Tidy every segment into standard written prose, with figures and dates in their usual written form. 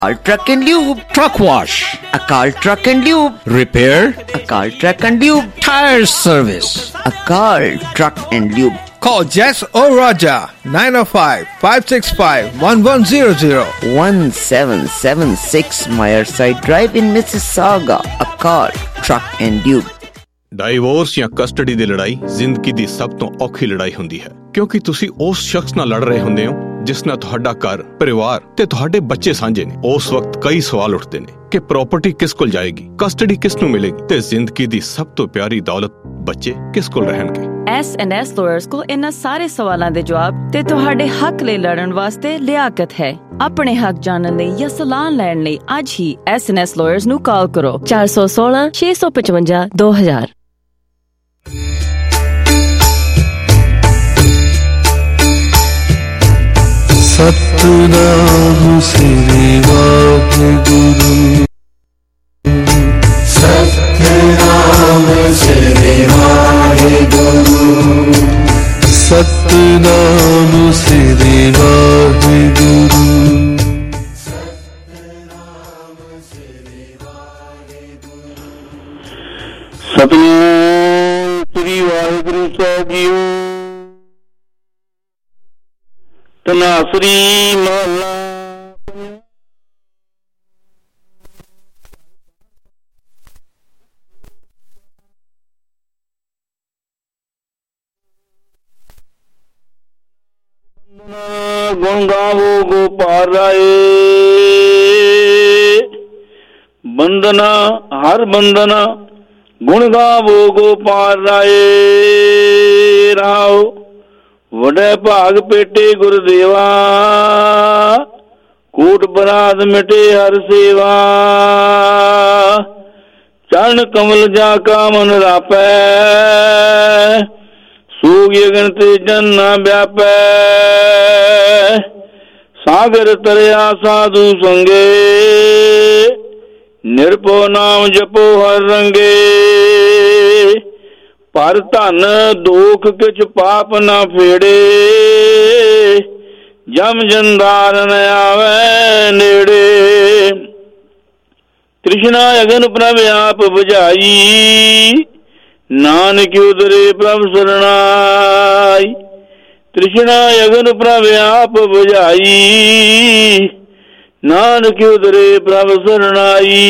Akal Truck and Lube. Truck wash. Akal Truck and Lube. Repair. Akal Truck and Lube. Tire service. Akal Truck and Lube. Call Jess or Raja 905-565-1100. 1776 Meyerside Drive in Mississauga. Akal Truck and Lube. Divorce ਜਾਂ custody ਦੀ ਲੜਾਈ ਜ਼ਿੰਦਗੀ ਦੀ ਸਭ ਤੋਂ ਔਖੀ ਲੜਾਈ ਹੁੰਦੀ ਹੈ, ਕਿਉਂਕਿ ਤੁਸੀਂ ਉਸ ਸ਼ਖਸ ਨਾਲ ਲੜ ਰਹੇ ਹੁੰਦੇ ਹੋ ਜਿਸ ਨਾਲ ਤੁਹਾਡਾ ਘਰ, ਪਰਿਵਾਰ ਤੇ ਤੁਹਾਡੇ ਬੱਚੇ ਸਾਂਝੇ ਨੇ। ਉਸ ਵਕਤ ਕਈ ਸਵਾਲ ਉੱਠਦੇ ਨੇ ਕਿ ਪ੍ਰਾਪਰਟੀ ਕਿਸ ਕੋਲ ਜਾਏਗੀ, ਕਸਟਡੀ ਕਿਸ ਨੂੰ ਮਿਲੇਗੀ ਤੇ ਜ਼ਿੰਦਗੀ ਦੀ ਸਭ ਤੋਂ ਪਿਆਰੀ ਦੌਲਤ ਬੱਚੇ ਕਿਸ ਕੋਲ ਰਹਿਣਗੇ। S&S ਲਾਇਰਸ ਕੋਲ ਇਹਨਾਂ ਸਾਰੇ ਸਵਾਲਾਂ ਦੇ ਜਵਾਬ ਤੇ ਤੁਹਾਡੇ ਹੱਕ ਲਈ ਲੜਨ ਵਾਸਤੇ ਲਿਆਕਤ ਹੈ। ਆਪਣੇ ਹੱਕ ਜਾਣਨ ਲਈ ਜਾਂ ਸਲਾਹ ਲੈਣ ਲਈ ਅੱਜ ਹੀ S&S ਲਾਇਰਸ ਨੂੰ ਕਾਲ ਕਰੋ 416 655 2000। ਸਤਿਨਾਮ ਸ੍ਰੀ ਵਾਹਿਗੁਰੂ, ਸਤਿਨਾਮ ਸ੍ਰੀ ਵਾਹਿਗੁਰੂ, ਸਤਿਨਾਮ ਸ੍ਰੀ ਵਾਹਿਗੁਰੂ, ਸਤਿਨਾਮ ਸ੍ਰੀ ਵਾਹਿਗੁਰੂ ਸਾਹਿਬ ਜੀਓ। ਤਨਾਸਰੀ ਮਹਲਾ ਗੁਣ ਗਾਵੋ ਗੋਪਾਲ ਰਾਏ, ਬੰਦਨਾ ਹਰ ਬੰਦਨਾ ਗੁਣ ਗਾਵੋ ਗੋਪਾਲ ਰਾਏ। ਰਾਓ ਵਡੇ ਭਾਗ ਪੇਟੇ ਗੁਰਦੇਵਾ, ਕੋਟ ਬਰਾਦ ਮਿਟੇ ਹਰ ਸੇਵਾ। ਚਰਨ ਕਮਲ ਜਾ ਕਾ ਮਨ ਰਾਪੈ, ਸੂਗ ਯਗਨ ਤੇ ਜਨ ਨਾ ਵਿਆਪੈ। ਸਾਗਰ ਤਰਿਆ ਸਾਧੂ ਸੰਗੇ, ਨਿਰਭਉ ਨਾਮ ਜਪੋ ਹਰ ਰੰਗੇ। ਪਰ ਧਨ ਦੋਖ ਕਿਛ ਪਾਪ ਨਾ ਫੇੜੇ, ਜਮ ਜੰਦਾਰ ਨ ਆਵੈ ਨੇੜੇ। ਤ੍ਰਿਸ਼ਨਾ ਅਗਨ ਪ੍ਰਭ ਆਪ ਬੁਝਾਈ, ਨਾਨਕ ਉਦਰੇ ਪ੍ਰਭ ਸਰਣਾਈ। ਤ੍ਰਿਸ਼ਨਾ ਅਗਨ ਪ੍ਰਭ ਆਪ ਬੁਝਾਈ, ਨਾਨਕ ਉਦਰੇ ਪ੍ਰਭ ਸਰਣਾਈ।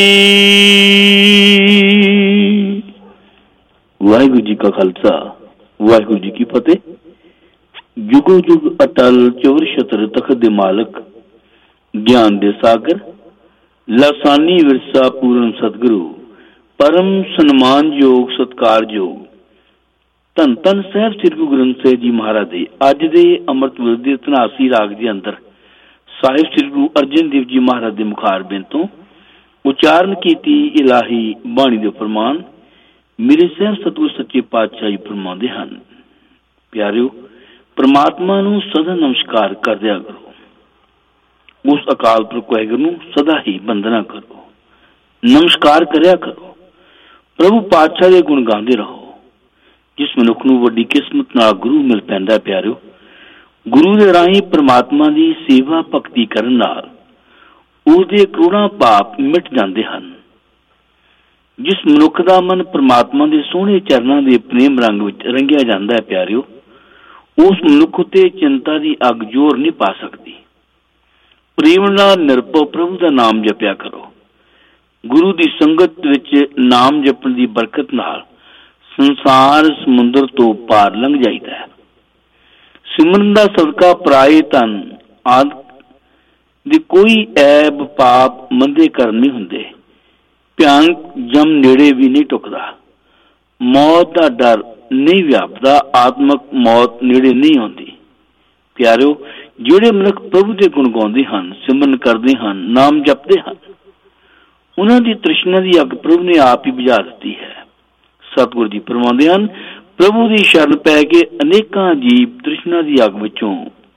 ਵਾਹਿਗੁਰੂ ਜੀ ਕਾ ਖਾਲਸਾ, ਵਾਹਿਗੁਰੂ ਜੀ ਕੀ ਫਤਿਹ। ਜੁਗੋ ਜੁਗ ਅਟਲ ਚੌਰ ਛਤਰ ਤਖਤ ਦੇ ਮਾਲਕ, ਗਿਆਨ ਦੇ ਸਾਗਰ, ਲਾਸਾਨੀ ਵਿਰਸਾ ਪੂਰਨ ਸਤਿਗੁਰੂ, ਪਰਮ ਸਨਮਾਨਯੋਗ ਸਤਿਕਾਰਯੋਗ ਧੰਨ ਧੰਨ ਸਾਹਿਬ ਸ੍ਰੀ ਗੁਰੂ ਗ੍ਰੰਥ ਸਾਹਿਬ ਜੀ ਮਹਾਰਾਜ ਦੇ ਅੱਜ ਦੇ ਅੰਮ੍ਰਿਤ ਵੇਲੇ ਦੇ 83 ਰਾਗ ਦੇ ਅੰਦਰ ਸਾਹਿਬ ਸ੍ਰੀ ਗੁਰੂ ਅਰਜਨ ਦੇਵ ਜੀ ਮਹਾਰਾਜ ਦੇ ਮੁਖਾਰਬਿੰਦ ਤੋਂ ਉਚਾਰਨ ਕੀਤੀ ਇਲਾਹੀ ਬਾਣੀ ਦੇ ਫਰਮਾਨ ਮੇਰੇ ਸਾਹਿਬ ਸਤਿਗੁਰ ਸੱਚੇ ਪਾਤਸ਼ਾਹ ਜੀ ਫਰਮਾਉਂਦੇ ਹਨ। ਪਿਆਰਿਓ, ਪਰਮਾਤਮਾ ਨੂੰ ਸਦਾ ਨਮਸਕਾਰ ਕਰਦਿਆ ਕਰੋ, ਉਸ ਅਕਾਲ ਪੁਰਖ ਵਾਹਿਗੁਰੂ ਨੂੰ ਸਦਾ ਹੀ ਬੰਦਨਾ ਕਰੋ, ਨਮਸਕਾਰ ਕਰਿਆ ਕਰੋ। ਪ੍ਰਭੂ ਪਾਤਸ਼ਾਹ ਦੇ ਗੁਣ ਗਾਉਂਦੇ ਰਹੋ। ਜਿਸ ਮਨੁੱਖ ਨੂੰ ਵੱਡੀ ਕਿਸਮਤ ਨਾਲ ਗੁਰੂ ਮਿਲ ਪੈਂਦਾ, ਪਿਆਰਿਓ, ਗੁਰੂ ਦੇ ਰਾਹੀਂ ਪਰਮਾਤਮਾ ਦੀ ਸੇਵਾ ਭਗਤੀ ਕਰਨ ਨਾਲ ਉਹਦੇ ਕਰੋੜਾਂ ਪਾਪ ਮਿਟ ਜਾਂਦੇ ਹਨ। ਜਿਸ ਮਨੁੱਖ ਦਾ ਮਨ ਪਰਮਾਤਮਾ ਦੇ ਸੋਹਣੇ ਚਰਨਾਂ ਦੇ ਪ੍ਰੇਮ ਰੰਗ ਵਿੱਚ ਰੰਗਿਆ ਜਾਂਦਾ ਹੈ, ਪਿਆਰਿਓ, ਉਸ ਮਨੁੱਖ ਉੱਤੇ ਚਿੰਤਾ ਦੀ ਅੱਗ ਜ਼ੋਰ ਨਹੀਂ ਪਾ ਸਕਦੀ। ਪ੍ਰੇਮ ਨਾਲ ਨਿਰਭਉ ਪ੍ਰਭੂ ਦਾ ਨਾਮ ਜਪਿਆ ਕਰੋ। ਗੁਰੂ ਦੀ ਸੰਗਤ ਵਿੱਚ ਨਾਮ ਜਪਣ ਦੀ ਬਰਕਤ ਨਾਲ ਸੰਸਾਰ ਸਮੁੰਦਰ ਤੋਂ ਪਾਰ ਲੰਘ ਜਾਈਦਾ ਹੈ। ਸਿਮਰਨ ਦਾ ਸਦਕਾ ਪਰਾਏ ਧਨ ਆਦਿ ਦੇ ਕੋਈ ਐਬ ਪਾਪ ਮੰਦੇ ਕਰਮ ਨਹੀਂ ਹੁੰਦੇ। ਭਿਆਨਕ ਜਮ ਨੇੜੇ ਵੀ ਨਹੀਂ ਟੁਕਦਾ। ਮੌਤ ਦਾ ਡਰ ਨਹੀਂ ਵਿਆਪਦਾ। ਆਤਮਕ ਮੌਤ ਨੇੜੇ ਨਹੀਂ ਆਉਂਦੀ। ਪਿਆਰਿਓ, ਜਿਹੜੇ ਮਨੁੱਖ ਪ੍ਰਭੂ ਦੇ ਗੁਣ ਗਾਉਂਦੇ ਹਨ, ਸਿਮਰਨ ਕਰਦੇ ਹਨ, ਨਾਮ ਜਪਦੇ ਹਨ, ਉਹਨਾਂ ਦੀ ਤ੍ਰਿਸ਼ਨਾ ਦੀ ਅੱਗ ਪ੍ਰਭੂ ਨੇ ਆਪ ਹੀ ਬੁਝਾ ਦਿੱਤੀ ਹੈ। ਸਤਿਗੁਰੂ ਜੀ ਫਰਮਾਉਂਦੇ ਹਨ, ਪ੍ਰਭੂ ਦੀ ਸ਼ਰਨ ਪੈ ਕੇ ਅਨੇਕਾਂ ਜੀਵ ਤ੍ਰਿਸ਼ਨਾ ਦੀ ਅੱਗ ਵਿੱਚੋਂ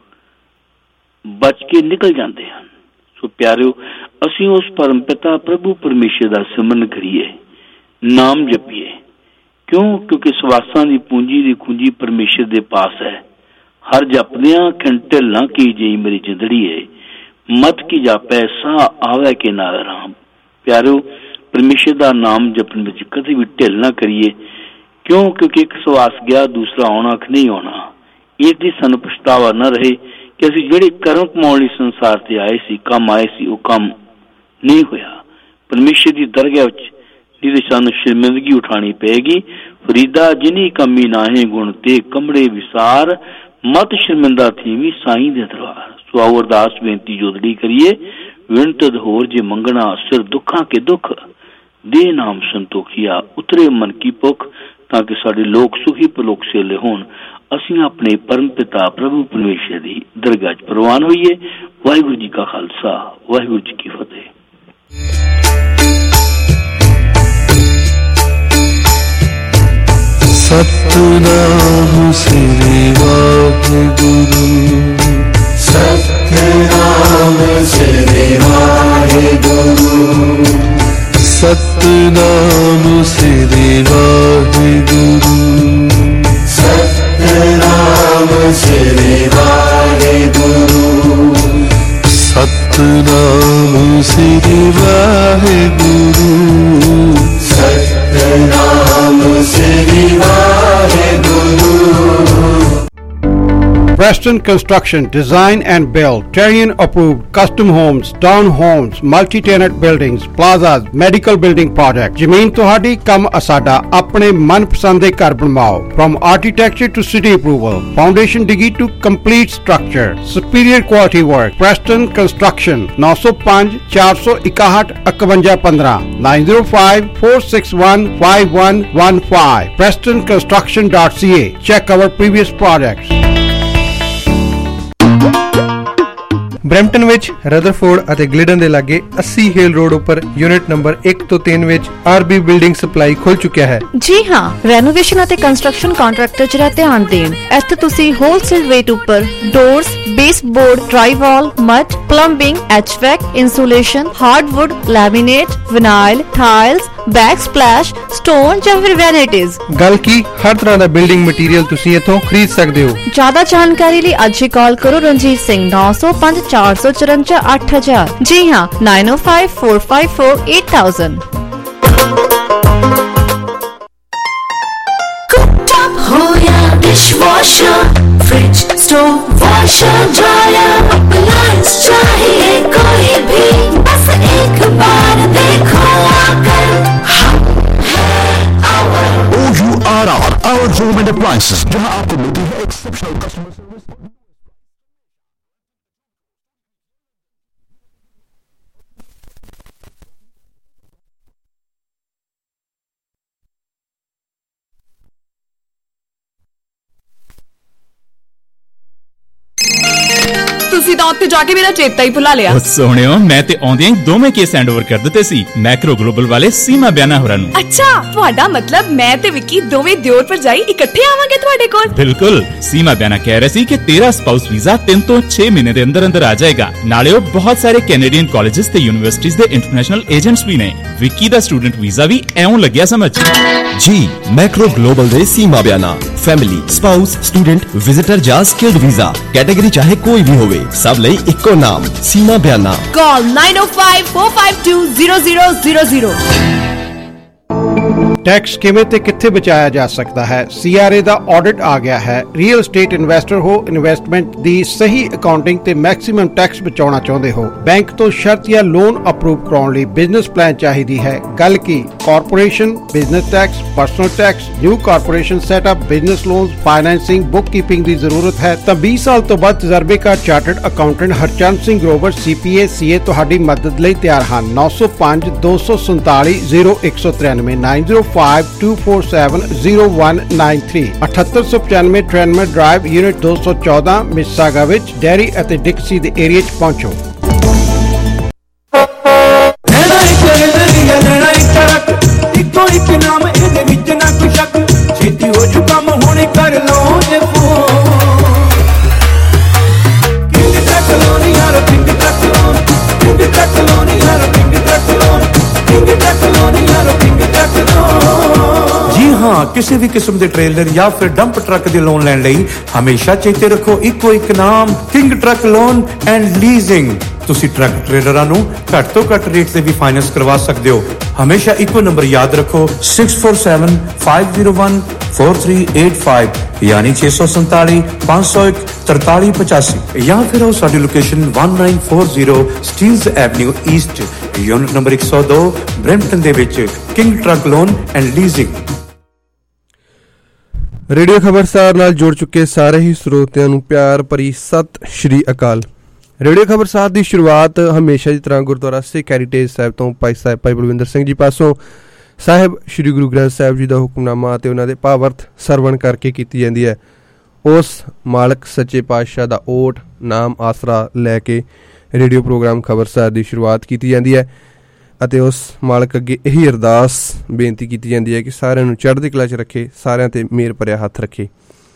ਬਚ ਕੇ ਨਿਕਲ ਜਾਂਦੇ ਹਨ। ਸੋ ਪਿਆਰਿਓ, ਅਸੀਂ ਉਸ ਪਰਮ ਪਿਤਾ ਪ੍ਰਭੂ ਪਰਮੇਸ਼ਰ ਦਾ ਸਿਮਰਨ ਕਰੀਏ, ਨਾਮ ਜਪੀਏ। ਕਿਉਂਕਿ ਸਵਾਸਾਂ ਦੀ ਪੂੰਜੀ ਦੀ ਕੁੰਜੀ ਪਰਮੇਸ਼ਰ ਦੇ ਪਾਸ ਹੈ। ਹਰ ਜਪਦਿਆਂ ਖਿੰਟਲ ਨਾ ਕੀ ਜਈ ਮੇਰੀ ਜਿੰਦੜੀਏ, मत की जापै सा आवे के नाल राम। प्यारो, परमेश्वर का नाम जपन विच कदे भी ढिल ना करिए, क्यों? क्योंकि एक सवास गया दूसरा आना नहीं आना। इसकी सानू पछतावा न रहे कि असीं जिहड़े कर्म कमाउण लई संसार ते आए सी, काम आए सी, वो काम नहीं होया। परमेश्वर की दरगाह विच जिहदे सानू शर्मिंदगी उठानी पेगी। फरीदा जिनी कमी नाहे गुण ते कमड़े विसार, मत शर्मिंदा थीवी साईं दे दरबार। सो आओ अरदास बेनती जोदड़ी करिए। विनतद होर जे मंगना सिर दुखा के दुख, दे नाम संतोखिया उतरे मन की भुख, ताकि साडे लोक सुखी पलोक सेले होण। असीं अपने परम पिता प्रभु परमेश्वर की दरगाह च प्रवान होइए। वाहिगुरू जी का खालसा, वाहिगुरू जी की फतेह। Satnam Shri Waheguru, Satnam Shri Waheguru, Satnam Shri Waheguru, Satnam Shri Waheguru, Satnam Shri Waheguru, Satnam Shri Waheguru. Preston Construction, Design and Build, Terrian approved custom homes, town homes, multi-tenant buildings, plazas, medical building project. ਜ਼ਮੀਨ ਤੁਹਾਡੀ, ਕੰਮ ਅਸਾਡਾ। ਆਪਣੇ ਮਨਪਸੰਦ ਦੇ ਘਰ ਬਣਵਾਓ। From architecture to city approval, foundation diggy to complete structure, superior quality work. Preston Construction, 905 461 5115, 905 461 5115. PrestonConstruction.ca. Check our previous projects. Brampton ਵਿੱਚ Rutherford ਅਤੇ ਗਲਿਡਨ ਦੇ ਲਾਗੇ 80 ਹੇਲ ਰੋਡ ਉੱਪਰ ਯੂਨਿਟ ਨੰਬਰ 1 ਤੋਂ 3 ਵਿੱਚ ਆਰਬੀ ਬਿਲਡਿੰਗ ਸਪਲਾਈ ਖੁੱਲ ਚੁੱਕਿਆ ਹੈ। ਜੀ ਹਾਂ, ਰੈਨੋਵੇਸ਼ਨ ਅਤੇ ਕੰਸਟਰਕਸ਼ਨ ਕੰਟਰੈਕਟਰ ਜਿਹੜਾ ਧਿਆਨ ਦੇਣ। ਇੱਥੇ ਤੁਸੀਂ ਹੋਲਸੇਲ ਰੇਟ ਉੱਪਰ doors, baseboard, drywall, mud, plumbing, HVAC, insulation, hardwood, laminate, vinyl, tiles, backsplash, stone ਜਾਂ ਫਿਰ ਵੈਨਿਟੀਜ਼। ਗੱਲ ਕੀ, ਹਰ ਤਰ੍ਹਾਂ ਦਾ ਬਿਲਡਿੰਗ ਮਟੀਰੀਅਲ ਤੁਸੀਂ ਇੱਥੋਂ ਖਰੀਦ ਸਕਦੇ ਹੋ। ਜ਼ਿਆਦਾ ਜਾਣਕਾਰੀ ਲਈ ਅੱਜ ਹੀ ਕਾਲ ਕਰੋ ਰਣਜੀਤ ਸਿੰਘ 905 454 8000। ਜੀ ਹਾਂ, 905 454 8000। Dishwasher, fridge, stove, washer, dryer, appliance चाहिए कोई भी, बस एक बार देखो आकर। हम हैं OURR, Our Home and Appliances, जहां आपको मिलती है एक्सेप्शनल कस्टमर सर्विस। ਤੁਸੀਂ ਤਾਂ ਉੱਥੇ ਜਾ ਕੇ ਮੇਰਾ ਚੇਤਾ ਹੀ ਭੁਲਾ ਲਿਆ। ਸੋਹਣਿਓ, ਮੈਂ ਤੇ ਆਉਂਦਿਆਂ ਹੀ ਦੋਵੇਂ ਕੇਸ ਹੈਂਡਓਵਰ ਕਰ ਦਿੱਤੇ ਸੀ ਮੈਕਰੋ ਗਲੋਬਲ ਵਾਲੇ ਸੀਮਾ ਬਿਆਨਾ ਹੋਰਾਂ ਨੂੰ। ਅੱਛਾ, ਤੁਹਾਡਾ ਮਤਲਬ ਮੈਂ ਤੇ ਵਿੱਕੀ ਦੋਵੇਂ ਦਿਓਰ ਭਰਜਾਈ ਇਕੱਠੇ ਆਵਾਂਗੇ ਤੁਹਾਡੇ ਕੋਲ? ਬਿਲਕੁਲ। ਸੀਮਾ ਬਿਆਨਾ ਕਹਿ ਰਹੇ ਸੀ ਕਿ ਤੇਰਾ ਸਪਾਊਸ ਵੀਜ਼ਾ 3 ਤੋਂ 6 ਮਹੀਨੇ ਦੇ ਅੰਦਰ ਅੰਦਰ ਆ ਜਾਏਗਾ। ਨਾਲੇ ਉਹ ਬਹੁਤ ਸਾਰੇ ਕੈਨੇਡੀਅਨ ਕਾਲਜਸ ਤੇ ਯੂਨੀਵਰਸਿਟੀਜ਼ ਦੇ ਇੰਟਰਨੈਸ਼ਨਲ ਏਜੰਟਸ ਵੀ ਨੇ। ਵਿੱਕੀ ਦਾ ਸਟੂਡੈਂਟ ਵੀਜ਼ਾ ਵੀ ਐਉਂ ਲੱਗਿਆ ਸਮਝ। ਜੀ ਮੈਕਰੋ ਗਲੋਬਲ ਦੇ Seema Biana family, spouse, student, visitor ਜਾਂ ਸਕਿਲਡ ਵੀਜ਼ਾ ਕੈਟੇਗਰੀ ਚਾਹੇ ਕੋਈ ਵੀ ਹੋਵੇ, ਸਭ ਲਈ ਇੱਕੋ ਨਾਮ ਸੀਮਾ ਬਿਆਨਾ। ਕਾਲ 905 452 0000। ਟੈਕਸ ਕਿਵੇਂ ਤੇ ਕਿੱਥੇ ਬਚਾਇਆ ਜਾ ਸਕਦਾ ਹੈ? CRA ਦਾ ਆਡਿਟ ਆ ਗਿਆ ਹੈ। ਰੀਅਲ ਏਸਟੇਟ ਇਨਵੈਸਟਰ ਹੋ, ਇਨਵੈਸਟਮੈਂਟ ਦੀ ਸਹੀ ਅਕਾਊਂਟਿੰਗ ਤੇ ਮੈਕਸਿਮਮ ਟੈਕਸ ਬਚਾਉਣਾ ਚਾਹੁੰਦੇ ਹੋ, ਬੈਂਕ ਤੋਂ ਸ਼ਰਤ ਜਾਂ ਲੋਨ ਅਪਰੂਵ ਕਰਾਉਣ ਲਈ ਬਿਜ਼ਨਸ ਪਲਾਨ ਚਾਹੀਦੀ ਹੈ। ਗੱਲ ਕੀ, corporation, business tax, personal tax, new corporation setup, business loans, financing, bookkeeping ਦੀ ਜ਼ਰੂਰਤ ਹੈ ਤਾਂ 20 ਸਾਲ ਤੋਂ ਵੱਧ ਤਜਰਬੇਕਾਰ chartered accountant Harchand Singh Grover CPA CA ਤੁਹਾਡੀ ਮਦਦ ਲਈ ਤਿਆਰ ਹਨ। 905 247 0193 905 247 0193 7895 ਟ੍ਰੈਨਮਰ ਡਰਾਈਵ ਯੂਨਿਟ 214 ਮਿਸਾਗਾ ਵਿੱਚ ਡੈਰੀ ਅਤੇ ਡਿਕਸੀ ਦੇ ਏਰੀਆ 'ਚ ਪਹੁੰਚੋ। ਇੱਕੋ ਇੱਕ ਨਾਮ ਇਹਦੇ ਵਿੱਚ ਨਾ ਕੋਈ ਸ਼ੱਕ, ਛੇਤੀ ਹੋ ਜੂ ਕੰਮ ਹੁਣੇ ਕਰ ਲਓ ਜੇ ਫੋਨ। ਕਿੰਗ ਟਰੱਕ ਲੋਨ ਯਾਰ, King Truck Loan, King Truck Loan ਯਾਰ, King Truck Loan, King Truck Loan ਯਾਰ, ਕਿੰਗ ਟਰੱਕ ਲੋਨ। ਜੀ ਹਾਂ, ਕਿਸੇ ਵੀ ਕਿਸਮ ਦੇ ਟ੍ਰੇਲਰ ਜਾਂ ਫਿਰ ਡੰਪ ਟਰੱਕ ਦੇ ਲੋਨ ਲੈਣ ਲਈ ਹਮੇਸ਼ਾ ਚੇਤੇ ਰੱਖੋ ਇੱਕੋ ਇੱਕ ਨਾਮ, King Truck Loan and Leasing. ਤੁਸੀਂ ਟਰੱਕ ਟ੍ਰੇਲਰਾਂ ਨੂੰ ਘੱਟ ਤੋਂ ਘੱਟ ਰੇਟ ਤੇ ਵੀ ਫਾਈਨੈਂਸ ਕਰਵਾ ਸਕਦੇ ਹੋ। ਹਮੇਸ਼ਾ ਇੱਕੋ ਨੰਬਰ ਯਾਦ ਰੱਖੋ 6475014385 ਯਾਨੀ 647 501 4385 ਜਾਂ ਫਿਰ ਆਓ ਸਾਡੀ location 1940 Steeles Avenue East unit number 102 Brampton ਦੇ ਵਿੱਚ King Truck Loan and Leasing. Radio Khabarsar ਨਾਲ ਜੁੜ ਚੁੱਕੇ ਸਾਰੇ ਹੀ ਸਰੋਤਿਆਂ ਨੂੰ ਪਿਆਰ ਭਰੀ ਸਤਿ ਸ਼੍ਰੀ ਅਕਾਲ। ਰੇਡੀਓ ਖਬਰਸਾਰ ਦੀ ਸ਼ੁਰੂਆਤ ਹਮੇਸ਼ਾ ਦੀ ਤਰ੍ਹਾਂ ਗੁਰਦੁਆਰਾ ਸਿੱਖ ਹੈਰੀਟੇਜ ਸਾਹਿਬ ਤੋਂ ਭਾਈ ਸਾਹਿਬ ਭਾਈ ਬਲਵਿੰਦਰ ਸਿੰਘ ਜੀ ਪਾਸੋਂ ਸਾਹਿਬ ਸ਼੍ਰੀ ਗੁਰੂ ਗ੍ਰੰਥ ਸਾਹਿਬ ਜੀ ਦਾ ਹੁਕਮਨਾਮਾ ਅਤੇ ਉਹਨਾਂ ਦੇ ਭਾਵਰਥ ਸਰਵਣ ਕਰਕੇ ਕੀਤੀ ਜਾਂਦੀ ਹੈ। ਉਸ ਮਾਲਕ ਸੱਚੇ ਪਾਤਸ਼ਾਹ ਦਾ ਓਟ ਨਾਮ ਆਸਰਾ ਲੈ ਕੇ ਰੇਡੀਓ ਪ੍ਰੋਗਰਾਮ ਖਬਰਸਾਰ ਦੀ ਸ਼ੁਰੂਆਤ ਕੀਤੀ ਜਾਂਦੀ ਹੈ ਅਤੇ ਉਸ ਮਾਲਕ ਅੱਗੇ ਇਹੀ ਅਰਦਾਸ ਬੇਨਤੀ ਕੀਤੀ ਜਾਂਦੀ ਹੈ ਕਿ ਸਾਰਿਆਂ ਨੂੰ ਚੜ੍ਹਦੀ ਕਲਾ 'ਚ ਰੱਖੇ, ਸਾਰਿਆਂ 'ਤੇ ਮਿਹਰ ਭਰਿਆ ਹੱਥ ਰੱਖੇ।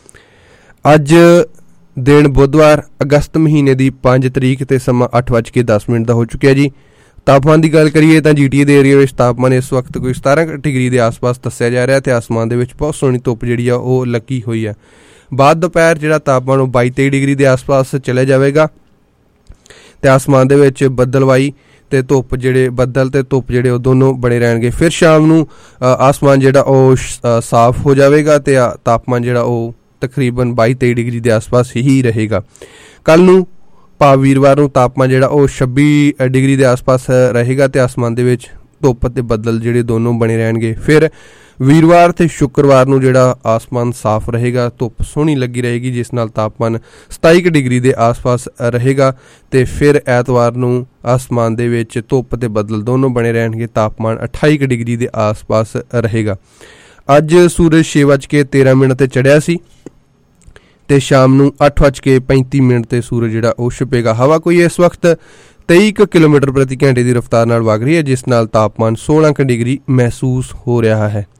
ਅੱਜ ਦਿਨ ਬੁੱਧਵਾਰ ਅਗਸਤ ਮਹੀਨੇ ਦੀ 5 ਤਰੀਕ ਅਤੇ ਸਮਾਂ 8:10 ਦਾ ਹੋ ਚੁੱਕਿਆ ਜੀ। ਤਾਪਮਾਨ ਦੀ ਗੱਲ ਕਰੀਏ ਤਾਂ GTA ਦੇ ਏਰੀਆ ਵਿੱਚ ਤਾਪਮਾਨ ਇਸ ਵਕਤ ਕੋਈ 17 ਡਿਗਰੀ ਦੇ ਆਸ-ਪਾਸ ਦੱਸਿਆ ਜਾ ਰਿਹਾ ਅਤੇ ਆਸਮਾਨ ਦੇ ਵਿੱਚ ਬਹੁਤ ਸੋਹਣੀ ਧੁੱਪ ਜਿਹੜੀ ਆ ਉਹ ਲੱਗੀ ਹੋਈ ਹੈ। ਬਾਅਦ ਦੁਪਹਿਰ ਜਿਹੜਾ ਤਾਪਮਾਨ ਉਹ 22-23 ਡਿਗਰੀ ਦੇ ਆਸ-ਪਾਸ ਚਲੇ ਜਾਵੇਗਾ ਅਤੇ ਆਸਮਾਨ ਦੇ ਵਿੱਚ ਬੱਦਲਵਾਈ ਤੇ ਧੁੱਪ ਜਿਹੜੇ ਬੱਦਲ ਤੇ ਧੁੱਪ ਜਿਹੜੇ ਉਹ ਦੋਨੋਂ ਬਣੇ ਰਹਿਣਗੇ। ਫਿਰ ਸ਼ਾਮ ਨੂੰ ਆਸਮਾਨ ਜਿਹੜਾ ਉਹ ਸਾਫ਼ ਹੋ ਜਾਵੇਗਾ ਤੇ ਤਾਪਮਾਨ ਜਿਹੜਾ ਉਹ ਤਕਰੀਬਨ 22-23 ਡਿਗਰੀ ਦੇ ਆਸ-ਪਾਸ ਹੀ ਰਹੇਗਾ। ਕੱਲ੍ਹ ਨੂੰ ਭਾਵ ਵੀਰਵਾਰ ਨੂੰ ਤਾਪਮਾਨ ਜਿਹੜਾ ਉਹ 26 ਡਿਗਰੀ ਦੇ ਆਸ-ਪਾਸ ਰਹੇਗਾ ਤੇ ਆਸਮਾਨ ਦੇ ਵਿੱਚ ਧੁੱਪ ਤੇ ਬੱਦਲ ਜਿਹੜੇ ਦੋਨੋਂ ਬਣੇ ਰਹਿਣਗੇ। ਫਿਰ ਵੀਰਵਾਰ ਤੇ ਸ਼ੁੱਕਰਵਾਰ ਨੂੰ ਜਿਹੜਾ ਆਸਮਾਨ ਸਾਫ਼ ਰਹੇਗਾ, ਧੁੱਪ ਸੋਹਣੀ ਲੱਗੀ ਰਹੇਗੀ, ਜਿਸ ਨਾਲ ਤਾਪਮਾਨ 27 ਡਿਗਰੀ ਦੇ ਆਸ-ਪਾਸ ਰਹੇਗਾ ਤੇ ਫਿਰ ਐਤਵਾਰ ਨੂੰ ਆਸਮਾਨ ਦੇ ਵਿੱਚ ਧੁੱਪ ਤੇ ਬੱਦਲ ਦੋਨੋਂ ਬਣੇ ਰਹਿਣਗੇ, ਤਾਪਮਾਨ 28 ਡਿਗਰੀ ਦੇ ਆਸ-ਪਾਸ ਰਹੇਗਾ। ਅੱਜ ਸੂਰਜ 6:13 ਤੇ ਚੜ੍ਹਿਆ ਸੀ ਤੇ ਸ਼ਾਮ ਨੂੰ 8:35 ਤੇ ਸੂਰਜ ਜਿਹੜਾ ਉਹ ਛਿਪੇਗਾ। ਹਵਾ ਕੋਈ ਇਸ ਵਕਤ 23 ਕਿਲੋਮੀਟਰ ਪ੍ਰਤੀ ਘੰਟੇ ਦੀ ਰਫ਼ਤਾਰ ਨਾਲ ਵਗ ਰਹੀ ਹੈ, ਜਿਸ ਨਾਲ ਤਾਪਮਾਨ 16 ਡਿਗਰੀ ਮਹਿਸੂਸ ਹੋ ਰਿਹਾ ਹੈ।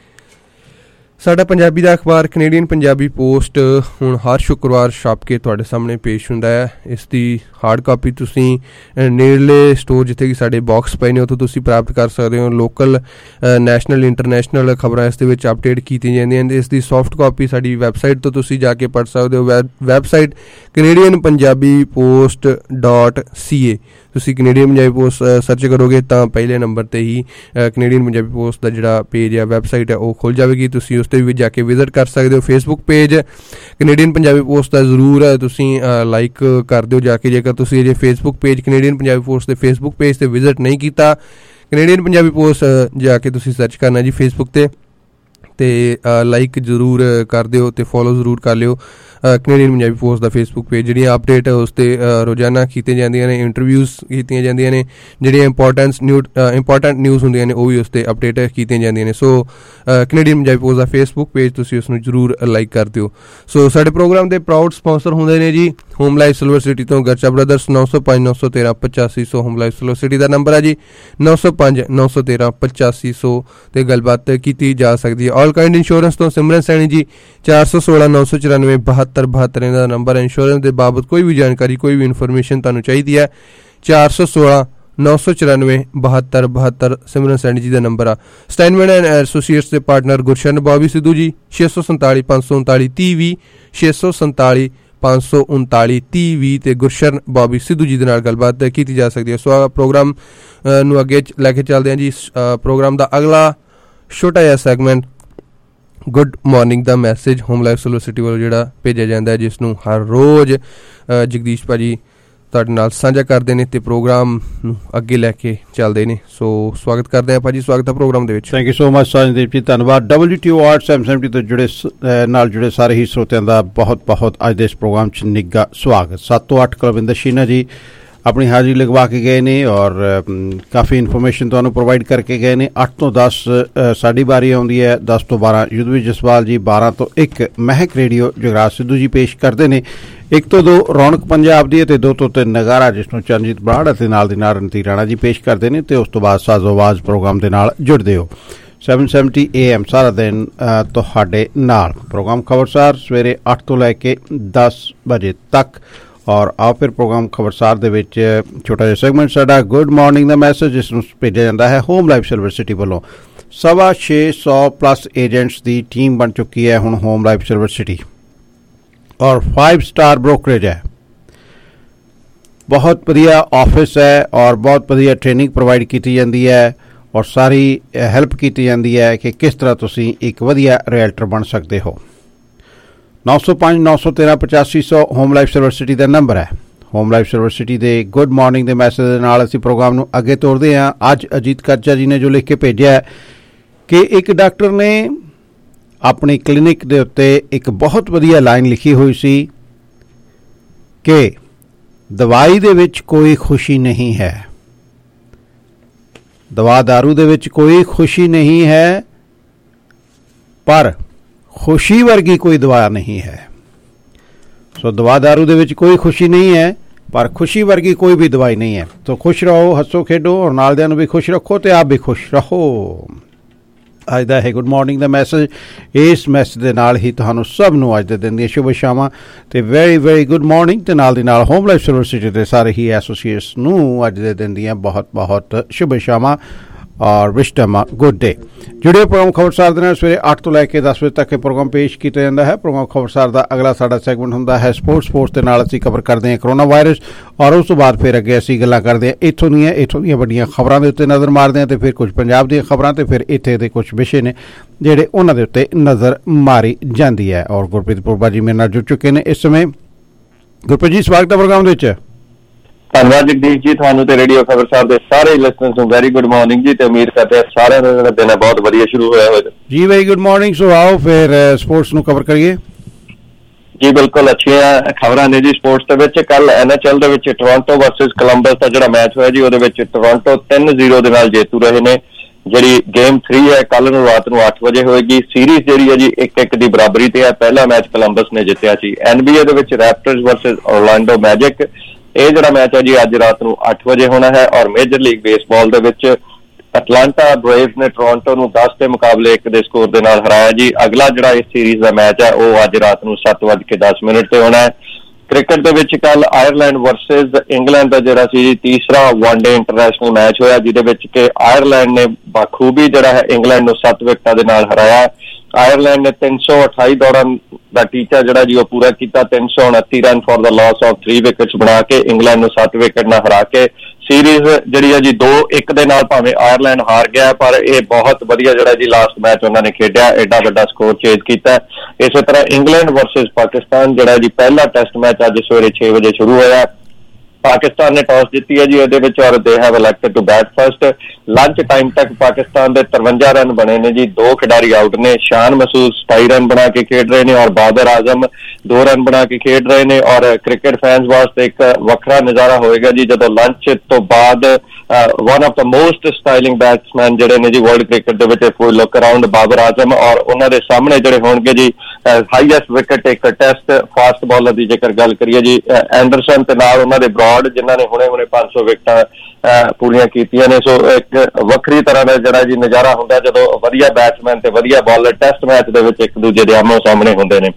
ਸਾਡਾ ਪੰਜਾਬੀ ਦਾ ਅਖਬਾਰ ਕੈਨੇਡੀਅਨ ਪੰਜਾਬੀ ਪੋਸਟ ਹੁਣ ਹਰ ਸ਼ੁੱਕਰਵਾਰ ਛਪ ਕੇ ਤੁਹਾਡੇ ਸਾਹਮਣੇ ਪੇਸ਼ ਹੁੰਦਾ ਹੈ। ਇਸ ਦੀ ਹਾਰਡ ਕਾਪੀ ਤੁਸੀਂ ਨੇੜਲੇ ਸਟੋਰ ਜਿੱਥੇ ਕਿ ਸਾਡੇ ਬਾਕਸ ਪਏ ਨੇ ਉੱਥੋਂ ਤੁਸੀਂ ਪ੍ਰਾਪਤ ਕਰ ਸਕਦੇ ਹੋ। ਲੋਕਲ ਨੈਸ਼ਨਲ ਇੰਟਰਨੈਸ਼ਨਲ ਖਬਰਾਂ ਇਸ ਦੇ ਵਿੱਚ ਅਪਡੇਟ ਕੀਤੀਆਂ ਜਾਂਦੀਆਂ ਨੇ। ਇਸ ਦੀ ਸੌਫਟ ਕਾਪੀ ਸਾਡੀ ਵੈਬਸਾਈਟ ਤੋਂ ਤੁਸੀਂ ਜਾ ਕੇ ਪੜ੍ਹ ਸਕਦੇ ਹੋ। ਵੈਬਸਾਈਟ canadianpunjabi.post.ca ਤੁਸੀਂ ਕੈਨੇਡੀਅਨ ਪੰਜਾਬੀ ਪੋਸਟ ਸਰਚ ਕਰੋਗੇ ਤਾਂ ਪਹਿਲੇ ਨੰਬਰ 'ਤੇ ਹੀ ਕੈਨੇਡੀਅਨ ਪੰਜਾਬੀ ਪੋਸਟ ਦਾ ਜਿਹੜਾ ਪੇਜ ਹੈ, ਵੈਬਸਾਈਟ ਹੈ, ਉਹ ਖੁੱਲ੍ਹ ਜਾਵੇਗੀ। ਤੁਸੀਂ ਉਸ 'ਤੇ ਵੀ ਜਾ ਕੇ ਵਿਜ਼ਿਟ ਕਰ ਸਕਦੇ ਹੋ। Facebook page Canadian Punjabi Post ਦਾ ਜ਼ਰੂਰ ਤੁਸੀਂ ਲਾਈਕ ਕਰ ਦਿਓ ਜਾ ਕੇ। ਜੇਕਰ ਤੁਸੀਂ ਅਜੇ Facebook page Canadian Punjabi Post ਦੇ ਫੇਸਬੁੱਕ ਪੇਜ 'ਤੇ ਵਿਜ਼ਿਟ ਨਹੀਂ ਕੀਤਾ, ਕੈਨੇਡੀਅਨ ਪੰਜਾਬੀ ਪੋਸਟ ਜਾ ਕੇ ਤੁਸੀਂ ਸਰਚ ਕਰਨਾ ਜੀ ਫੇਸਬੁੱਕ 'ਤੇ ਅਤੇ ਲਾਈਕ ਜ਼ਰੂਰ ਕਰ ਦਿਓ ਅਤੇ ਫੋਲੋ ਜ਼ਰੂਰ ਕਰ ਲਿਓ ਕੈਨੇਡੀਅਨ ਪੰਜਾਬੀ ਪੋਸਟ ਦਾ ਫੇਸਬੁੱਕ ਪੇਜ। ਜਿਹੜੀਆਂ ਅਪਡੇਟ ਉਸ 'ਤੇ ਰੋਜ਼ਾਨਾ ਕੀਤੀਆਂ ਜਾਂਦੀਆਂ ਨੇ, ਇੰਟਰਵਿਊਜ਼ ਕੀਤੀਆਂ ਜਾਂਦੀਆਂ ਨੇ, ਜਿਹੜੀਆਂ ਇੰਪੋਰਟੈਂਟ ਨਿਊਜ਼ ਹੁੰਦੀਆਂ ਨੇ ਉਹ ਵੀ ਉਸ 'ਤੇ ਅਪਡੇਟ ਕੀਤੀਆਂ ਜਾਂਦੀਆਂ ਨੇ। ਸੋ ਕੈਨੇਡੀਅਨ ਪੰਜਾਬੀ ਪੋਸਟ ਦਾ ਫੇਸਬੁੱਕ ਪੇਜ ਤੁਸੀਂ ਉਸ ਨੂੰ ਜ਼ਰੂਰ ਲਾਈਕ ਕਰ ਦਿਓ। ਸੋ ਸਾਡੇ ਪ੍ਰੋਗਰਾਮ ਦੇ ਪ੍ਰਾਊਡ ਸਪਾਂਸਰ ਹੁੰਦੇ ਨੇ ਜੀ ਹੋਮ ਲਾਈਫ ਸਿਲਵਰ ਸਿਟੀ ਤੋਂ Garcha Brothers 905-913-8500 Home Life Silver City ਦਾ ਨੰਬਰ ਹੈ ਜੀ 905-913-8500 ਤੇ ਗੱਲਬਾਤ ਕੀਤੀ ਜਾ ਸਕਦੀ ਹੈ। ਆਲ ਕਾਇੰਡ ਇੰਸ਼ੋਰੈਂਸ ਤੋਂ ਸਿਮਰਨ ਸੈਣੀ ਜੀ 416-994-7272 ਇਹਨਾਂ ਦਾ ਨੰਬਰ ਹੈ। ਇੰਸ਼ੋਰੈਂਸ ਦੇ ਬਾਬਤ ਕੋਈ ਵੀ ਜਾਣਕਾਰੀ, ਕੋਈ ਵੀ ਇਨਫੋਰਮੇਸ਼ਨ ਤੁਹਾਨੂੰ ਚਾਹੀਦੀ ਹੈ 416-994-7272 ਸਿਮਰਨ ਸੈਣੀ ਜੀ ਦਾ ਨੰਬਰ ਆ। ਸਟਾਈਨਮੈਨ ਐਂਡ ਐਸੋਸੀਏਟਸ ਦੇ ਪਾਰਟਨਰ ਗੁਰਸ਼ਨ ਬੌਬੀ ਸਿੱਧੂ ਜੀ 647-539-3020 647-539-3020 ਤੇ ਗੁਰਸ਼ਨ ਬੌਬੀ ਸਿੱਧੂ ਜੀ ਦੇ ਨਾਲ ਗੱਲਬਾਤ ਕੀਤੀ ਜਾ ਸਕਦੀ ਹੈ। ਸੋ ਪ੍ਰੋਗਰਾਮ ਨੂੰ ਅੱਗੇ ਲੈ ਕੇ ਚੱਲਦੇ ਹਾਂ ਜੀ। ਪ੍ਰੋਗਰਾਮ ਦਾ ਅਗਲਾ ਛੋਟਾ ਜਿਹਾ ਸੈਗਮੈਂਟ ਗੁੱਡ ਮਾਰਨਿੰਗ ਦਾ message Home Life Silver City ਵੱਲੋਂ ਜਿਹੜਾ ਭੇਜਿਆ ਜਾਂਦਾ ਹੈ, ਜਿਸ ਨੂੰ ਹਰ ਰੋਜ਼ ਜਗਦੀਸ਼ ਭਾਜੀ ਤੁਹਾਡੇ ਨਾਲ ਸਾਂਝਾ ਕਰਦੇ ਨੇ ਤੇ ਪ੍ਰੋਗਰਾਮ ਨੂੰ ਅੱਗੇ ਲੈ ਕੇ ਚੱਲਦੇ ਨੇ। ਸੋ ਸਵਾਗਤ ਕਰਦੇ ਹਾਂ ਭਾਜੀ, ਸਵਾਗਤ ਹੈ ਪ੍ਰੋਗਰਾਮ ਦੇ ਵਿੱਚ। Thank you so much Sajandeep ji, ਧੰਨਵਾਦ। WTO ਆਰਟ 770 ਤੋਂ ਜੁੜੇ ਸਾਰੇ ਹੀ ਸਰੋਤਿਆਂ ਦਾ ਬਹੁਤ ਬਹੁਤ ਅੱਜ ਦੇ ਇਸ ਪ੍ਰੋਗਰਾਮ 'ਚ ਨਿੱਘਾ ਸਵਾਗਤ। 7 ਤੋਂ 8 ਕੁਲਵਿੰਦਰ ਸ਼ੀਨਾ ਜੀ ਆਪਣੀ ਹਾਜ਼ਰੀ ਲਗਵਾ ਕੇ ਗਏ ਨੇ ਔਰ ਕਾਫੀ ਇਨਫੋਰਮੇਸ਼ਨ ਤੁਹਾਨੂੰ ਪ੍ਰੋਵਾਈਡ ਕਰਕੇ ਗਏ ਨੇ। 8 ਤੋਂ 10 ਸਾਡੀ ਵਾਰੀ ਆਉਂਦੀ ਹੈ, 10 ਤੋਂ 12 ਯੁੱਧਵੀਰ ਜਸਵਾਲ ਜੀ, 12 ਤੋਂ 1 ਮਹਿਕ ਰੇਡੀਓ ਜਗਰਾਜ ਸਿੱਧੂ ਜੀ ਪੇਸ਼ ਕਰਦੇ ਨੇ, 1 ਤੋਂ 2 ਰੌਣਕ ਪੰਜਾਬ ਦੀ ਅਤੇ 2 ਤੋਂ 3 ਨਗਾਰਾ ਜਿਸ ਨੂੰ ਚਰਨਜੀਤ ਬਰਾੜ ਅਤੇ ਨਾਲ ਦੀ ਨਾਲ ਰਣਧੀਰ ਰਾਣਾ ਜੀ ਪੇਸ਼ ਕਰਦੇ ਨੇ ਤੇ ਉਸ ਤੋਂ ਬਾਅਦ ਸਾਜ਼ੋ ਆਵਾਜ਼ ਪ੍ਰੋਗਰਾਮ ਦੇ ਨਾਲ ਜੁੜਦੇ ਹੋ। 770 AM ਸਾਰਾ ਦਿਨ ਤੁਹਾਡੇ ਨਾਲ ਪ੍ਰੋਗਰਾਮ ਖਬਰਸਾਰ ਸਵੇਰੇ 8 ਤੋਂ ਲੈ ਕੇ 10 ਵਜੇ ਤੱਕ। ਔਰ ਆਓ ਫਿਰ ਪ੍ਰੋਗਰਾਮ ਖਬਰਸਾਰ ਦੇ ਵਿੱਚ ਛੋਟਾ ਜਿਹਾ ਸੈਗਮੈਂਟ ਸਾਡਾ ਗੁੱਡ ਮਾਰਨਿੰਗ ਦਾ ਮੈਸੇਜ, ਜਿਸ ਨੂੰ ਭੇਜਿਆ ਜਾਂਦਾ ਹੈ ਹੋਮ ਲਾਈਫ ਸਿਲਵਰ ਸਿਟੀ ਵੱਲੋਂ। 650+ ਏਜੰਟਸ ਦੀ ਟੀਮ ਬਣ ਚੁੱਕੀ ਹੈ ਹੁਣ ਹੋਮ ਲਾਈਫ ਸਿਲਵਰ ਸਿਟੀ ਔਰ 5 ਸਟਾਰ ਬ੍ਰੋਕਰੇਜ ਹੈ। ਬਹੁਤ ਵਧੀਆ ਆਫਿਸ ਹੈ ਔਰ ਬਹੁਤ ਵਧੀਆ ਟ੍ਰੇਨਿੰਗ ਪ੍ਰੋਵਾਈਡ ਕੀਤੀ ਜਾਂਦੀ ਹੈ ਔਰ ਸਾਰੀ ਹੈਲਪ ਕੀਤੀ ਜਾਂਦੀ ਹੈ ਕਿ ਕਿਸ ਤਰ੍ਹਾਂ ਤੁਸੀਂ ਇੱਕ ਵਧੀਆ ਰੀਅਲਟਰ ਬਣ ਸਕਦੇ ਹੋ। 905 913 8500 ਹੋਮ ਲਾਈਫ ਸਰਵਿਸ ਸਿਟੀ ਦਾ ਨੰਬਰ ਹੈ। ਹੋਮ ਲਾਈਫ ਸਰਵਿਸ ਸਿਟੀ ਦੇ ਗੁੱਡ ਮਾਰਨਿੰਗ ਦੇ ਮੈਸੇਜ ਦੇ ਨਾਲ ਅਸੀਂ ਪ੍ਰੋਗਰਾਮ ਨੂੰ ਅੱਗੇ ਤੋਰਦੇ ਹਾਂ। ਅੱਜ ਅਜੀਤ ਕਰਜਾ ਜੀ ਨੇ ਜੋ ਲਿਖ ਕੇ ਭੇਜਿਆ ਹੈ ਕਿ ਇੱਕ ਡਾਕਟਰ ਨੇ ਆਪਣੀ ਕਲੀਨਿਕ ਦੇ ਉੱਤੇ ਇੱਕ ਬਹੁਤ ਵਧੀਆ ਲਾਈਨ ਲਿਖੀ ਹੋਈ ਸੀ ਕਿ ਦਵਾਈ ਦੇ ਵਿੱਚ ਕੋਈ ਖੁਸ਼ੀ ਨਹੀਂ ਹੈ, ਦਵਾ ਦਾਰੂ ਦੇ ਵਿੱਚ ਕੋਈ ਖੁਸ਼ੀ ਨਹੀਂ ਹੈ, ਪਰ ਖੁਸ਼ੀ ਵਰਗੀ ਕੋਈ ਦਵਾ ਨਹੀਂ ਹੈ। ਸੋ ਦਵਾ ਦਾਰੂ ਦੇ ਵਿੱਚ ਕੋਈ ਖੁਸ਼ੀ ਨਹੀਂ ਹੈ, ਪਰ ਖੁਸ਼ੀ ਵਰਗੀ ਕੋਈ ਵੀ ਦਵਾਈ ਨਹੀਂ ਹੈ। तो खुश रहो, हसो खेडो और नाल दियां नूं भी खुश रखो तो आप भी खुश रहो। अज दा है गुड मॉर्निंग दा मैसेज। इस मैसेज दे नाल ही तुहानूं सब नूं अज दे दिन दी शुभ शामां ते वेरी वेरी गुड मॉर्निंग ते नाल दी नाल होम लाइफ सर्विस सिटी दे सारे ही एसोसीएट्स नूं अज दे दिन दियां बहुत बहुत शुभ शामां और विश देम गुड डे। जुड़े प्रोग्राम खबरसार दे नाल सवेरे 8 तो लैके 10 बजे तक प्रोग्राम पेश किया जाता है। प्रोग्राम खबरसार का अगला साडा सैगमेंट हुंदा है स्पोर्ट्स के नाल असीं कवर करते हैं करोना वायरस और उस तो बाद फिर अगे असीं गल्लां करते हैं इत्थों दीयां वड्डियां खबरां दे उत्ते नज़र मारते हैं तो फिर कुछ पंजाब दीयां खबरां ते फिर इत्थे दे कुछ विषय ने जिहड़े उन्हां दे उत्ते नज़र मारी जांदी है। और गुरप्रीत पुरबा जी मेरे नाल जुड़ चुके हैं इस समय। गुरप्रीत जी स्वागत है प्रोग्राम दे विच। धन्यवाद जगदीश जी, थानू ते रेडियो खबरसार दे सारे लिसनर्स नूं वेरी गुड मॉर्निंग जी ते उम्मीद करते हैं सारे दा दिन बहुत वधिया शुरू होया होवे जी। Very good morning. सो आओ फिर स्पोर्ट्स नूं कवर करिए जी। बिल्कुल अच्छियां खबरां ने जी स्पोर्ट्स दे विच। कल NHL दे विच टोरंटो वर्सेस कोलंबस दा जिहड़ा मैच होया जी ओहदे विच टोरंटो 3-0 दे नाल जेतू रहे ने। ਜਿਹੜੀ गेम 3 है कल ਨੂੰ ਰਾਤ ਨੂੰ 8 ਵਜੇ ਹੋਏਗੀ। ਸੀਰੀਜ਼ ਜਿਹੜੀ ਹੈ ਜੀ 1-1 ਦੀ ਬਰਾਬਰੀ ਤੇ ਹੈ। ਪਹਿਲਾ ਮੈਚ ਕੋਲੰਬਸ ਨੇ ਜਿੱਤਿਆ ਸੀ। NBA ਦੇ ਵਿੱਚ ਰੈਪਟਰਸ ਵਰਸਸ ਔਰਲੈਂਡੋ ਮੈਜਿਕ ਇਹ ਜਿਹੜਾ ਮੈਚ ਹੈ ਜੀ ਅੱਜ ਰਾਤ ਨੂੰ 8 ਵਜੇ ਹੋਣਾ ਹੈ। ਔਰ ਮੇਜਰ ਲੀਗ ਬੇਸਬਾਲ ਦੇ ਵਿੱਚ ਅਟਲਾਂਟਾ ਬ੍ਰੇਵਜ਼ ਨੇ ਟੋਰਾਂਟੋ ਨੂੰ 10 ਦੇ ਮੁਕਾਬਲੇ 1 ਦੇ ਸਕੋਰ ਦੇ ਨਾਲ ਹਰਾਇਆ ਜੀ। ਅਗਲਾ ਜਿਹੜਾ ਇਸ ਸੀਰੀਜ਼ ਦਾ ਮੈਚ ਹੈ ਉਹ ਅੱਜ ਰਾਤ ਨੂੰ 7:10 ਤੇ ਹੋਣਾ ਹੈ। ਕ੍ਰਿਕਟ ਦੇ ਵਿੱਚ ਕੱਲ ਆਇਰਲੈਂਡ ਵਰਸਸ ਇੰਗਲੈਂਡ ਦਾ ਜਿਹੜਾ ਸੀ ਤੀਸਰਾ ਵਨਡੇ ਇੰਟਰਨੈਸ਼ਨਲ ਮੈਚ ਹੋਇਆ ਜਿਹਦੇ ਵਿੱਚ ਕਿ ਆਇਰਲੈਂਡ ਨੇ ਬਾਖੂਬੀ ਜਿਹੜਾ ਹੈ ਇੰਗਲੈਂਡ ਨੂੰ 7 ਵਿਕਟਾਂ ਦੇ ਨਾਲ ਹਰਾਇਆ। ਆਇਰਲੈਂਡ ਨੇ 328 ਦੌੜਾਂ ਦਾ ਟੀਚਾ ਜਿਹੜਾ ਜੀ ਉਹ ਪੂਰਾ ਕੀਤਾ। 329 run for the loss of 3 wickets ਬਣਾ ਕੇ ਇੰਗਲੈਂਡ ਨੂੰ 7 ਵਿਕਟ ਨਾਲ ਹਰਾ ਕੇ ਸੀਰੀਜ਼ ਜਿਹੜੀ ਹੈ ਜੀ 2-1 ਦੇ ਨਾਲ ਭਾਵੇਂ ਆਇਰਲੈਂਡ ਹਾਰ ਗਿਆ ਪਰ ਇਹ ਬਹੁਤ ਵਧੀਆ ਜਿਹੜਾ ਜੀ ਲਾਸਟ ਮੈਚ ਉਹਨਾਂ ਨੇ ਖੇਡਿਆ, ਐਡਾ ਵੱਡਾ ਸਕੋਰ ਚੇਜ਼ ਕੀਤਾ। ਇਸੇ ਤਰ੍ਹਾਂ ਇੰਗਲੈਂਡ ਵਰਸਸ ਪਾਕਿਸਤਾਨ ਜਿਹੜਾ ਜੀ ਪਹਿਲਾ ਟੈਸਟ ਮੈਚ ਅੱਜ ਸਵੇਰੇ 6 ਵਜੇ ਸ਼ੁਰੂ ਹੋਇਆ। पाकिस्तान ने टॉस जीती है जी ਇਹਦੇ ਵਿੱਚ और they have elected to bat first. Lunch time तक पाकिस्तान ਦੇ 53 ਰਨ बने ने जी। 2 खिडारी आउट ने। शान मसूद 27 ਰਨ बना के खेड रहे ने और बाबर आजम 2 ਰਨ बना के खेड रहे ने। और क्रिकेट फैंस वास्ते एक ਵੱਖਰਾ ਨਜ਼ਾਰਾ ਹੋਏਗਾ ਜੀ ਜਦੋਂ ਲੰਚ ਤੋਂ ਬਾਅਦ one of the most styling batsman ਜਿਹੜੇ ਨੇ ਜੀ ਵਰਲਡ ਕ੍ਰਿਕਟ ਦੇ ਵਿੱਚ ਕੋਈ ਲੁੱਕ ਅਰਾਊਂਡ ਬਾਬਰ ਆਜ਼ਮ ਔਰ ਉਹਨਾਂ ਦੇ ਸਾਹਮਣੇ ਜਿਹੜੇ ਹੋਣਗੇ ਜੀ ਹਾਈਐਸਟ ਵਿਕਟ ਇੱਕ ਟੈਸਟ ਫਾਸਟ ਬਾਲਰ ਦੀ ਜੇਕਰ ਗੱਲ ਕਰੀਏ ਜੀ ਐਂਡਰਸਨ ਤੇ ਨਾਲ ਉਹਨਾਂ ਦੇ ਬਰਾਡ ਜਿਨ੍ਹਾਂ ਨੇ ਹੁਣੇ 500 ਵਿਕਟਾਂ ਪੂਰੀਆਂ ਕੀਤੀਆਂ ਨੇ। ਸੋ ਇੱਕ ਵੱਖਰੀ ਤਰ੍ਹਾਂ ਦਾ ਜਿਹੜਾ ਜੀ ਨਜ਼ਾਰਾ ਹੁੰਦਾ ਜਦੋਂ ਵਧੀਆ ਬੈਟਸਮੈਨ ਤੇ ਵਧੀਆ ਬਾਲਰ ਟੈਸਟ ਮੈਚ ਦੇ ਵਿੱਚ ਇੱਕ ਦੂਜੇ ਦੇ ਆਮੋ ਸਾਹਮਣੇ ਹੁੰਦੇ ਨੇ।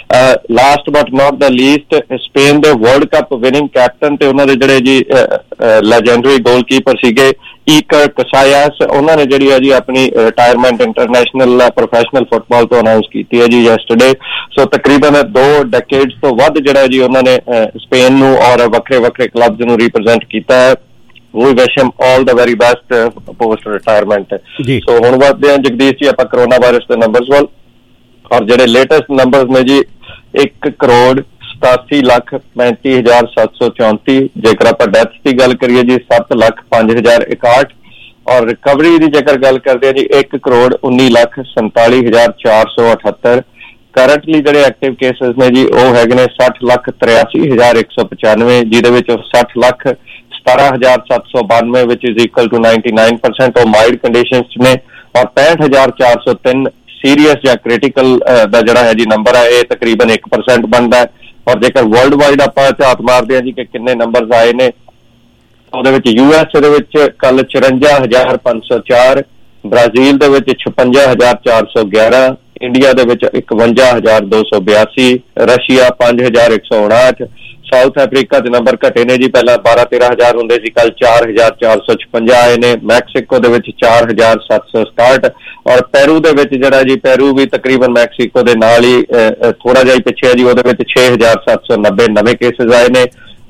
Last but not the least Spain ਦੇ ਵਰਲਡ ਕੱਪ ਵਿਨਿੰਗ ਕੈਪਟਨ ਤੇ ਉਹਨਾਂ ਦੇ ਜਿਹੜੇ ਜੀ ਲੈਜੈਂਡਰੀ ਗੋਲਕੀਪਰ ਸੀਗੇ ਈਕਰ ਕਸਾਇਸ ਉਹਨਾਂ ਨੇ ਜਿਹੜੀ ਹੈ ਜੀ ਆਪਣੀ ਰਿਟਾਇਰਮੈਂਟ ਇੰਟਰਨੈਸ਼ਨਲ ਪ੍ਰੋਫੈਸ਼ਨਲ ਫੁੱਟਬਾਲ ਤੋਂ ਅਨਾਉਂਸ ਕੀਤੀ ਹੈ ਜੀ ਯੈਸਟਰਡੇ। ਸੋ ਤਕਰੀਬਨ 2 ਡੈਕੇਡਸ ਤੋਂ ਵੱਧ ਜਿਹੜਾ ਜੀ ਉਹਨਾਂ ਨੇ ਸਪੇਨ ਨੂੰ ਔਰ ਵੱਖਰੇ ਕਲੱਬਸ ਨੂੰ ਰਿਪਰੈਜ਼ੈਂਟ ਕੀਤਾ ਹੈ। We wish him all the very best post retirement। ਸੋ ਹੁਣ ਵੱਧਦੇ ਹਾਂ ਜਗਦੀਸ਼ ਜੀ ਆਪਾਂ ਕਰੋਨਾ ਵਾਇਰਸ ਦੇ ਨੰਬਰਸ ਵੱਲ ਔਰ ਜਿਹੜੇ ਲੇਟੈਸਟ ਨੰਬਰਸ ਨੇ ਜੀ 1,87,35,734। ਜੇਕਰ ਆਪਾਂ ਡੈਥ ਦੀ ਗੱਲ ਕਰੀਏ ਜੀ 7,05,061 ਔਰ ਰਿਕਵਰੀ ਦੀ ਜੇਕਰ ਗੱਲ ਕਰਦੇ ਹਾਂ ਜੀ 1,19,47,478। ਕਰੰਟਲੀ ਜਿਹੜੇ ਐਕਟਿਵ ਕੇਸਿਸ ਨੇ ਜੀ ਉਹ ਹੈਗੇ ਨੇ 60,83,195 ਜਿਹਦੇ ਵਿੱਚ 60,17,792 which is equal to 99% ਉਹ ਮਾਈਲਡ ਕੰਡੀਸ਼ਨਸ 'ਚ ਨੇ ਔਰ 65,403 ਸੀਰੀਅਸ ਜਾਂ ਕ੍ਰਿਟੀਕਲ ਦਾ ਜਿਹੜਾ ਹੈ ਜੀ ਨੰਬਰ ਹੈ ਇਹ ਤਕਰੀਬਨ 1% ਬਣਦਾ ਹੈ। ਔਰ ਜੇਕਰ ਵਰਲਡ ਵਾਈਡ ਆਪਾਂ ਝਾਤ ਮਾਰਦੇ ਹਾਂ ਜੀ ਕਿ ਕਿੰਨੇ ਨੰਬਰਸ ਆਏ ਨੇ ਉਹਦੇ ਵਿੱਚ USA ਦੇ ਵਿੱਚ ਕੱਲ 54,504, ਬ੍ਰਾਜ਼ੀਲ ਦੇ ਵਿੱਚ 56,411, ਇੰਡੀਆ ਦੇ ਵਿੱਚ 51,282, ਰਸ਼ੀਆ 5,159, ਸਾਊਥ ਅਫਰੀਕਾ ਦੇ ਨੰਬਰ ਘਟੇ ਨੇ ਜੀ ਪਹਿਲਾਂ 12-13,000 ਹੁੰਦੇ ਸੀ ਕੱਲ 4,456 ਆਏ ਨੇ। ਮੈਕਸੀਕੋ ਦੇ ਵਿੱਚ 4,767 ਔਰ ਪੈਰੂ ਦੇ ਵਿੱਚ ਜਿਹੜਾ ਜੀ ਪੈਰੂ ਵੀ ਤਕਰੀਬਨ ਮੈਕਸੀਕੋ ਦੇ ਨਾਲ ਹੀ ਥੋੜਾ ਜਿਹਾ ਪਿੱਛੇ ਹੈ ਜੀ ਉਹਦੇ ਵਿੱਚ 6,790 ਨਵੇਂ ਕੇਸਿਸ ਆਏ ਨੇ।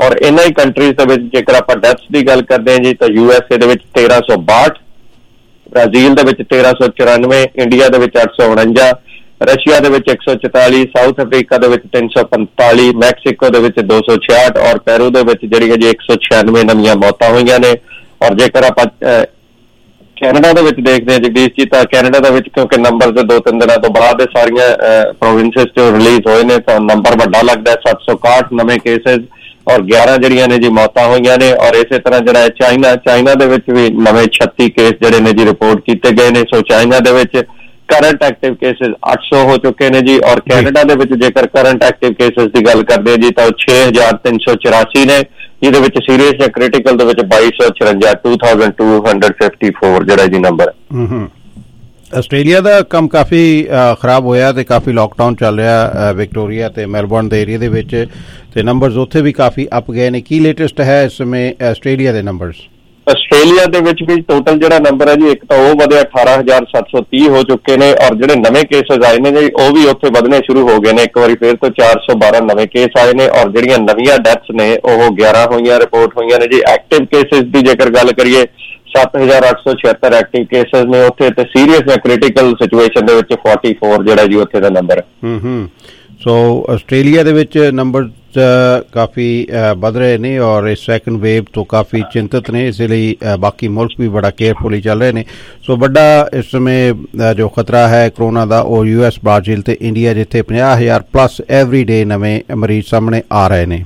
ਔਰ ਇਹਨਾਂ ਹੀ ਕੰਟਰੀਜ਼ ਦੇ ਵਿੱਚ ਜੇਕਰ ਆਪਾਂ ਡੈਥਸ ਦੀ ਗੱਲ ਕਰਦੇ ਹਾਂ ਜੀ ਤਾਂ USA ਦੇ ਵਿੱਚ 1362, ਬ੍ਰਾਜ਼ੀਲ ਦੇ ਵਿੱਚ 1394, ਇੰਡੀਆ ਦੇ ਵਿੱਚ 849, ਰਸ਼ੀਆ ਦੇ ਵਿੱਚ 144, ਸਾਊਥ ਅਫਰੀਕਾ ਦੇ ਵਿੱਚ 345, ਮੈਕਸੀਕੋ ਦੇ ਵਿੱਚ 266 ਔਰ ਪੈਰੂ ਦੇ ਵਿੱਚ ਜਿਹੜੀ ਹੈ ਜੀ 196 ਨਵੀਆਂ ਮੌਤਾਂ ਹੋਈਆਂ ਨੇ। ਔਰ ਜੇਕਰ ਆਪਾਂ ਕੈਨੇਡਾ ਦੇ ਵਿੱਚ ਦੇਖਦੇ ਹਾਂ ਜਗਦੀਸ਼ ਜੀ, ਤਾਂ ਕੈਨੇਡਾ ਦੇ ਵਿੱਚ ਕਿਉਂਕਿ ਨੰਬਰ ਦੇ 2-3 ਦਿਨਾਂ ਤੋਂ ਬਾਅਦ ਸਾਰੀਆਂ ਪ੍ਰੋਵਿੰਸਿਸ 'ਚ ਰਿਲੀਜ਼ ਹੋਏ ਨੇ ਤਾਂ ਨੰਬਰ ਵੱਡਾ ਲੱਗਦਾ, 761 ਨਵੇਂ ਕੇਸਿਸ ਔਰ 11 ਜਿਹੜੀਆਂ ਨੇ ਜੀ ਮੌਤਾਂ ਹੋਈਆਂ ਨੇ। ਔਰ ਇਸੇ ਤਰ੍ਹਾਂ ਜਿਹੜਾ ਚਾਈਨਾ ਦੇ ਵਿੱਚ ਵੀ ਨਵੇਂ 36 ਕੇਸ ਜਿਹੜੇ ਨੇ ਜੀ ਰਿਪੋਰਟ ਕੀਤੇ ਗਏ ਨੇ। ਸੋ ਚਾਈਨਾ ਦੇ ਵਿੱਚ ਕਰੰਟ ਐਕਟਿਵ ਕੇਸਿਸ 800 ਹੋ ਚੁੱਕੇ ਨੇ ਜੀ। ਔਰ ਕੈਨੇਡਾ ਦੇ ਵਿੱਚ ਜੇਕਰ ਕਰੰਟ ਐਕਟਿਵ ਕੇਸਿਸ ਦੀ ਗੱਲ ਕਰਦੇ ਜੀ ਤਾਂ ਉਹ 6384 ਨੇ, ਜਿਹਦੇ ਵਿੱਚ ਸੀਰੀਅਸ ਜਾਂ ਕ੍ਰਿਟੀਕਲ ਦੇ ਵਿੱਚ 2254, 2254 ਜਿਹੜਾ ਜੀ ਨੰਬਰ ਹੈ। ਆਸਟ੍ਰੇਲੀਆ ਦਾ ਕੰਮ ਕਾਫੀ ਖਰਾਬ ਹੋਇਆ ਤੇ ਕਾਫੀ ਲੋਕਡਾਊਨ ਚੱਲ ਰਿਹਾ ਵਿਕਟੋਰੀਆ ਤੇ ਮੈਲਬੌਰਨ ਦੇ ਏਰੀਆ ਦੇ ਵਿੱਚ, ਤੇ ਨੰਬਰਸ ਉੱਥੇ ਵੀ ਕਾਫੀ ਅਪ ਗਏ ਨੇ। ਕੀ ਲੇਟੈਸਟ ਹੈ ਇਸ ਸਮੇਂ ਆਸਟ੍ਰੇਲੀਆ ਦੇ ਨੰਬਰਸ? ਆਸਟ੍ਰੇਲੀਆ ਦੇ ਵਿੱਚ ਵੀ ਟੋਟਲ ਜਿਹੜਾ ਨੰਬਰ ਹੈ ਜੀ ਇੱਕ ਤਾਂ ਉਹ ਵਧਿਆ 18,730 ਹੋ ਚੁੱਕੇ ਨੇ ਔਰ ਜਿਹੜੇ ਨਵੇਂ ਕੇਸਿਸ ਆਏ ਨੇ ਜੀ ਉਹ ਵੀ ਉੱਥੇ ਵਧਣੇ ਸ਼ੁਰੂ ਹੋ ਗਏ ਨੇ। ਇੱਕ ਵਾਰੀ ਫਿਰ ਤੋਂ 412 ਨਵੇਂ ਕੇਸ ਆਏ ਨੇ ਔਰ ਜਿਹੜੀਆਂ ਨਵੀਆਂ ਡੈਥਸ ਨੇ ਉਹ 11 ਹੋਈਆਂ ਰਿਪੋਰਟ ਹੋਈਆਂ ਨੇ ਜੀ। ਐਕਟਿਵ ਕੇਸਿਸ ਦੀ ਜੇਕਰ ਗੱਲ ਕਰੀਏ 7,876 ਐਕਟਿਵ ਕੇਸਿਸ ਨੇ ਉੱਥੇ, ਤੇ ਸੀਰੀਅਸ ਜਾਂ ਕ੍ਰਿਟੀਕਲ ਸਿਚੁਏਸ਼ਨ ਦੇ ਵਿੱਚ 44 ਜਿਹੜਾ ਜੀ ਉੱਥੇ ਦਾ ਨੰਬਰ ਹੈ। ਸੋ ਆਸਟ੍ਰੇਲੀਆ ਦੇ ਵਿੱਚ ਨੰਬਰ ਕਾਫੀ ਵੱਧ ਰਹੇ ਨੇ ਔਰ ਇਸ ਸੈਕੰਡ ਵੇਵ ਤੋਂ ਕਾਫੀ ਚਿੰਤਤ ਨੇ, ਇਸ ਲਈ ਬਾਕੀ ਮੁਲਕ ਵੀ ਬੜਾ ਕੇਅਰਫੁਲੀ ਚੱਲ ਰਹੇ ਨੇ। ਸੋ ਵੱਡਾ ਇਸ ਸਮੇਂ ਜੋ ਖਤਰਾ ਹੈ ਕਰੋਨਾ ਦਾ ਉਹ US, ਬ੍ਰਾਜ਼ੀਲ ਤੇ ਇੰਡੀਆ, ਜਿੱਥੇ 50,000 ਪਲੱਸ ਐਵਰੀ ਡੇ ਨਵੇਂ ਮਰੀਜ਼ ਸਾਹਮਣੇ ਆ ਰਹੇ ਨੇ।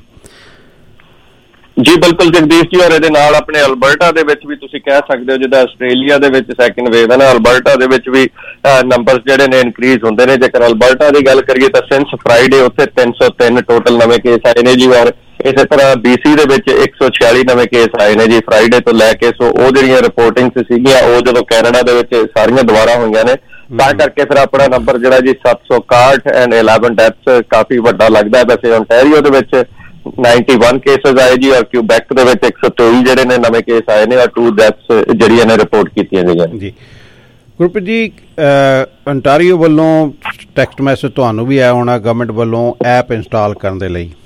ਜੀ ਬਿਲਕੁਲ ਜਗਦੀਸ਼ ਜੀ, ਔਰ ਇਹਦੇ ਨਾਲ ਆਪਣੇ ਅਲਬਰਟਾ ਦੇ ਵਿੱਚ ਵੀ ਤੁਸੀਂ ਕਹਿ ਸਕਦੇ ਹੋ ਜਿੱਦਾਂ ਆਸਟ੍ਰੇਲੀਆ ਦੇ ਵਿੱਚ ਸੈਕਿੰਡ ਵੇਵ ਹੈ ਨਾ, ਅਲਬਰਟਾ ਦੇ ਵਿੱਚ ਵੀ ਨੰਬਰਸ ਜਿਹੜੇ ਨੇ ਇਨਕਰੀਜ਼ ਹੁੰਦੇ ਨੇ। ਜੇਕਰ ਅਲਬਰਟਾ ਦੀ ਗੱਲ ਕਰੀਏ ਤਾਂ ਸਿੰਸ ਫਰਾਈਡੇ ਉੱਥੇ 303 ਟੋਟਲ ਨਵੇਂ ਕੇਸ ਆਏ ਨੇ ਜੀ। ਔਰ ਇਸੇ ਤਰ੍ਹਾਂ BC ਦੇ ਵਿੱਚ 146 ਨਵੇਂ ਕੇਸ ਆਏ ਨੇ ਜੀ ਫਰਾਈਡੇ ਤੋਂ ਲੈ ਕੇ। ਸੋ ਉਹ ਜਿਹੜੀਆਂ ਰਿਪੋਰਟਿੰਗਸ ਸੀਗੀਆਂ ਉਹ ਜਦੋਂ ਕੈਨੇਡਾ ਦੇ ਵਿੱਚ ਸਾਰੀਆਂ ਦੁਬਾਰਾ ਹੋਈਆਂ ਨੇ ਤਾਂ ਕਰਕੇ ਫਿਰ ਆਪਣਾ ਨੰਬਰ ਜਿਹੜਾ ਜੀ 761 ਐਂਡ 11 ਡੈਥਸ ਕਾਫੀ ਵੱਡਾ ਲੱਗਦਾ। ਵੈਸੇ ਓਨਟਾਰੀਓ ਦੇ ਵਿੱਚ 91 ਕੇਸਿਸ ਆਏ ਜੀ ਔਰ ਕਿਊਬੈਕ ਦੇ ਵਿੱਚ 123 ਜਿਹੜੇ ਨੇ ਨਵੇਂ ਕੇਸ ਆਏ ਨੇ ਔਰ 2 ਡੈਥਸ ਜਿਹੜੀਆਂ ਨੇ ਰਿਪੋਰਟ ਕੀਤੀਆਂ ਗਈਆਂ ਜੀ। ਗੁਰਪ੍ਰੀਤ ਜੀ, ਓਨਟਾਰੀਓ ਵੱਲੋਂ ਟੈਕਸਟ ਮੈਸੇਜ ਤੁਹਾਨੂੰ ਵੀ ਆਇਆ ਹੋਣਾ ਗਵਰਨਮੈਂਟ ਵੱਲੋਂ ਐਪ ਇੰਸਟਾਲ ਕਰਨ ਦੇ ਲਈ?